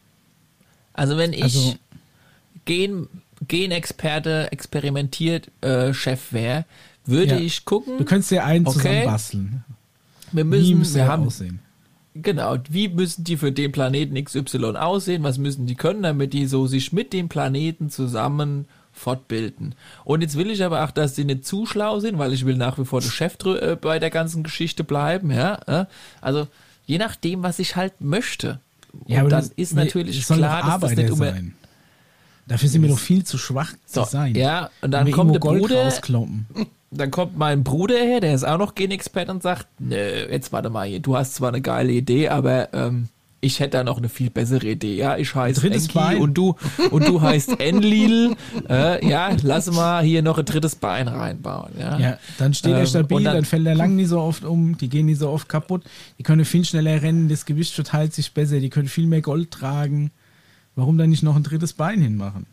Also wenn ich Also- Gen, Genexperte, experimentiert äh, Chef wäre, würde Ja. ich gucken, Du könntest ja einen Okay. zusammenbasteln. wir Wie müssen, müsste wir er haben, aussehen? genau, wie müssen die für den Planeten X Y aussehen, was müssen die können, damit die so sich mit dem Planeten zusammen fortbilden. Und jetzt will ich aber auch, dass die nicht zu schlau sind, weil ich will nach wie vor der Chef drü- äh, bei der ganzen Geschichte bleiben, ja. äh. Also je nachdem, was ich halt möchte. Und aber dann das- ist wir- natürlich es sollen klar, doch dass das Arbeiter nicht um sein. Dafür sind wir doch viel zu schwach so, zu sein. ja, und Wenn dann wir kommt der irgendwo Gold Bruder, rauskloppen. dann kommt mein Bruder her, der ist auch noch Genexperte und sagt, nö, jetzt warte mal hier, du hast zwar eine geile Idee, aber ähm, ich hätte da noch eine viel bessere Idee. Ja, ich heiße Drittes Enki Bein. und du und du heißt Enlil. Äh, ja, lass mal hier noch ein drittes Bein reinbauen. Ja, Ja, dann steht er Ähm, stabil, und dann, dann- fällt er lang nicht so oft um, die gehen nicht so oft kaputt, die können viel schneller rennen, das Gewicht verteilt sich besser, die können viel mehr Gold tragen. Warum dann nicht noch ein drittes Bein hinmachen?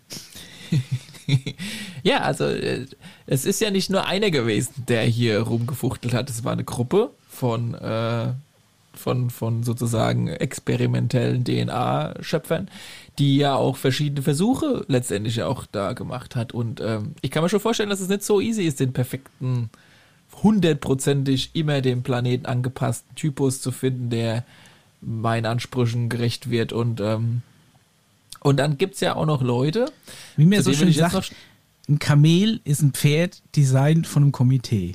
Ja, also äh, es ist ja nicht nur einer gewesen, der hier rumgefuchtelt hat. Es war eine Gruppe von, äh, von, von sozusagen experimentellen D N A-Schöpfern, die ja auch verschiedene Versuche letztendlich auch da gemacht hat. Und ähm, ich kann mir schon vorstellen, dass es nicht so easy ist, den perfekten, hundertprozentig immer dem Planeten angepassten Typus zu finden, der meinen Ansprüchen gerecht wird. Und ähm, und dann gibt's ja auch noch Leute, Wie mir zu so denen schön will ich jetzt sagt, ein Kamel ist ein Pferd, designt von einem Komitee.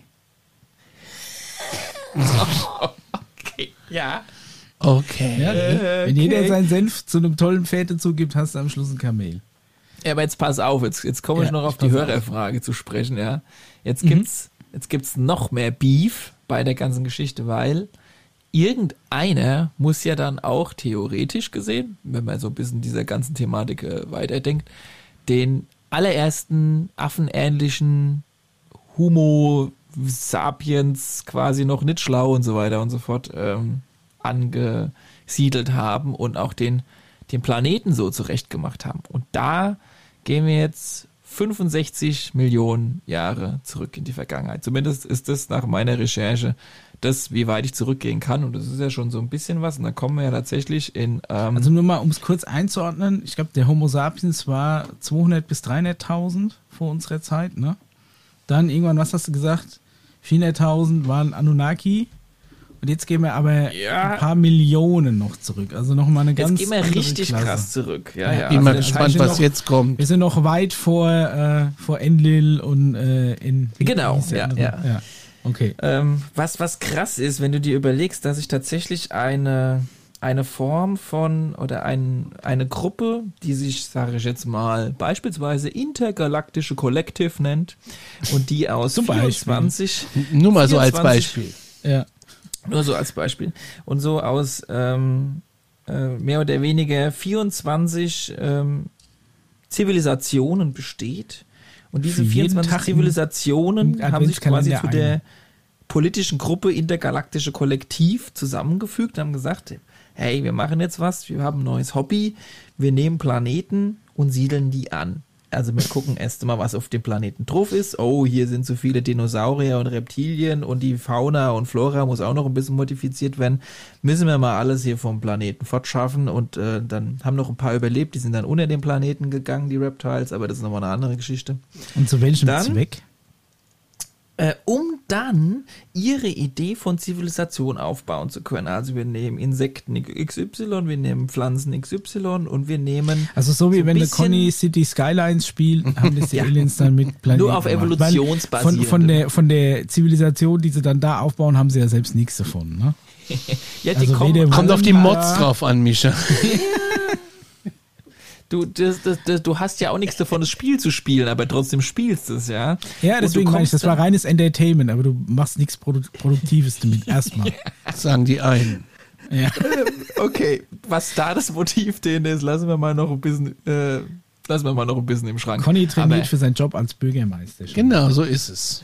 okay, ja. Okay. Ja, ne? Wenn jeder seinen Senf zu einem tollen Pferd dazu gibt, hast du am Schluss ein Kamel. Ja, aber jetzt pass auf, jetzt, jetzt komme ich Ja, noch auf ich die pass auf. Hörerfrage zu sprechen, ja. Jetzt Mhm. gibt's, jetzt gibt's noch mehr Beef bei der ganzen Geschichte, weil irgendeiner muss ja dann auch theoretisch gesehen, wenn man so ein bisschen dieser ganzen Thematik äh, weiterdenkt, den allerersten affenähnlichen Homo sapiens quasi noch nicht schlau und so weiter und so fort ähm, angesiedelt haben und auch den, den Planeten so zurechtgemacht haben. Und da gehen wir jetzt fünfundsechzig Millionen Jahre zurück in die Vergangenheit. Zumindest ist das nach meiner Recherche das, wie weit ich zurückgehen kann. Und das ist ja schon so ein bisschen was. Und dann kommen wir ja tatsächlich in... Ähm, Also nur mal, um es kurz einzuordnen, ich glaube, der Homo sapiens war zweihundert bis dreihunderttausend vor unserer Zeit, ne? Dann irgendwann, was hast du gesagt? vierhunderttausend waren Anunnaki. Und jetzt gehen wir aber Ja. ein paar Millionen noch zurück. Also nochmal eine ganz jetzt gehen wir andere richtig Klasse. krass zurück. Ja, Ja, ja. Bin mal Also das gespannt, heißt, was noch- jetzt kommt. Wir sind noch weit vor, äh, vor Enlil und äh, in... wie Genau, hieß der ja, andere? ja. ja. Okay. Ähm, was, was krass ist, wenn du dir überlegst, dass ich tatsächlich eine, eine Form von oder ein, eine Gruppe, die sich, sage ich jetzt mal, beispielsweise Intergalaktische Collective nennt und die aus Zum Beispiel. vierundzwanzig Nur mal so als vierundzwanzig Beispiel. Ja. Nur so als Beispiel. Und so aus ähm, äh, mehr oder weniger vierundzwanzig ähm, Zivilisationen besteht. Und diese Für jeden vierundzwanzig Tag Zivilisationen im haben sich quasi Adventskalender zu der eine. politischen Gruppe Intergalaktische Kollektiv zusammengefügt und haben gesagt, hey, wir machen jetzt was, wir haben ein neues Hobby, wir nehmen Planeten und siedeln die an. Also wir gucken erst mal, was auf dem Planeten drauf ist. Oh, hier sind so viele Dinosaurier und Reptilien und die Fauna und Flora muss auch noch ein bisschen modifiziert werden. Müssen wir mal alles hier vom Planeten fortschaffen und äh, dann haben noch ein paar überlebt, die sind dann unter den Planeten gegangen, die Reptiles, aber das ist nochmal eine andere Geschichte. Und zu welchem Dann- Zweck? Äh, um dann ihre Idee von Zivilisation aufbauen zu können. Also wir nehmen Insekten X Y, wir nehmen Pflanzen X Y und wir nehmen Also so wie so ein wenn der bisschen- Conny City Skylines spielt, haben das die Aliens dann mit Planeten Nur auf gemacht. Weil evolutionsbasierende. Von, von, der, von der Zivilisation, die sie dann da aufbauen, haben sie ja selbst nichts davon. Ne? ja, die also kommen, weder- Kommt auf die Ja. Mods drauf an, Mischa. du, das, das, das, du hast ja auch nichts davon, das Spiel zu spielen, aber trotzdem spielst du es, ja. Ja, Und du deswegen meine ich, kommst das war dann- reines Entertainment, aber du machst nichts Produ Produktives damit erstmal. Sagen die einen. Ja. Okay, was da das Motiv denen ist, lassen wir mal noch ein bisschen, äh, lassen wir mal noch ein bisschen im Schrank. Conny trainiert Aber- für seinen Job als Bürgermeister. schon. Genau, so ist es.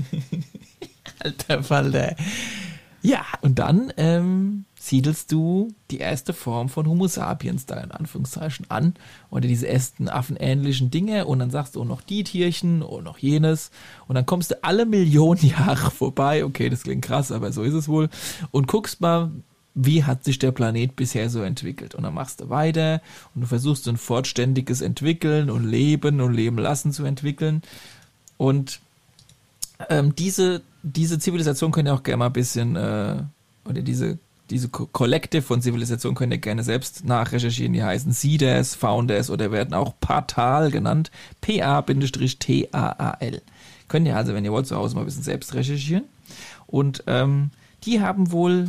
Alter Falter. Ja, und dann ähm, siedelst du die erste Form von Homo sapiens da in Anführungszeichen an oder diese ersten affenähnlichen Dinge und dann sagst du, oh, noch die Tierchen und noch jenes und dann kommst du alle Millionen Jahre vorbei, okay, das klingt krass, aber so ist es wohl und guckst mal, wie hat sich der Planet bisher so entwickelt und dann machst du weiter und du versuchst so ein fortständiges Entwickeln und Leben und Leben lassen zu entwickeln und ähm, diese, diese Zivilisation könnt ihr auch gerne mal ein bisschen, äh, oder diese, diese Co- Collective von Zivilisation könnt ihr gerne selbst nachrecherchieren. Die heißen Seeders, Founders oder werden auch Patal genannt. P A T A A L. Könnt ihr also, wenn ihr wollt, zu Hause mal ein bisschen selbst recherchieren. Und ähm, die haben wohl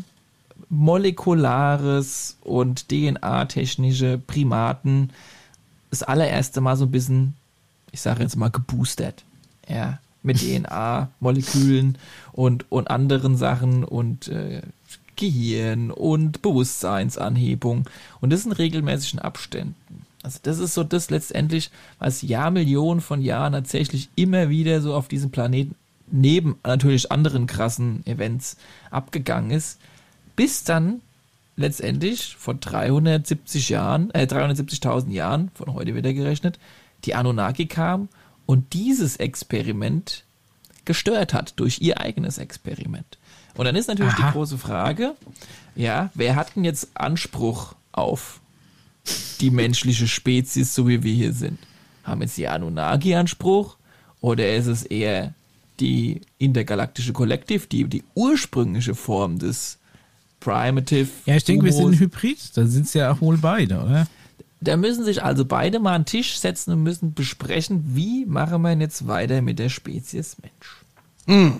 molekulares und D N A-technische Primaten das allererste Mal so ein bisschen, ich sage jetzt mal, geboostert. Ja, mit D N A-Molekülen und, und anderen Sachen und äh, Gehirn und Bewusstseinsanhebung und das in regelmäßigen Abständen. Also das ist so das letztendlich, was Jahrmillionen von Jahren tatsächlich immer wieder so auf diesem Planeten neben natürlich anderen krassen Events abgegangen ist, bis dann letztendlich vor dreihundertsiebzig Jahren, äh, dreihundertsiebzigtausend Jahren, von heute wieder gerechnet, die Anunnaki kam und dieses Experiment gestört hat durch ihr eigenes Experiment. Und dann ist natürlich Aha. die große Frage, ja, wer hat denn jetzt Anspruch auf die menschliche Spezies, so wie wir hier sind? Haben jetzt die Anunnaki Anspruch oder ist es eher die intergalaktische Kollektiv, die die ursprüngliche Form des Primitive Ja, ich denke, wir sind Homos- ein Hybrid. Da sind es ja auch wohl beide, oder? Da müssen sich also beide mal an den Tisch setzen und müssen besprechen, wie machen wir jetzt weiter mit der Spezies Mensch.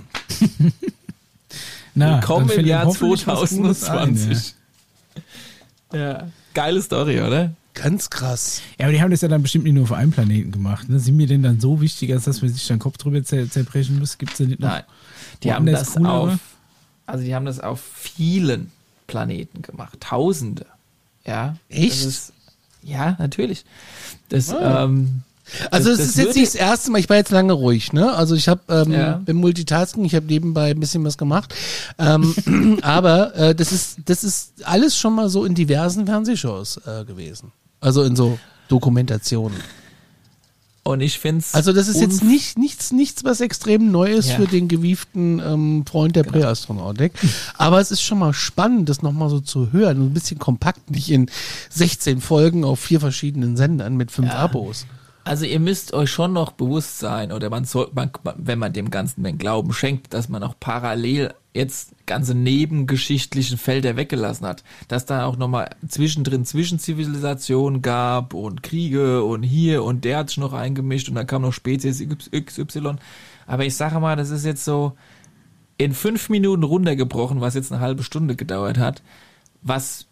Na, Willkommen dann im fällt Jahr ihm hoffentlich was Gutes ein, zweitausendzwanzig. Ja, geile Story, oder? Ganz krass. Ja, aber die haben das ja dann bestimmt nicht nur auf einem Planeten gemacht. Ne? Sind mir denn dann so wichtig, als dass man sich dann Kopf drüber zer zerbrechen muss? Gibt es ja nicht noch? Nein, die haben woanders das coolere? auf, also die haben das auf vielen Planeten gemacht, Tausende. Ja, Echt? Das ist, ja, natürlich. Das, Ah. ähm, Also das- es das ist jetzt würde- nicht das erste Mal, ich war jetzt lange ruhig, ne? Also ich habe ähm, Ja. bin Multitasking, ich habe nebenbei ein bisschen was gemacht. Ähm, aber äh, das ist das ist alles schon mal so in diversen Fernsehshows äh, gewesen. Also in so Dokumentationen. Und ich finde es. Also das ist jetzt nicht nichts nichts was extrem Neues Ja. für den gewieften ähm, Freund der Präastronautik. Aber es ist schon mal spannend, das nochmal so zu hören. Ein bisschen kompakt, nicht in sechzehn Folgen auf vier verschiedenen Sendern mit fünf Abos. Also ihr müsst euch schon noch bewusst sein, oder man soll, man, wenn man dem Ganzen den Glauben schenkt, dass man auch parallel jetzt ganze nebengeschichtlichen Felder weggelassen hat, dass da auch nochmal zwischendrin Zwischenzivilisationen gab und Kriege und hier und der hat sich noch eingemischt und dann kam noch Spezies X Y. Aber ich sage mal, das ist jetzt so in fünf Minuten runtergebrochen, was jetzt eine halbe Stunde gedauert hat, was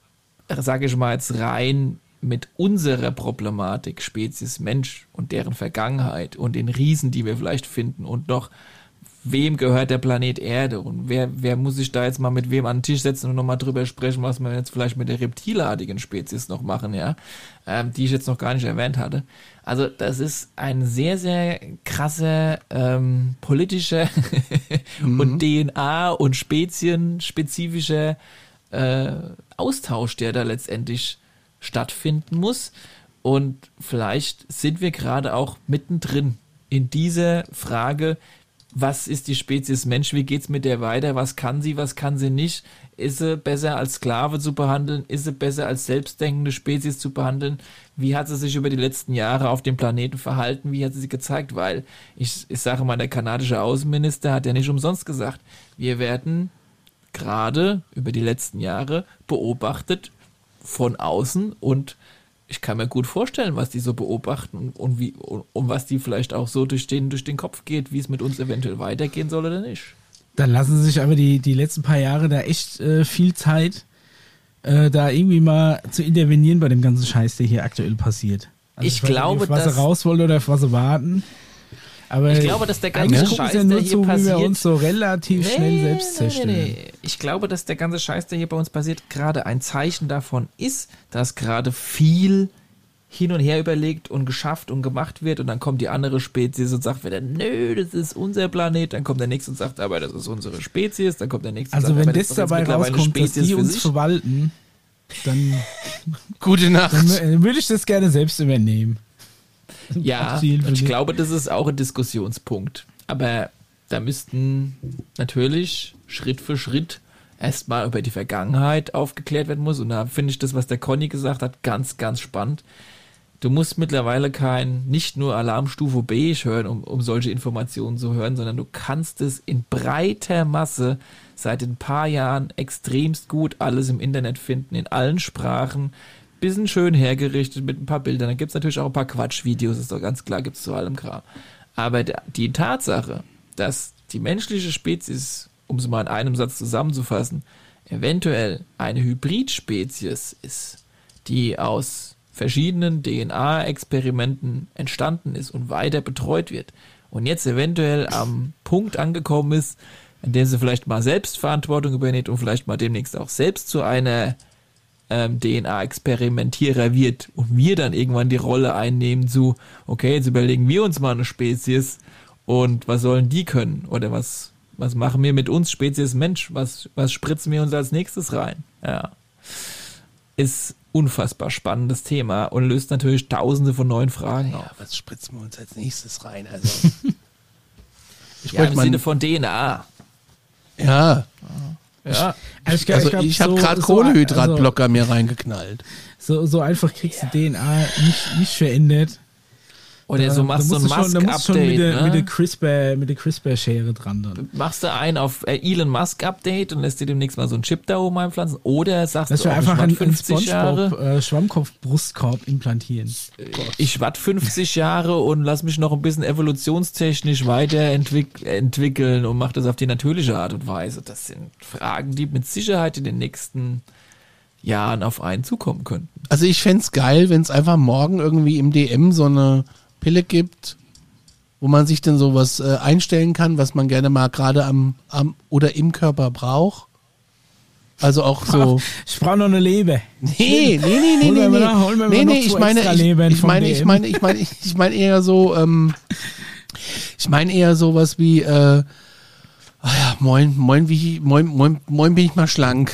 sage ich mal jetzt rein mit unserer Problematik, Spezies Mensch und deren Vergangenheit und den Riesen, die wir vielleicht finden und noch, wem gehört der Planet Erde und wer, wer muss sich da jetzt mal mit wem an den Tisch setzen und nochmal drüber sprechen, was wir jetzt vielleicht mit der reptilartigen Spezies noch machen, ja, ähm, die ich jetzt noch gar nicht erwähnt hatte. Also das ist ein sehr, sehr krasser ähm, politischer mhm. und D N A- und spezienspezifischer äh, Austausch, der da letztendlich stattfinden muss. Und vielleicht sind wir gerade auch mittendrin in dieser Frage, was ist die Spezies Mensch, wie geht's mit der weiter, was kann sie, was kann sie nicht, ist sie besser als Sklave zu behandeln, ist sie besser als selbstdenkende Spezies zu behandeln, wie hat sie sich über die letzten Jahre auf dem Planeten verhalten, wie hat sie sich gezeigt, weil ich, ich sage mal, der kanadische Außenminister hat ja nicht umsonst gesagt, wir werden gerade über die letzten Jahre beobachtet von außen und ich kann mir gut vorstellen, was die so beobachten und, und wie und, und was die vielleicht auch so durch den, durch den Kopf geht, wie es mit uns eventuell weitergehen soll oder nicht. Dann lassen sie sich aber die, die letzten paar Jahre da echt äh, viel Zeit, äh, da irgendwie mal zu intervenieren bei dem ganzen Scheiß, der hier aktuell passiert. Also ich, ich glaube, nicht, auf was dass sie raus wollen oder auf was sie warten. Aber ich glaube, dass der ganze Scheiß, ja der hier zu, passiert, wie wir uns so relativ nee, schnell selbst zerstören. Nee, nee. Ich glaube, dass der ganze Scheiß, der hier bei uns passiert, gerade ein Zeichen davon ist, dass gerade viel hin und her überlegt und geschafft und gemacht wird und dann kommt die andere Spezies und sagt wieder, nö, das ist unser Planet, dann kommt der nächste und sagt, aber das ist unsere Spezies, dann kommt der nächste und also sagt, wenn aber das das ist dabei rauskommt, dass die uns sich. verwalten, dann gute Nacht. Dann würde ich das gerne selbst übernehmen. Ja, und ich glaube, das ist auch ein Diskussionspunkt. Aber da müssten natürlich Schritt für Schritt erstmal über die Vergangenheit aufgeklärt werden muss. Und da finde ich das, was der Conny gesagt hat, ganz, ganz spannend. Du musst mittlerweile kein, nicht nur Alarmstufe beige hören, um, um solche Informationen zu hören, sondern du kannst es in breiter Masse seit ein paar Jahren extremst gut alles im Internet finden, in allen Sprachen, bisschen schön hergerichtet mit ein paar Bildern. Da gibt es natürlich auch ein paar Quatschvideos, ist doch ganz klar, gibt es zu allem Kram. Aber der, die Tatsache, dass die menschliche Spezies, um es mal in einem Satz zusammenzufassen, eventuell eine Hybridspezies ist, die aus verschiedenen D N A-Experimenten entstanden ist und weiter betreut wird und jetzt eventuell am Punkt angekommen ist, an dem sie vielleicht mal Selbstverantwortung übernimmt und vielleicht mal demnächst auch selbst zu einer ähm, D N A-Experimentierer wird und wir dann irgendwann die Rolle einnehmen zu, okay, jetzt überlegen wir uns mal eine Spezies und was sollen die können oder was, was machen wir mit uns Spezies Mensch, was, was spritzen wir uns als nächstes rein? Ja, ist unfassbar spannendes Thema und löst natürlich tausende von neuen Fragen ja, auf. Was spritzen wir uns als nächstes rein? Also, ich ja, im Sinne von D N A. Ja. Ja. Also ich, also ich, ich habe so, gerade so, Kohlehydratblocker also, mir reingeknallt. So, so einfach kriegst du D N A nicht, nicht verändert. Oder da, so machst du ein Musk-Update. Da musst du schon mit der, ne? mit der CRISPR, mit der CRISPR-Schere dran dann. Machst du einen auf Elon Musk-Update und lässt dir demnächst mal so einen Chip da oben einpflanzen? Oder sagst das du, oh, einfach ich einen fünfzig Jahre äh, Schwammkopf-Brustkorb implantieren. Ich warte fünfzig Jahre und lass mich noch ein bisschen evolutionstechnisch weiterentwickeln und mach das auf die natürliche Art und Weise. Das sind Fragen, die mit Sicherheit in den nächsten Jahren auf einen zukommen könnten. Also ich fände es geil, wenn es einfach morgen irgendwie im D M so eine Pille gibt, wo man sich dann sowas äh, einstellen kann, was man gerne mal gerade am, am oder im Körper braucht. Also auch so. Ich brauche noch eine Leber. Nee, nee, nee, nee, nee, nee. Noch, nee, nee, ich meine, ich, ich meine, ich meine, ich meine, ich meine eher so, ähm, ich meine eher sowas wie, äh, ah ja, moin, moin, wie, moin, moin, moin, bin ich mal schlank.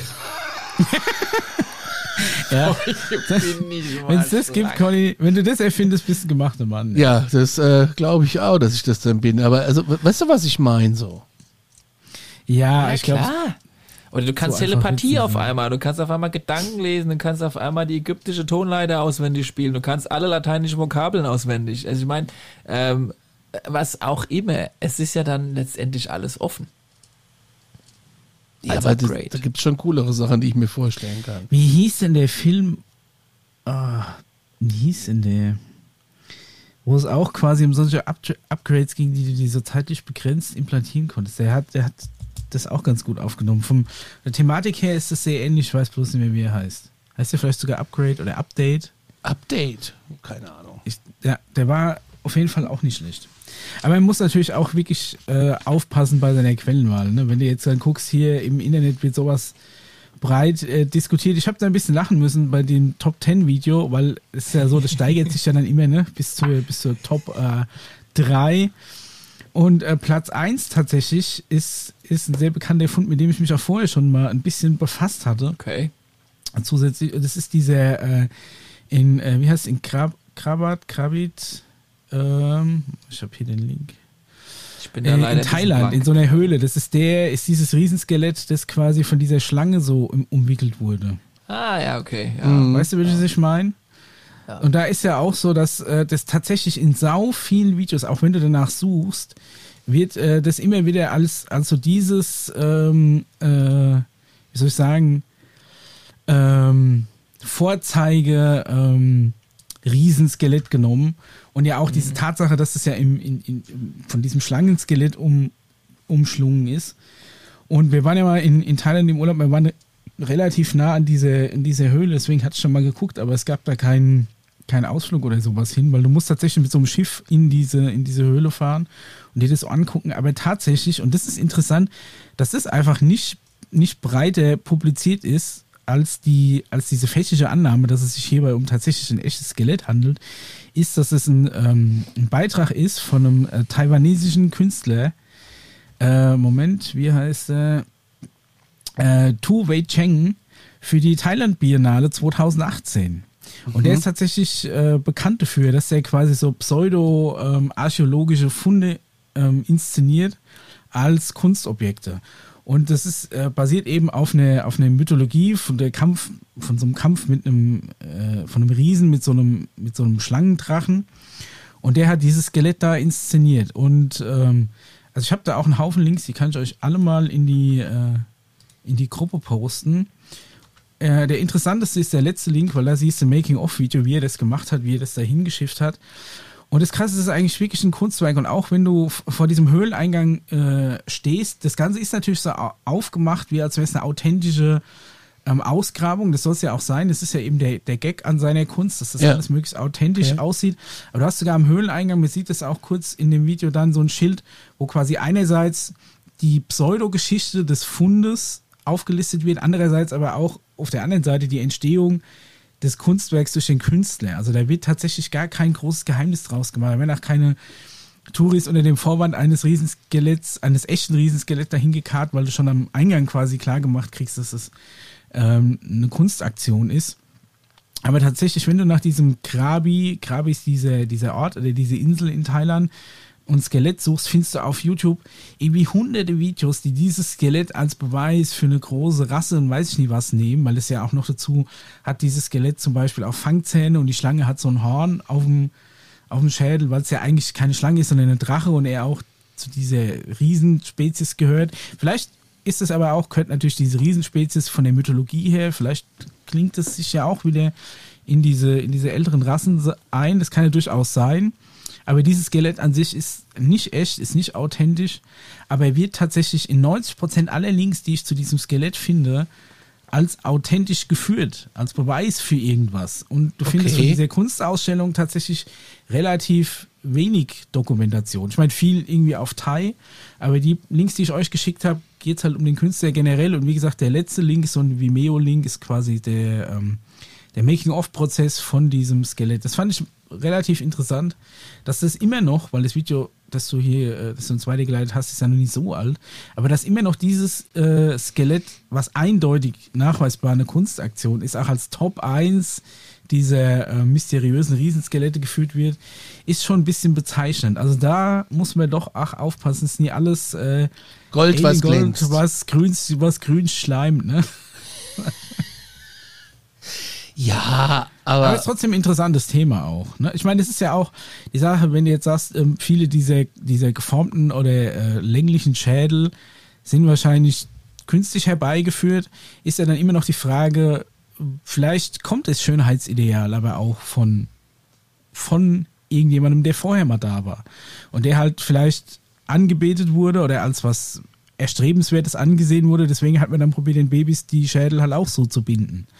Ja. Wenn es das gibt, Conny, wenn du das erfindest, bist du ein gemachter Mann. Ja, ja das äh, glaube ich auch, dass ich das dann bin. Aber also, weißt du, was ich meine so? Ja, ja ich glaube. Oder du kannst so Telepathie auf einmal, du kannst auf einmal Gedanken lesen, du kannst auf einmal die ägyptische Tonleiter auswendig spielen, du kannst alle lateinischen Vokabeln auswendig. Also ich meine, ähm, was auch immer, es ist ja dann letztendlich alles offen. Ja, aber das, da gibt es schon coolere Sachen, die ich mir vorstellen kann. Wie hieß denn der Film? Oh, wie hieß denn der? Wo es auch quasi um solche Up- Upgrades ging, die du die so zeitlich begrenzt implantieren konntest. Der hat, der hat das auch ganz gut aufgenommen. Von der Thematik her ist das sehr ähnlich, ich weiß bloß nicht mehr, wie er heißt. Heißt der vielleicht sogar Upgrade oder Update? Update? Keine Ahnung. Ich, ja, der war auf jeden Fall auch nicht schlecht. Aber man muss natürlich auch wirklich äh, aufpassen bei seiner Quellenwahl. Ne? Wenn du jetzt dann guckst, hier im Internet wird sowas breit äh, diskutiert. Ich habe da ein bisschen lachen müssen bei dem Top zehn Video, weil es ist ja so, das steigert sich ja dann immer ne? bis, zur, bis zur Top äh, drei. Und äh, Platz eins tatsächlich ist, ist ein sehr bekannter Fund, mit dem ich mich auch vorher schon mal ein bisschen befasst hatte. Okay. Zusätzlich, das ist dieser äh, in, äh, wie heißt es, in Krab, Krabat, Krabit, ähm, ich habe hier den Link. Ich bin da äh, leider in Thailand, in so einer Höhle. Das ist der, ist dieses Riesenskelett, das quasi von dieser Schlange so um, umwickelt wurde. Ah, ja, okay. Ja. Mhm. Weißt du, welches ich meine? Ja. Und da ist ja auch so, dass äh, das tatsächlich in sau vielen Videos, auch wenn du danach suchst, wird äh, das immer wieder als also dieses, ähm, äh, wie soll ich sagen, ähm, Vorzeige ähm, Riesenskelett genommen. Und ja auch diese Tatsache, dass es ja im, in, in, von diesem Schlangenskelett um, umschlungen ist. Und wir waren ja mal in, in Thailand im Urlaub, wir waren relativ nah an diese, in diese Höhle, deswegen hatte ich schon mal geguckt, aber es gab da keinen keinen Ausflug oder sowas hin, weil du musst tatsächlich mit so einem Schiff in diese, in diese Höhle fahren und dir das so angucken. Aber tatsächlich, und das ist interessant, dass das einfach nicht, nicht breiter publiziert ist, als die, als diese fälschliche Annahme, dass es sich hierbei um tatsächlich ein echtes Skelett handelt, ist, dass es ein, ähm, ein Beitrag ist von einem äh, taiwanesischen Künstler. Äh, Moment, wie heißt er? Äh, Tu Wei Cheng für die Thailand Biennale zwanzig achtzehn. Und mhm. der ist tatsächlich äh, bekannt dafür, dass er quasi so pseudo-archäologische ähm, Funde ähm, inszeniert als Kunstobjekte. Und das ist äh, basiert eben auf einer auf einer Mythologie von der Kampf von so einem Kampf mit einem äh, von einem Riesen mit so einem mit so einem Schlangendrachen. Und der hat dieses Skelett da inszeniert. Und ähm, also ich habe da auch einen Haufen Links, die kann ich euch alle mal in die äh, in die Gruppe posten. Äh, der interessanteste ist der letzte Link, weil da siehst du ein Making-of-Video, wie er das gemacht hat, wie er das da hingeschifft hat. Und das Krasse ist eigentlich wirklich ein Kunstwerk. Und auch wenn du f- vor diesem Höhleneingang äh, stehst, das Ganze ist natürlich so au- aufgemacht, wie als wäre es eine authentische ähm, Ausgrabung. Das soll es ja auch sein. Das ist ja eben der, der Gag an seiner Kunst, dass das Ja. alles möglichst authentisch Okay. aussieht. Aber du hast sogar am Höhleneingang, man sieht das auch kurz in dem Video dann, so ein Schild, wo quasi einerseits die Pseudogeschichte des Fundes aufgelistet wird, andererseits aber auch auf der anderen Seite die Entstehung des Kunstwerks durch den Künstler. Also da wird tatsächlich gar kein großes Geheimnis draus gemacht. Da werden auch keine Touris unter dem Vorwand eines Riesenskeletts, eines echten Riesenskeletts dahin gekarrt, weil du schon am Eingang quasi klar gemacht kriegst, dass es ähm, eine Kunstaktion ist. Aber tatsächlich, wenn du nach diesem Krabi, Krabi ist dieser, dieser Ort oder diese Insel in Thailand, und Skelett suchst, findest du auf YouTube irgendwie hunderte Videos, die dieses Skelett als Beweis für eine große Rasse und weiß ich nie was nehmen, weil es ja auch noch dazu hat, dieses Skelett zum Beispiel auch Fangzähne und die Schlange hat so ein Horn auf dem, auf dem Schädel, weil es ja eigentlich keine Schlange ist, sondern eine Drache und er auch zu dieser Riesenspezies gehört. Vielleicht ist es aber auch, könnte natürlich diese Riesenspezies von der Mythologie her, vielleicht klingt es sich ja auch wieder in diese, in diese älteren Rassen ein, das kann ja durchaus sein. Aber dieses Skelett an sich ist nicht echt, ist nicht authentisch, aber er wird tatsächlich in neunzig Prozent aller Links, die ich zu diesem Skelett finde, als authentisch geführt, als Beweis für irgendwas. Und du Okay. findest von dieser Kunstausstellung tatsächlich relativ wenig Dokumentation. Ich meine, viel irgendwie auf Thai, aber die Links, die ich euch geschickt habe, geht es halt um den Künstler generell. Und wie gesagt, der letzte Link ist so ein Vimeo-Link, ist quasi der, ähm, der Making-of-Prozess von diesem Skelett. Das fand ich relativ interessant, dass das immer noch, weil das Video, das du hier, äh, das du uns weitergeleitet hast, ist ja noch nicht so alt, aber dass immer noch dieses äh, Skelett, was eindeutig nachweisbar eine Kunstaktion ist, auch als Top eins dieser äh, mysteriösen Riesenskelette geführt wird, ist schon ein bisschen bezeichnend. Also da muss man doch ach aufpassen, es ist nie alles äh, Gold, was Gold, glänzt. was grün, was grün schleimt, ne? Ja, Aber aber es ist trotzdem ein interessantes Thema auch. Ne? Ich meine, es ist ja auch die Sache, wenn du jetzt sagst, ähm, viele dieser, dieser geformten oder äh, länglichen Schädel sind wahrscheinlich künstlich herbeigeführt, ist ja dann immer noch die Frage, vielleicht kommt das Schönheitsideal aber auch von, von irgendjemandem, der vorher mal da war. Und der halt vielleicht angebetet wurde oder als was Erstrebenswertes angesehen wurde. Deswegen hat man dann probiert, den Babys die Schädel halt auch so zu binden.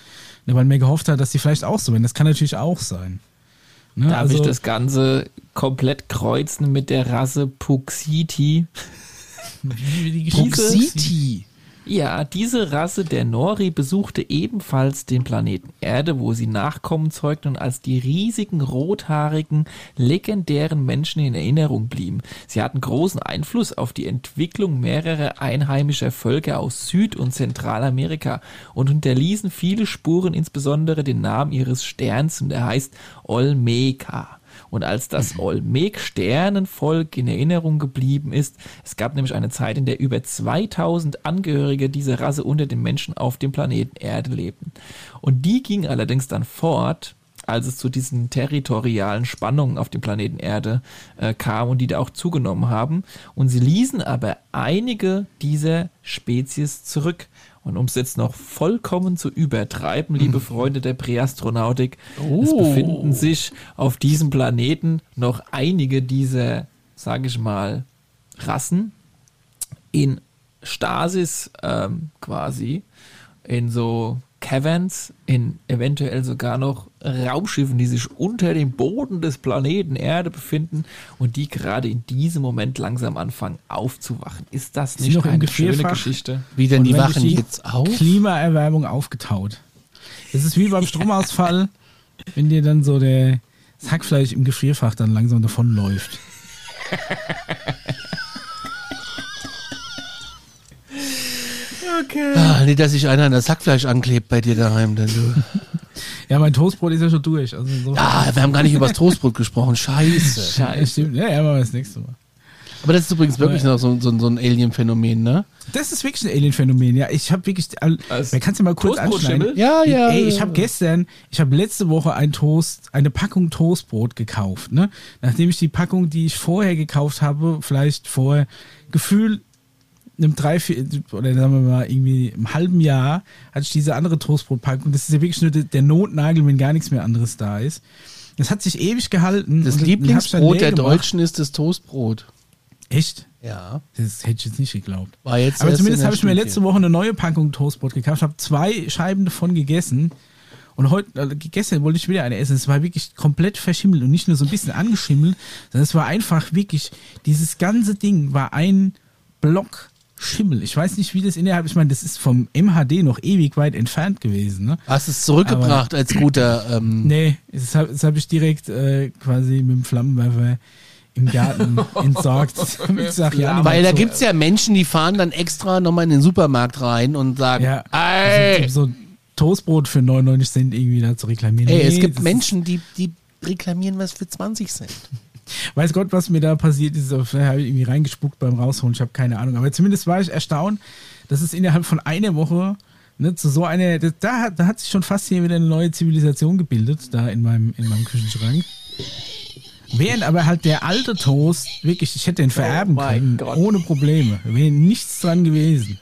Ne, weil mir gehofft hat, dass die vielleicht auch so werden. Das kann natürlich auch sein. Ne? Darf also, ich das Ganze komplett kreuzen mit der Rasse Puxiti? wie, wie die Diese- Puxiti. Ja, diese Rasse der Nori besuchte ebenfalls den Planeten Erde, wo sie Nachkommen zeugten und als die riesigen, rothaarigen, legendären Menschen in Erinnerung blieben. Sie hatten großen Einfluss auf die Entwicklung mehrerer einheimischer Völker aus Süd- und Zentralamerika und hinterließen viele Spuren, insbesondere den Namen ihres Sterns, und er heißt Olmeca. Und als das Olmec-Sternenvolk in Erinnerung geblieben ist, es gab nämlich eine Zeit, in der über zweitausend Angehörige dieser Rasse unter den Menschen auf dem Planeten Erde lebten. Und die ging allerdings dann fort, als es zu diesen territorialen Spannungen auf dem Planeten Erde äh, kam und die da auch zugenommen haben. Und sie ließen aber einige dieser Spezies zurück. Und um es jetzt noch vollkommen zu übertreiben, liebe Freunde der Präastronautik, Oh. es befinden sich auf diesem Planeten noch einige dieser, sage ich mal, Rassen in Stasis ähm, quasi, in so Caverns, in eventuell sogar noch Raumschiffen, die sich unter dem Boden des Planeten Erde befinden und die gerade in diesem Moment langsam anfangen aufzuwachen. Ist das Sie nicht noch im eine schöne Gefrierfach? Geschichte? Wie denn, Und die wenn wachen durch die jetzt auf? Klimaerwärmung aufgetaut. Das ist wie beim Stromausfall, wenn dir dann so der, das Hackfleisch im Gefrierfach dann langsam davonläuft. Ah, nicht, dass sich einer an das Hackfleisch anklebt bei dir daheim. Denn du. Ja, mein Toastbrot ist ja schon durch. Also so Ah, wir haben gar nicht über das Toastbrot gesprochen. Scheiße. ja, stimmt. Ja, ja, machen wir das nächste Mal. Aber das ist übrigens wirklich noch so, so, so ein Alien-Phänomen, ne? Das ist wirklich ein Alien-Phänomen. Ja, ich habe wirklich. Als Wer kannst du mal kurz Toastbrotschimmel? anschneiden? Ja, ja. Ey, ich habe gestern, ich habe letzte Woche ein Toast, eine Packung Toastbrot gekauft, ne? Nachdem ich die Packung, die ich vorher gekauft habe, vielleicht vor Gefühl einem drei, vier, oder sagen wir mal irgendwie im halben Jahr, hatte ich diese andere Toastbrotpackung. Das ist ja wirklich nur der, der Notnagel, wenn gar nichts mehr anderes da ist. Das hat sich ewig gehalten. Das und dann Lieblingsbrot hab ich der dann leer gemacht. Deutschen ist das Toastbrot. Echt? Ja. Das hätte ich jetzt nicht geglaubt. War jetzt Aber erst zumindest in der habe ich mir Studie. letzte Woche eine neue Packung Toastbrot gekauft, habe zwei Scheiben davon gegessen und heute, also gestern wollte ich wieder eine essen. Es war wirklich komplett verschimmelt und nicht nur so ein bisschen angeschimmelt, sondern es war einfach wirklich, dieses ganze Ding war ein Block Schimmel. Ich weiß nicht, wie das innerhalb, ich meine, das ist vom M H D noch ewig weit entfernt gewesen. Ne? Hast es zurückgebracht als guter. Ähm, Nee, das habe hab ich direkt äh, quasi mit dem Flammenwerfer im Garten entsorgt. Ich sag, ja, Weil da so, gibt's ja Menschen, die fahren dann extra nochmal in den Supermarkt rein und sagen, ja, ey, so, so Toastbrot für neunundneunzig Cent irgendwie da zu reklamieren. ey, es Nee, gibt das Menschen, die, die reklamieren was für zwanzig Cent. Ist, weiß Gott, was mir da passiert ist. Vielleicht habe ich irgendwie reingespuckt beim Rausholen. Ich habe keine Ahnung. Aber zumindest war ich erstaunt, dass es innerhalb von einer Woche ne, zu so einer, da, da, hat- da hat sich schon fast hier wieder eine neue Zivilisation gebildet, da in meinem, in meinem Küchenschrank. Während aber halt der alte Toast, wirklich, ich hätte den vererben Oh mein können, Gott. ohne Probleme. Wäre nichts dran gewesen.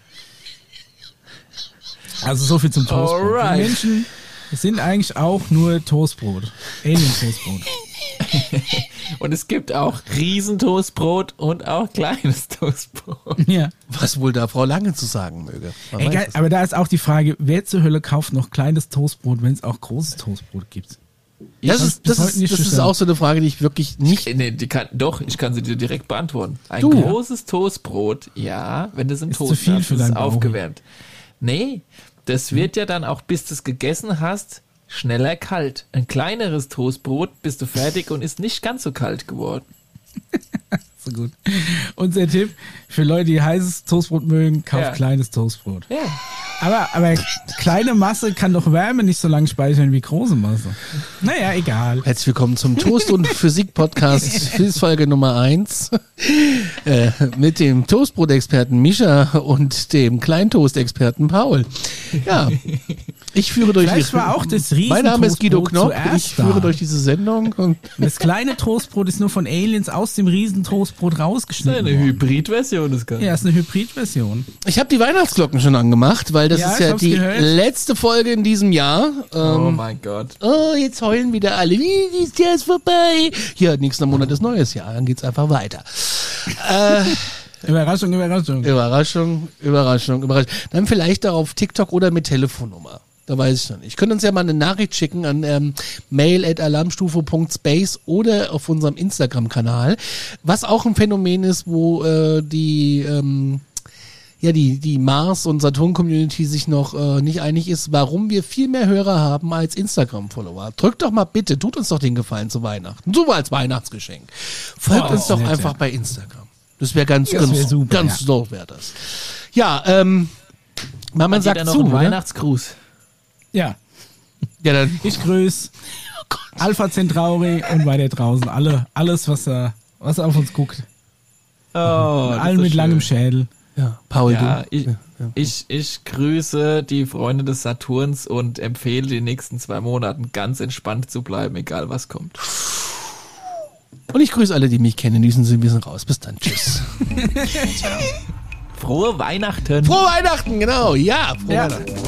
Also so viel zum Toastbrot. Alright. Die Menschen sind eigentlich auch nur Toastbrot. Alien-Toastbrot. Und es gibt auch Riesentoastbrot und auch kleines Toastbrot. Ja. Was wohl da Frau Lange zu sagen möge. Man Egal, weiß es. aber da ist auch die Frage, wer zur Hölle kauft noch kleines Toastbrot, wenn es auch großes Toastbrot gibt? Das Ich ist, hab's bis das heute ist, nicht das ist verstanden. auch so eine Frage, die ich wirklich nicht. Nee, die kann, doch, ich kann sie dir direkt beantworten. Ein Du. großes Toastbrot, ja, wenn das im Ist zu Toast viel hast, für ist es deinen Bauch. aufgewärmt. Nee, das wird ja dann auch, bis du es gegessen hast, schneller kalt. Ein kleineres Toastbrot bist du fertig und ist nicht ganz so kalt geworden. So gut. Unser Tipp für Leute, die heißes Toastbrot mögen, kauft Ja. kleines Toastbrot. Ja. Aber, aber kleine Masse kann doch Wärme nicht so lange speichern wie große Masse. Naja, egal. Herzlich willkommen zum Toast- und Physik-Podcast, Folge Nummer eins. Äh, mit dem Toastbrot-Experten Mischa und dem Kleintoast-Experten Paul. Ja, ich führe durch Vielleicht war auch das riesen Mein Name ist Guido Toastbrot Knopp, zuerst ich führe da. durch diese Sendung und Das kleine Toastbrot ist nur von Aliens aus dem riesen Toastbrot rausgeschnitten Eine worden. Hybridversion des Ganzen. Ja, ist eine Hybridversion. ich habe die Weihnachtsglocken schon angemacht, weil das Ja, ist ich ja hab's die gehört. letzte Folge in diesem Jahr. Oh Ähm, mein Gott. oh, jetzt heulen wieder alle. Wie ist der ist vorbei? Ja, nächsten Monat ist neues Jahr, dann geht's einfach weiter. Äh, Überraschung, Überraschung. Überraschung, Überraschung, Überraschung. Dann vielleicht auch auf TikTok oder mit Telefonnummer. Da weiß ich noch nicht. Ihr könnt uns ja mal eine Nachricht schicken an ähm, mail at alarmstufe punkt space oder auf unserem Instagram-Kanal. Was auch ein Phänomen ist, wo äh, die ähm, ja die die Mars- und Saturn-Community sich noch äh, nicht einig ist, warum wir viel mehr Hörer haben als Instagram-Follower. Drückt doch mal bitte, tut uns doch den Gefallen zu Weihnachten. So als Weihnachtsgeschenk. Folgt Oh, uns doch nett, einfach ja. bei Instagram. Das wäre ganz, Das ganz, wär super, ganz ja. doll wäre das. Ja, ähm, man, man Hat jeder sagt noch zu, einen oder? Weihnachtsgruß. Ja, Ja, dann ich grüße Alpha Centauri und weiter draußen. Alle, alles, was, da, was auf uns guckt. Oh, Allen mit langem Schädel. ja, Paul, Ja, du. ich, Ja, ja. ich, ich grüße die Freunde des Saturns und empfehle die nächsten zwei Monaten ganz entspannt zu bleiben, egal was kommt. Und ich grüße alle, die mich kennen. In diesem Sinne, wir sind raus. Bis dann. Tschüss. Frohe Weihnachten! Frohe Weihnachten, genau. Ja, frohe Ja. Weihnachten.